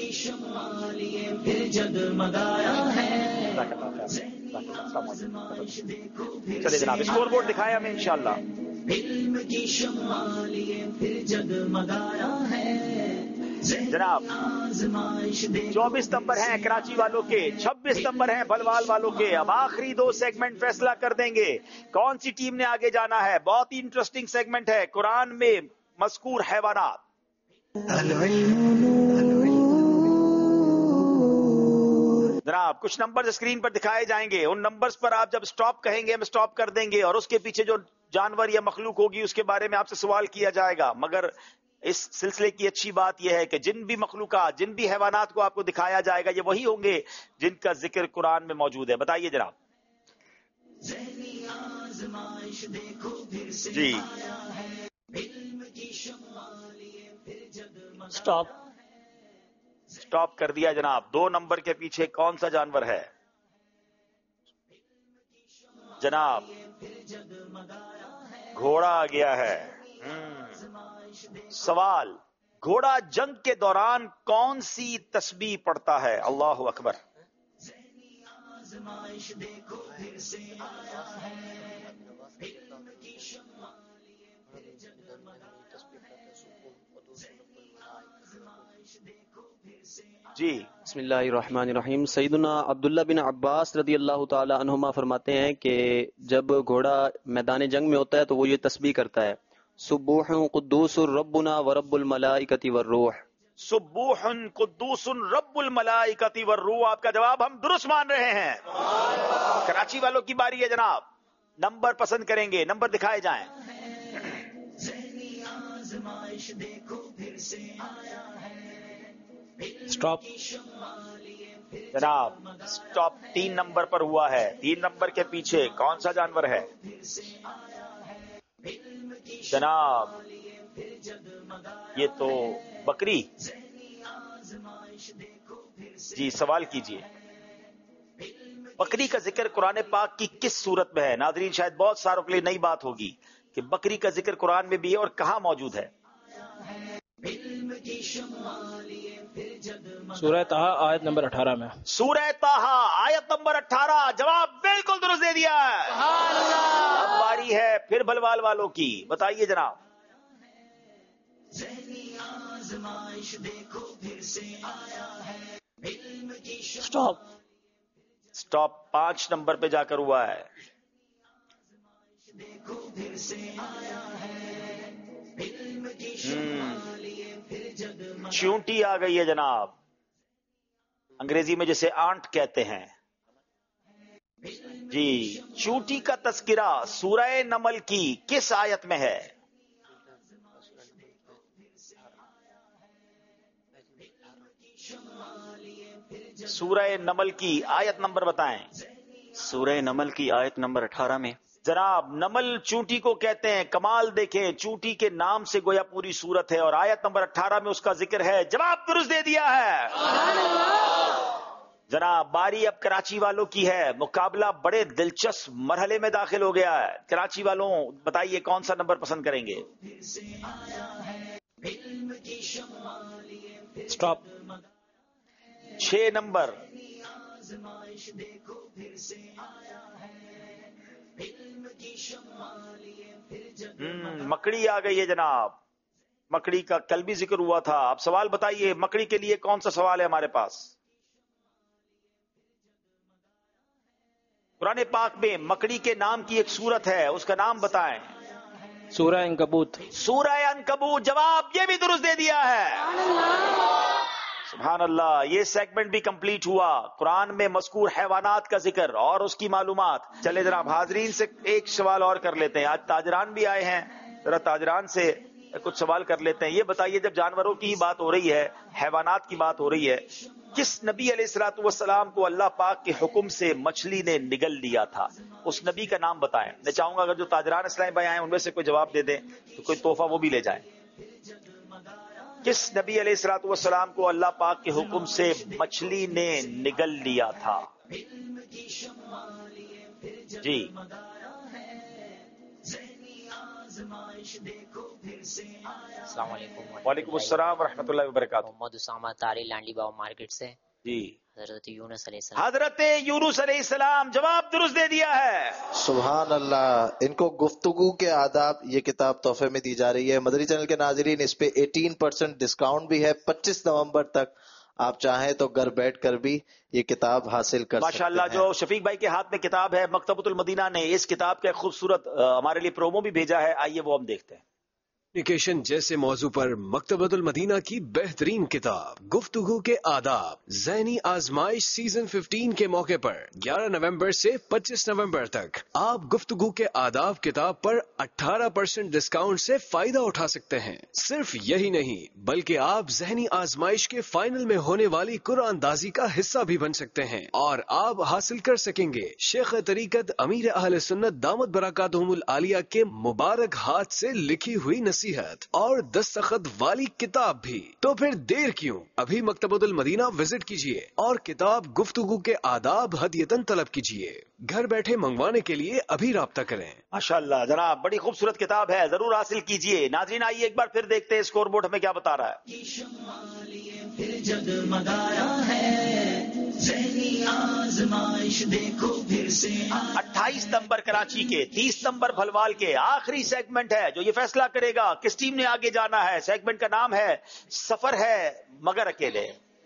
چلے جناب اسکور بورڈ دکھائے ہمیں انشاءاللہ. علم کی شمع لیے پھر جگمگایا ہے، جناب چوبیس نمبر ہیں کراچی والوں کے، چھبیس نمبر ہیں بلوال والوں کے. اب آخری دو سیگمنٹ فیصلہ کر دیں گے کون سی ٹیم نے آگے جانا ہے. بہت ہی انٹرسٹنگ سیگمنٹ ہے، قرآن میں مذکور حیوانات. جناب کچھ نمبر اسکرین پر دکھائے جائیں گے، ان نمبرز پر آپ جب سٹاپ کہیں گے ہم سٹاپ کر دیں گے، اور اس کے پیچھے جو جانور یا مخلوق ہوگی اس کے بارے میں آپ سے سوال کیا جائے گا. مگر اس سلسلے کی اچھی بات یہ ہے کہ جن بھی مخلوقات، جن بھی حیوانات کو آپ کو دکھایا جائے گا یہ وہی ہوں گے جن کا ذکر قرآن میں موجود ہے. بتائیے جناب. جی سٹاپ سٹاپ کر دیا جناب. دو نمبر کے پیچھے کون سا جانور ہے جناب؟ گھوڑا آ گیا ہے. سوال، گھوڑا جنگ کے دوران کون سی تسبیح پڑھتا ہے؟ اللہ اکبر. جی بسم اللہ الرحمن الرحیم. سیدنا عبداللہ بن عباس رضی اللہ تعالی عنہما فرماتے ہیں کہ جب گھوڑا میدان جنگ میں ہوتا ہے تو وہ یہ تسبیح کرتا ہے، سبوح قدوس ربنا ورب الملائکۃ والروح. سبوح قدوس رب الملائکۃ والروح. آپ کا جواب ہم درست مان رہے ہیں. کراچی والوں کی باری ہے جناب. نمبر پسند کریں گے، نمبر دکھائے جائیں. سٹاپ جناب سٹاپ تین نمبر پر ہوا ہے. تین نمبر کے پیچھے کون سا جانور ہے جناب؟ یہ تو بکری. جی سوال کیجئے. بکری کا ذکر قرآن پاک کی کس صورت میں ہے؟ ناظرین شاید بہت ساروں کے لیے نئی بات ہوگی کہ بکری کا ذکر قرآن میں بھی ہے اور کہاں موجود ہے. سورہ طٰہٰ آیت نمبر اٹھارہ میں. سورہ طٰہٰ آیت نمبر اٹھارہ. جواب بالکل درست دے دیا ہے. اب باری ہے پھر بلوال والوں کی. بتائیے جناب. سٹاپ سٹاپ پانچ نمبر پہ جا کر ہوا ہے. چونٹی آ گئی ہے جناب، انگریزی میں جسے آنٹ کہتے ہیں. جی چونٹی کا تذکرہ سورہ نمل کی کس آیت میں ہے؟ سورہ نمل کی آیت نمبر بتائیں. سورہ نمل کی آیت نمبر اٹھارہ میں. جناب نمل چونٹی کو کہتے ہیں. کمال دیکھیں، چونٹی کے نام سے گویا پوری صورت ہے اور آیت نمبر اٹھارہ میں اس کا ذکر ہے. جواب درست دے دیا ہے. جناب باری اب کراچی والوں کی ہے. مقابلہ بڑے دلچسپ مرحلے میں داخل ہو گیا ہے. کراچی والوں بتائیے کون سا نمبر پسند کریں گے؟ سٹاپ چھ نمبر. مکڑی آ گئی ہے جناب. مکڑی کا کل بھی ذکر ہوا تھا. اب سوال بتائیے مکڑی کے لیے کون سا سوال ہے ہمارے پاس؟ قرآن پاک میں مکڑی کے نام کی ایک سورت ہے، اس کا نام بتائیں. سورہ عنکبوت. سورہ عنکبوت. جواب یہ بھی درست دے دیا ہے. سبحان اللہ. یہ سیگمنٹ بھی کمپلیٹ ہوا. قرآن میں مذکور حیوانات کا ذکر اور اس کی معلومات. چلے جناب حاضرین سے ایک سوال اور کر لیتے ہیں. آج تاجران بھی آئے ہیں، ذرا تاجران سے کچھ سوال کر لیتے ہیں. یہ بتائیے جب جانوروں کی بات ہو رہی ہے، حیوانات کی بات ہو رہی ہے، کس نبی علیہ الصلوۃ والسلام کو اللہ پاک کے حکم سے مچھلی نے نگل لیا تھا؟ اس نبی کا نام بتائیں. میں چاہوں گا اگر جو تاجران اسلام بھائی آئے ان میں سے کوئی جواب دے دیں تو کوئی تحفہ وہ بھی لے جائیں. کس نبی علیہ الصلوۃ والسلام کو اللہ پاک کے حکم سے مچھلی نے نگل لیا تھا؟ جی السلام علیکم. وعلیکم السلام ورحمۃ اللہ وبرکاتہ. محمد اسامہ طاری لانڈی باؤ مارکیٹ سے. جی حضرت یونس علیہ السلام. حضرت یونس علیہ السلام جواب درست دے دیا ہے. سبحان اللہ. ان کو گفتگو کے آداب یہ کتاب تحفے میں دی جا رہی ہے. مدری چینل کے ناظرین اس پہ اٹھارہ پرسنٹ ڈسکاؤنٹ بھی ہے. پچیس نومبر تک آپ چاہیں تو گھر بیٹھ کر بھی یہ کتاب حاصل کر سکتے ہیں. ماشاءاللہ. جو شفیق بھائی کے ہاتھ میں کتاب ہے، مکتبۃ المدینہ نے اس کتاب کا ایک خوبصورت ہمارے لیے پرومو بھی بھیجا ہے. آئیے وہ ہم دیکھتے ہیں. کمیونیکیشن جیسے موضوع پر مکتبۃ المدینہ کی بہترین کتاب گفتگو کے آداب ذہنی آزمائش سیزن پندرہ کے موقع پر گیارہ نومبر سے پچیس نومبر تک آپ گفتگو کے آداب کتاب پر اٹھارہ پرسنٹ ڈسکاؤنٹ سے فائدہ اٹھا سکتے ہیں. صرف یہی نہیں بلکہ آپ ذہنی آزمائش کے فائنل میں ہونے والی قرآن دازی کا حصہ بھی بن سکتے ہیں اور آپ حاصل کر سکیں گے شیخ طریقت امیر اہل سنت دامت برکاتہم العالیہ کے مبارک ہاتھ سے لکھی ہوئی نصیحت اور دستخط والی کتاب بھی. تو پھر دیر کیوں، ابھی مکتبۃ المدینہ وزٹ کیجیے اور کتاب گفتگو کے آداب ہدیتاً طلب کیجیے. گھر بیٹھے منگوانے کے لیے ابھی رابطہ کریں. ماشاءاللہ جناب، بڑی خوبصورت کتاب ہے، ضرور حاصل کیجیے. ناظرین آئیے ایک بار پھر دیکھتے ہیں اسکور بورڈ ہمیں کیا بتا رہا ہے. پھر جگمگایا ہے ذہنی آزمائش دیکھو پھر سے. اٹھائیس نمبر کراچی کے، تیس نمبر بھلوال کے. آخری سیگمنٹ ہے جو یہ فیصلہ کرے گا کس ٹیم نے آگے جانا ہے. سیگمنٹ کا نام ہے سفر ہے مگر اکیلے.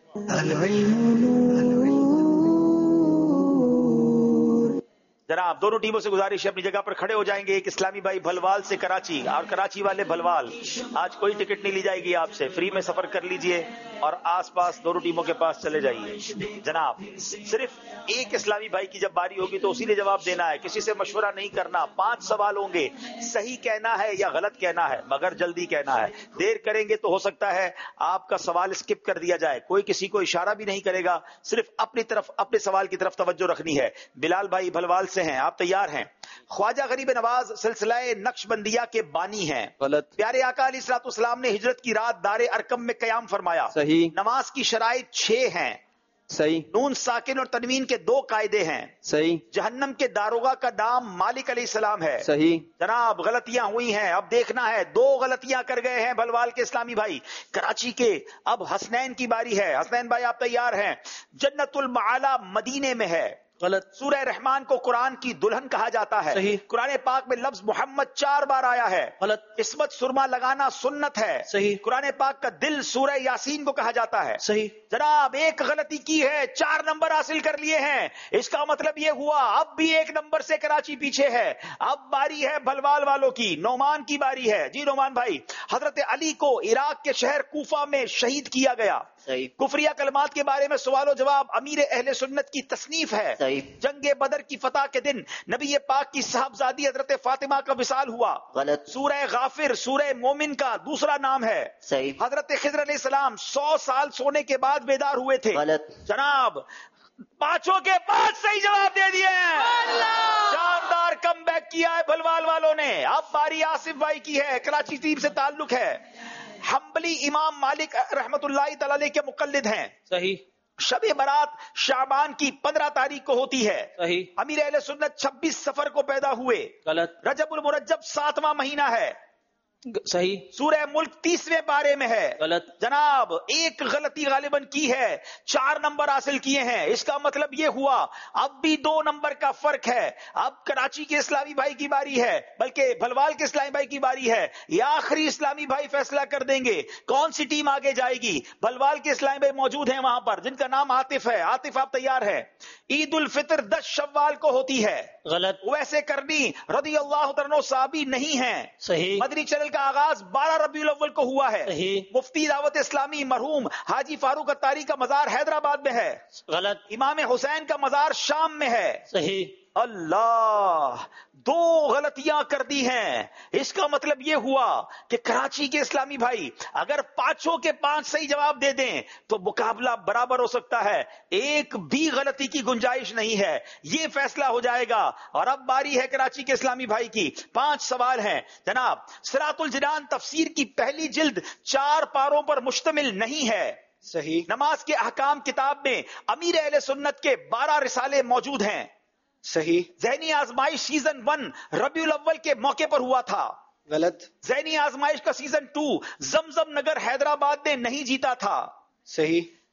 جناب دونوں ٹیموں سے گزارش ہے اپنی جگہ پر کھڑے ہو جائیں گے. ایک اسلامی بھائی بھلوال سے کراچی اور کراچی والے بھلوال. آج کوئی ٹکٹ نہیں لی جائے گی آپ سے، فری میں سفر کر لیجئے اور آس پاس دونوں ٹیموں کے پاس چلے جائیے. جناب صرف ایک اسلامی بھائی کی جب باری ہوگی تو اسی نے جواب دینا ہے، کسی سے مشورہ نہیں کرنا. پانچ سوال ہوں گے، صحیح کہنا ہے یا غلط کہنا ہے مگر جلدی کہنا ہے. دیر کریں گے تو ہو سکتا ہے آپ کا سوال اسکپ کر دیا جائے. کوئی کسی کو اشارہ بھی نہیں کرے گا، صرف اپنی طرف اپنے سوال کی طرف توجہ رکھنی ہے. بلال بھائی بھلوال سے ہیں، آپ تیار ہیں؟ خواجہ غریب نواز سلسلہ نقش بندیہ کے بانی ہیں. غلط. پیارے آقا علیہ الصلوۃ والسلام نے ہجرت کی رات دار ارقم میں قیام فرمایا. صحیح. نماز کی شرائط چھ ہیں. صحیح. نون ساکن اور تنوین کے دو قاعدے ہیں. صحیح. جہنم کے داروغہ کا نام مالک علیہ السلام ہے. صحیح. جناب غلطیاں ہوئی ہیں، اب دیکھنا ہے. دو غلطیاں کر گئے ہیں بھلوال کے اسلامی بھائی. کراچی کے اب حسنین کی باری ہے. حسنین بھائی آپ تیار ہیں؟ جنت المعالی مدینے میں ہے. غلط. سورہ رحمان کو قرآن کی دلہن کہا جاتا ہے. صحیح. قرآن پاک میں لفظ محمد چار بار آیا ہے. غلط. عصمت سرما لگانا سنت ہے. صحیح. قرآن پاک کا دل سورہ یاسین کو کہا جاتا ہے. صحیح. جناب ایک غلطی کی ہے، چار نمبر حاصل کر لیے ہیں. اس کا مطلب یہ ہوا اب بھی ایک نمبر سے کراچی پیچھے ہے. اب باری ہے بھلوال والوں کی. نعمان کی باری ہے. جی نعمان بھائی. حضرت علی کو عراق کے شہر کوفہ میں شہید کیا گیا. صحیح. کفریہ کلمات کے بارے میں سوال و جواب امیر اہل سنت کی تصنیف ہے. صحیح. جنگ بدر کی فتح کے دن نبی پاک کی صاحبزادی حضرت فاطمہ کا وصال ہوا. غلط. سورہ غافر سورہ مومن کا دوسرا نام ہے. صحیح. حضرت خضر علیہ السلام سو سال سونے کے بعد بیدار ہوئے تھے. غلط. جناب پانچوں کے پانچ صحیح جواب دے دیے ہیں. شاندار کم بیک کیا ہے بھلوال والوں نے. اب باری آصف بھائی کی ہے، کراچی ٹیم سے تعلق ہے. حنبلی امام مالک رحمت اللہ تعالی علیہ کے مقلد ہیں. صحیح. شب برات شعبان کی پندرہ تاریخ کو ہوتی ہے. صحیح. امیر اہل سنت چھبیس سفر کو پیدا ہوئے. غلط. رجب المرجب ساتواں مہینہ ہے. صحیح. سورہ ملک تیسویں پارے میں ہے. غلط. جناب ایک غلطی غالباً کی ہے، چار نمبر حاصل کیے ہیں. اس کا مطلب یہ ہوا اب بھی دو نمبر کا فرق ہے. اب کراچی کے اسلامی بھائی کی باری ہے، بلکہ بھلوال کے اسلامی بھائی کی باری ہے. یہ آخری اسلامی بھائی فیصلہ کر دیں گے کون سی ٹیم آگے جائے گی. بھلوال کے اسلامی بھائی موجود ہیں وہاں پر جن کا نام عاطف ہے. عاطف آپ تیار ہے؟ عید الفطر دس شوال کو ہوتی ہے. غلط. ویسے کرنی رضی اللہ عنہ صحابی نہیں ہیں. صحیح. مدنی چینل کا آغاز بارہ ربیع الاول کو ہوا ہے. صحیح. مفتی دعوت اسلامی مرحوم حاجی فاروق اتاری کا مزار حیدرآباد میں ہے. غلط. امام حسین کا مزار شام میں ہے. صحیح. اللہ دو غلطیاں کر دی ہیں. اس کا مطلب یہ ہوا کہ کراچی کے اسلامی بھائی اگر پانچوں کے پانچ صحیح جواب دے دیں تو مقابلہ برابر ہو سکتا ہے. ایک بھی غلطی کی گنجائش نہیں ہے. یہ فیصلہ ہو جائے گا. اور اب باری ہے کراچی کے اسلامی بھائی کی. پانچ سوال ہیں جناب. صراط الجنان تفسیر کی پہلی جلد چار پاروں پر مشتمل نہیں ہے. صحیح. نماز کے احکام کتاب میں امیر اہل سنت کے بارہ رسالے موجود ہیں. صحیح. ذہنی آزمائش سیزن ون ربیع الاول کے موقع پر ہوا تھا. غلط. ذہنی آزمائش کا سیزن ٹو زمزم نگر حیدرآباد نے نہیں جیتا تھا. صحیح.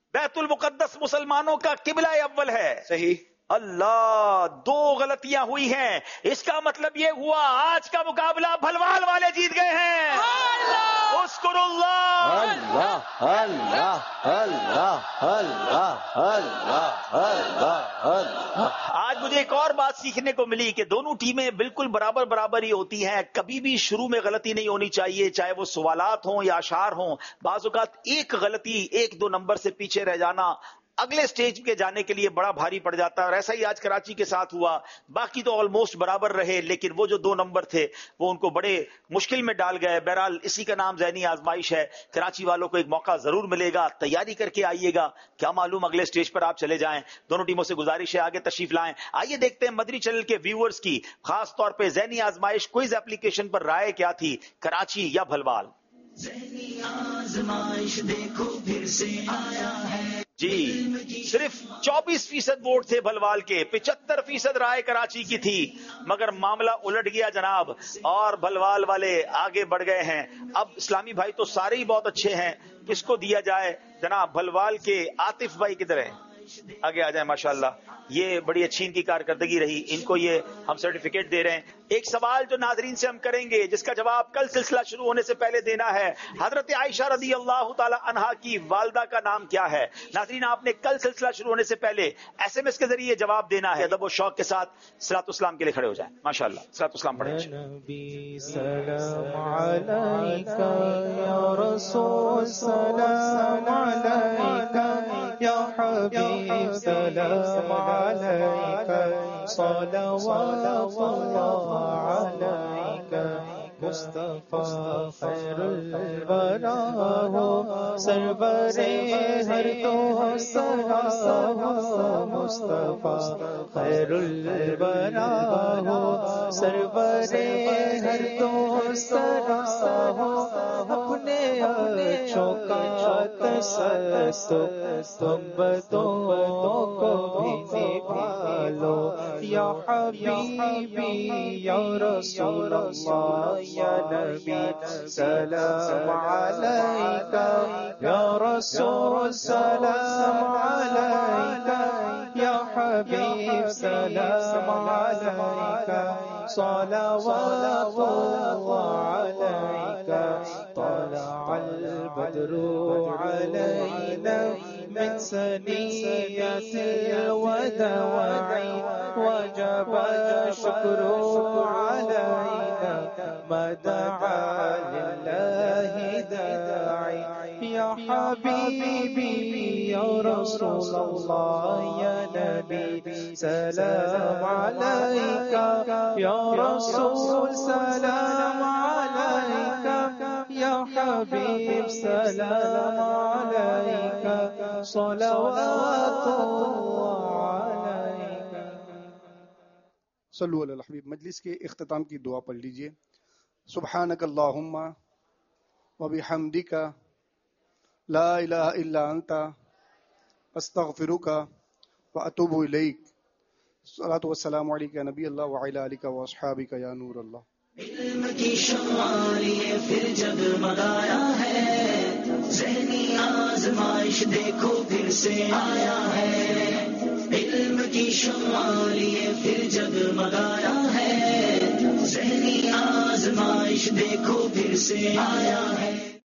بیت المقدس مسلمانوں کا قبلہ اول ہے. صحیح. اللہ، دو غلطیاں ہوئی ہیں. اس کا مطلب یہ ہوا آج کا مقابلہ بھلوال والے جیت گئے ہیں. اذکر اللہ اللہ اللہ اللہ اللہ اللہ اللہ. آج مجھے ایک اور بات سیکھنے کو ملی کہ دونوں ٹیمیں بالکل برابر برابر ہی ہوتی ہیں. کبھی بھی شروع میں غلطی نہیں ہونی چاہیے، چاہے وہ سوالات ہوں یا اشعار ہوں. بعض اوقات ایک غلطی، ایک دو نمبر سے پیچھے رہ جانا اگلے سٹیج کے جانے کے لیے بڑا بھاری پڑ جاتا ہے، اور ایسا ہی آج کراچی کے ساتھ ہوا. باقی تو آلموسٹ برابر رہے، لیکن وہ جو دو نمبر تھے وہ ان کو بڑے مشکل میں ڈال گئے. بہرحال اسی کا نام ذہنی آزمائش ہے. کراچی والوں کو ایک موقع ضرور ملے گا، تیاری کر کے آئیے گا. کیا معلوم اگلے سٹیج پر آپ چلے جائیں. دونوں ٹیموں سے گزارش ہے آگے تشریف لائیں. آئیے دیکھتے ہیں مدری چینل کے ویورز کی خاص طور پہ ذہنی آزمائش کوئز اپلیکیشن پر رائے کیا تھی، کراچی یا بھلوال. ذہنی آزمائش دیکھو پھر سے آیا ہے. جی صرف چوبیس فیصد ووٹ تھے بھلوال کے، پچہتر فیصد رائے کراچی کی تھی. مگر معاملہ الٹ گیا جناب، اور بھلوال والے آگے بڑھ گئے ہیں. اب اسلامی بھائی تو سارے ہی بہت اچھے ہیں، کس کو دیا جائے جناب؟ بھلوال کے عاطف بھائی کدھر ہیں؟ آگے آ جائیں. ماشاءاللہ یہ بڑی اچھی ان کی کارکردگی رہی، ان کو یہ ہم سرٹیفکیٹ دے رہے ہیں. ایک سوال جو ناظرین سے ہم کریں گے، جس کا جواب کل سلسلہ شروع ہونے سے پہلے دینا ہے. حضرت عائشہ رضی اللہ تعالی عنہا کی والدہ کا نام کیا ہے؟ ناظرین آپ نے کل سلسلہ شروع ہونے سے پہلے ایس ایم ایس کے ذریعے جواب دینا ہے. ادب و شوق کے ساتھ صلاۃ والسلام کے لیے کھڑے ہو جائیں. ماشاءاللہ صلاۃ والسلام پڑھیں. نبی سلام علیکہ یا رسول سلام علیکہ یا حبیب سلام علیکہ صلوات اللہ علیکہ. مصطفیٰ خیر الورا ہو سرور ہر تو سرا ہو. مصطفیٰ خیر الورا ہو سرور ہر تو سرا ہو. اپنے اچھوں کا تسلسل تم بدوں کو بھی نبھالو. یا حبیبی یا رسول اللہ یا نبی سلام علیکہ یا رسول سلام علیکہ یا حبیب سلام علیکہ صلوات اللہ علیکہ. طلع البدر علینا من ثنیۃ الوداع وجب الشکر علینا ما دعا للہ داعی. یا حبیبی یا رسول اللہ یا نبی سلام علیکہ یا رسول سلام علیکہ یا حبیب سلام علیکہ صلوات اللہ علیکہ. صلو علی الحبیب. مجلس کے اختتام کی دعا پڑھ لیجئے. سبحانک اللہم وبحمدک لا الہ الا انت استغفرک واتوب الیک. صلاۃ والسلام علیکہ نبی اللہ وعلی آلک واصحابک یا نور اللہ. علم کی شمع لیے پھر جگمگایا ہے، ذہنی آزمائش دیکھو پھر سے آیا ہے. علم کی شمع لیے پھر جگمگایا ہے، ذہنی آزمائش دیکھو پھر سے آیا ہے.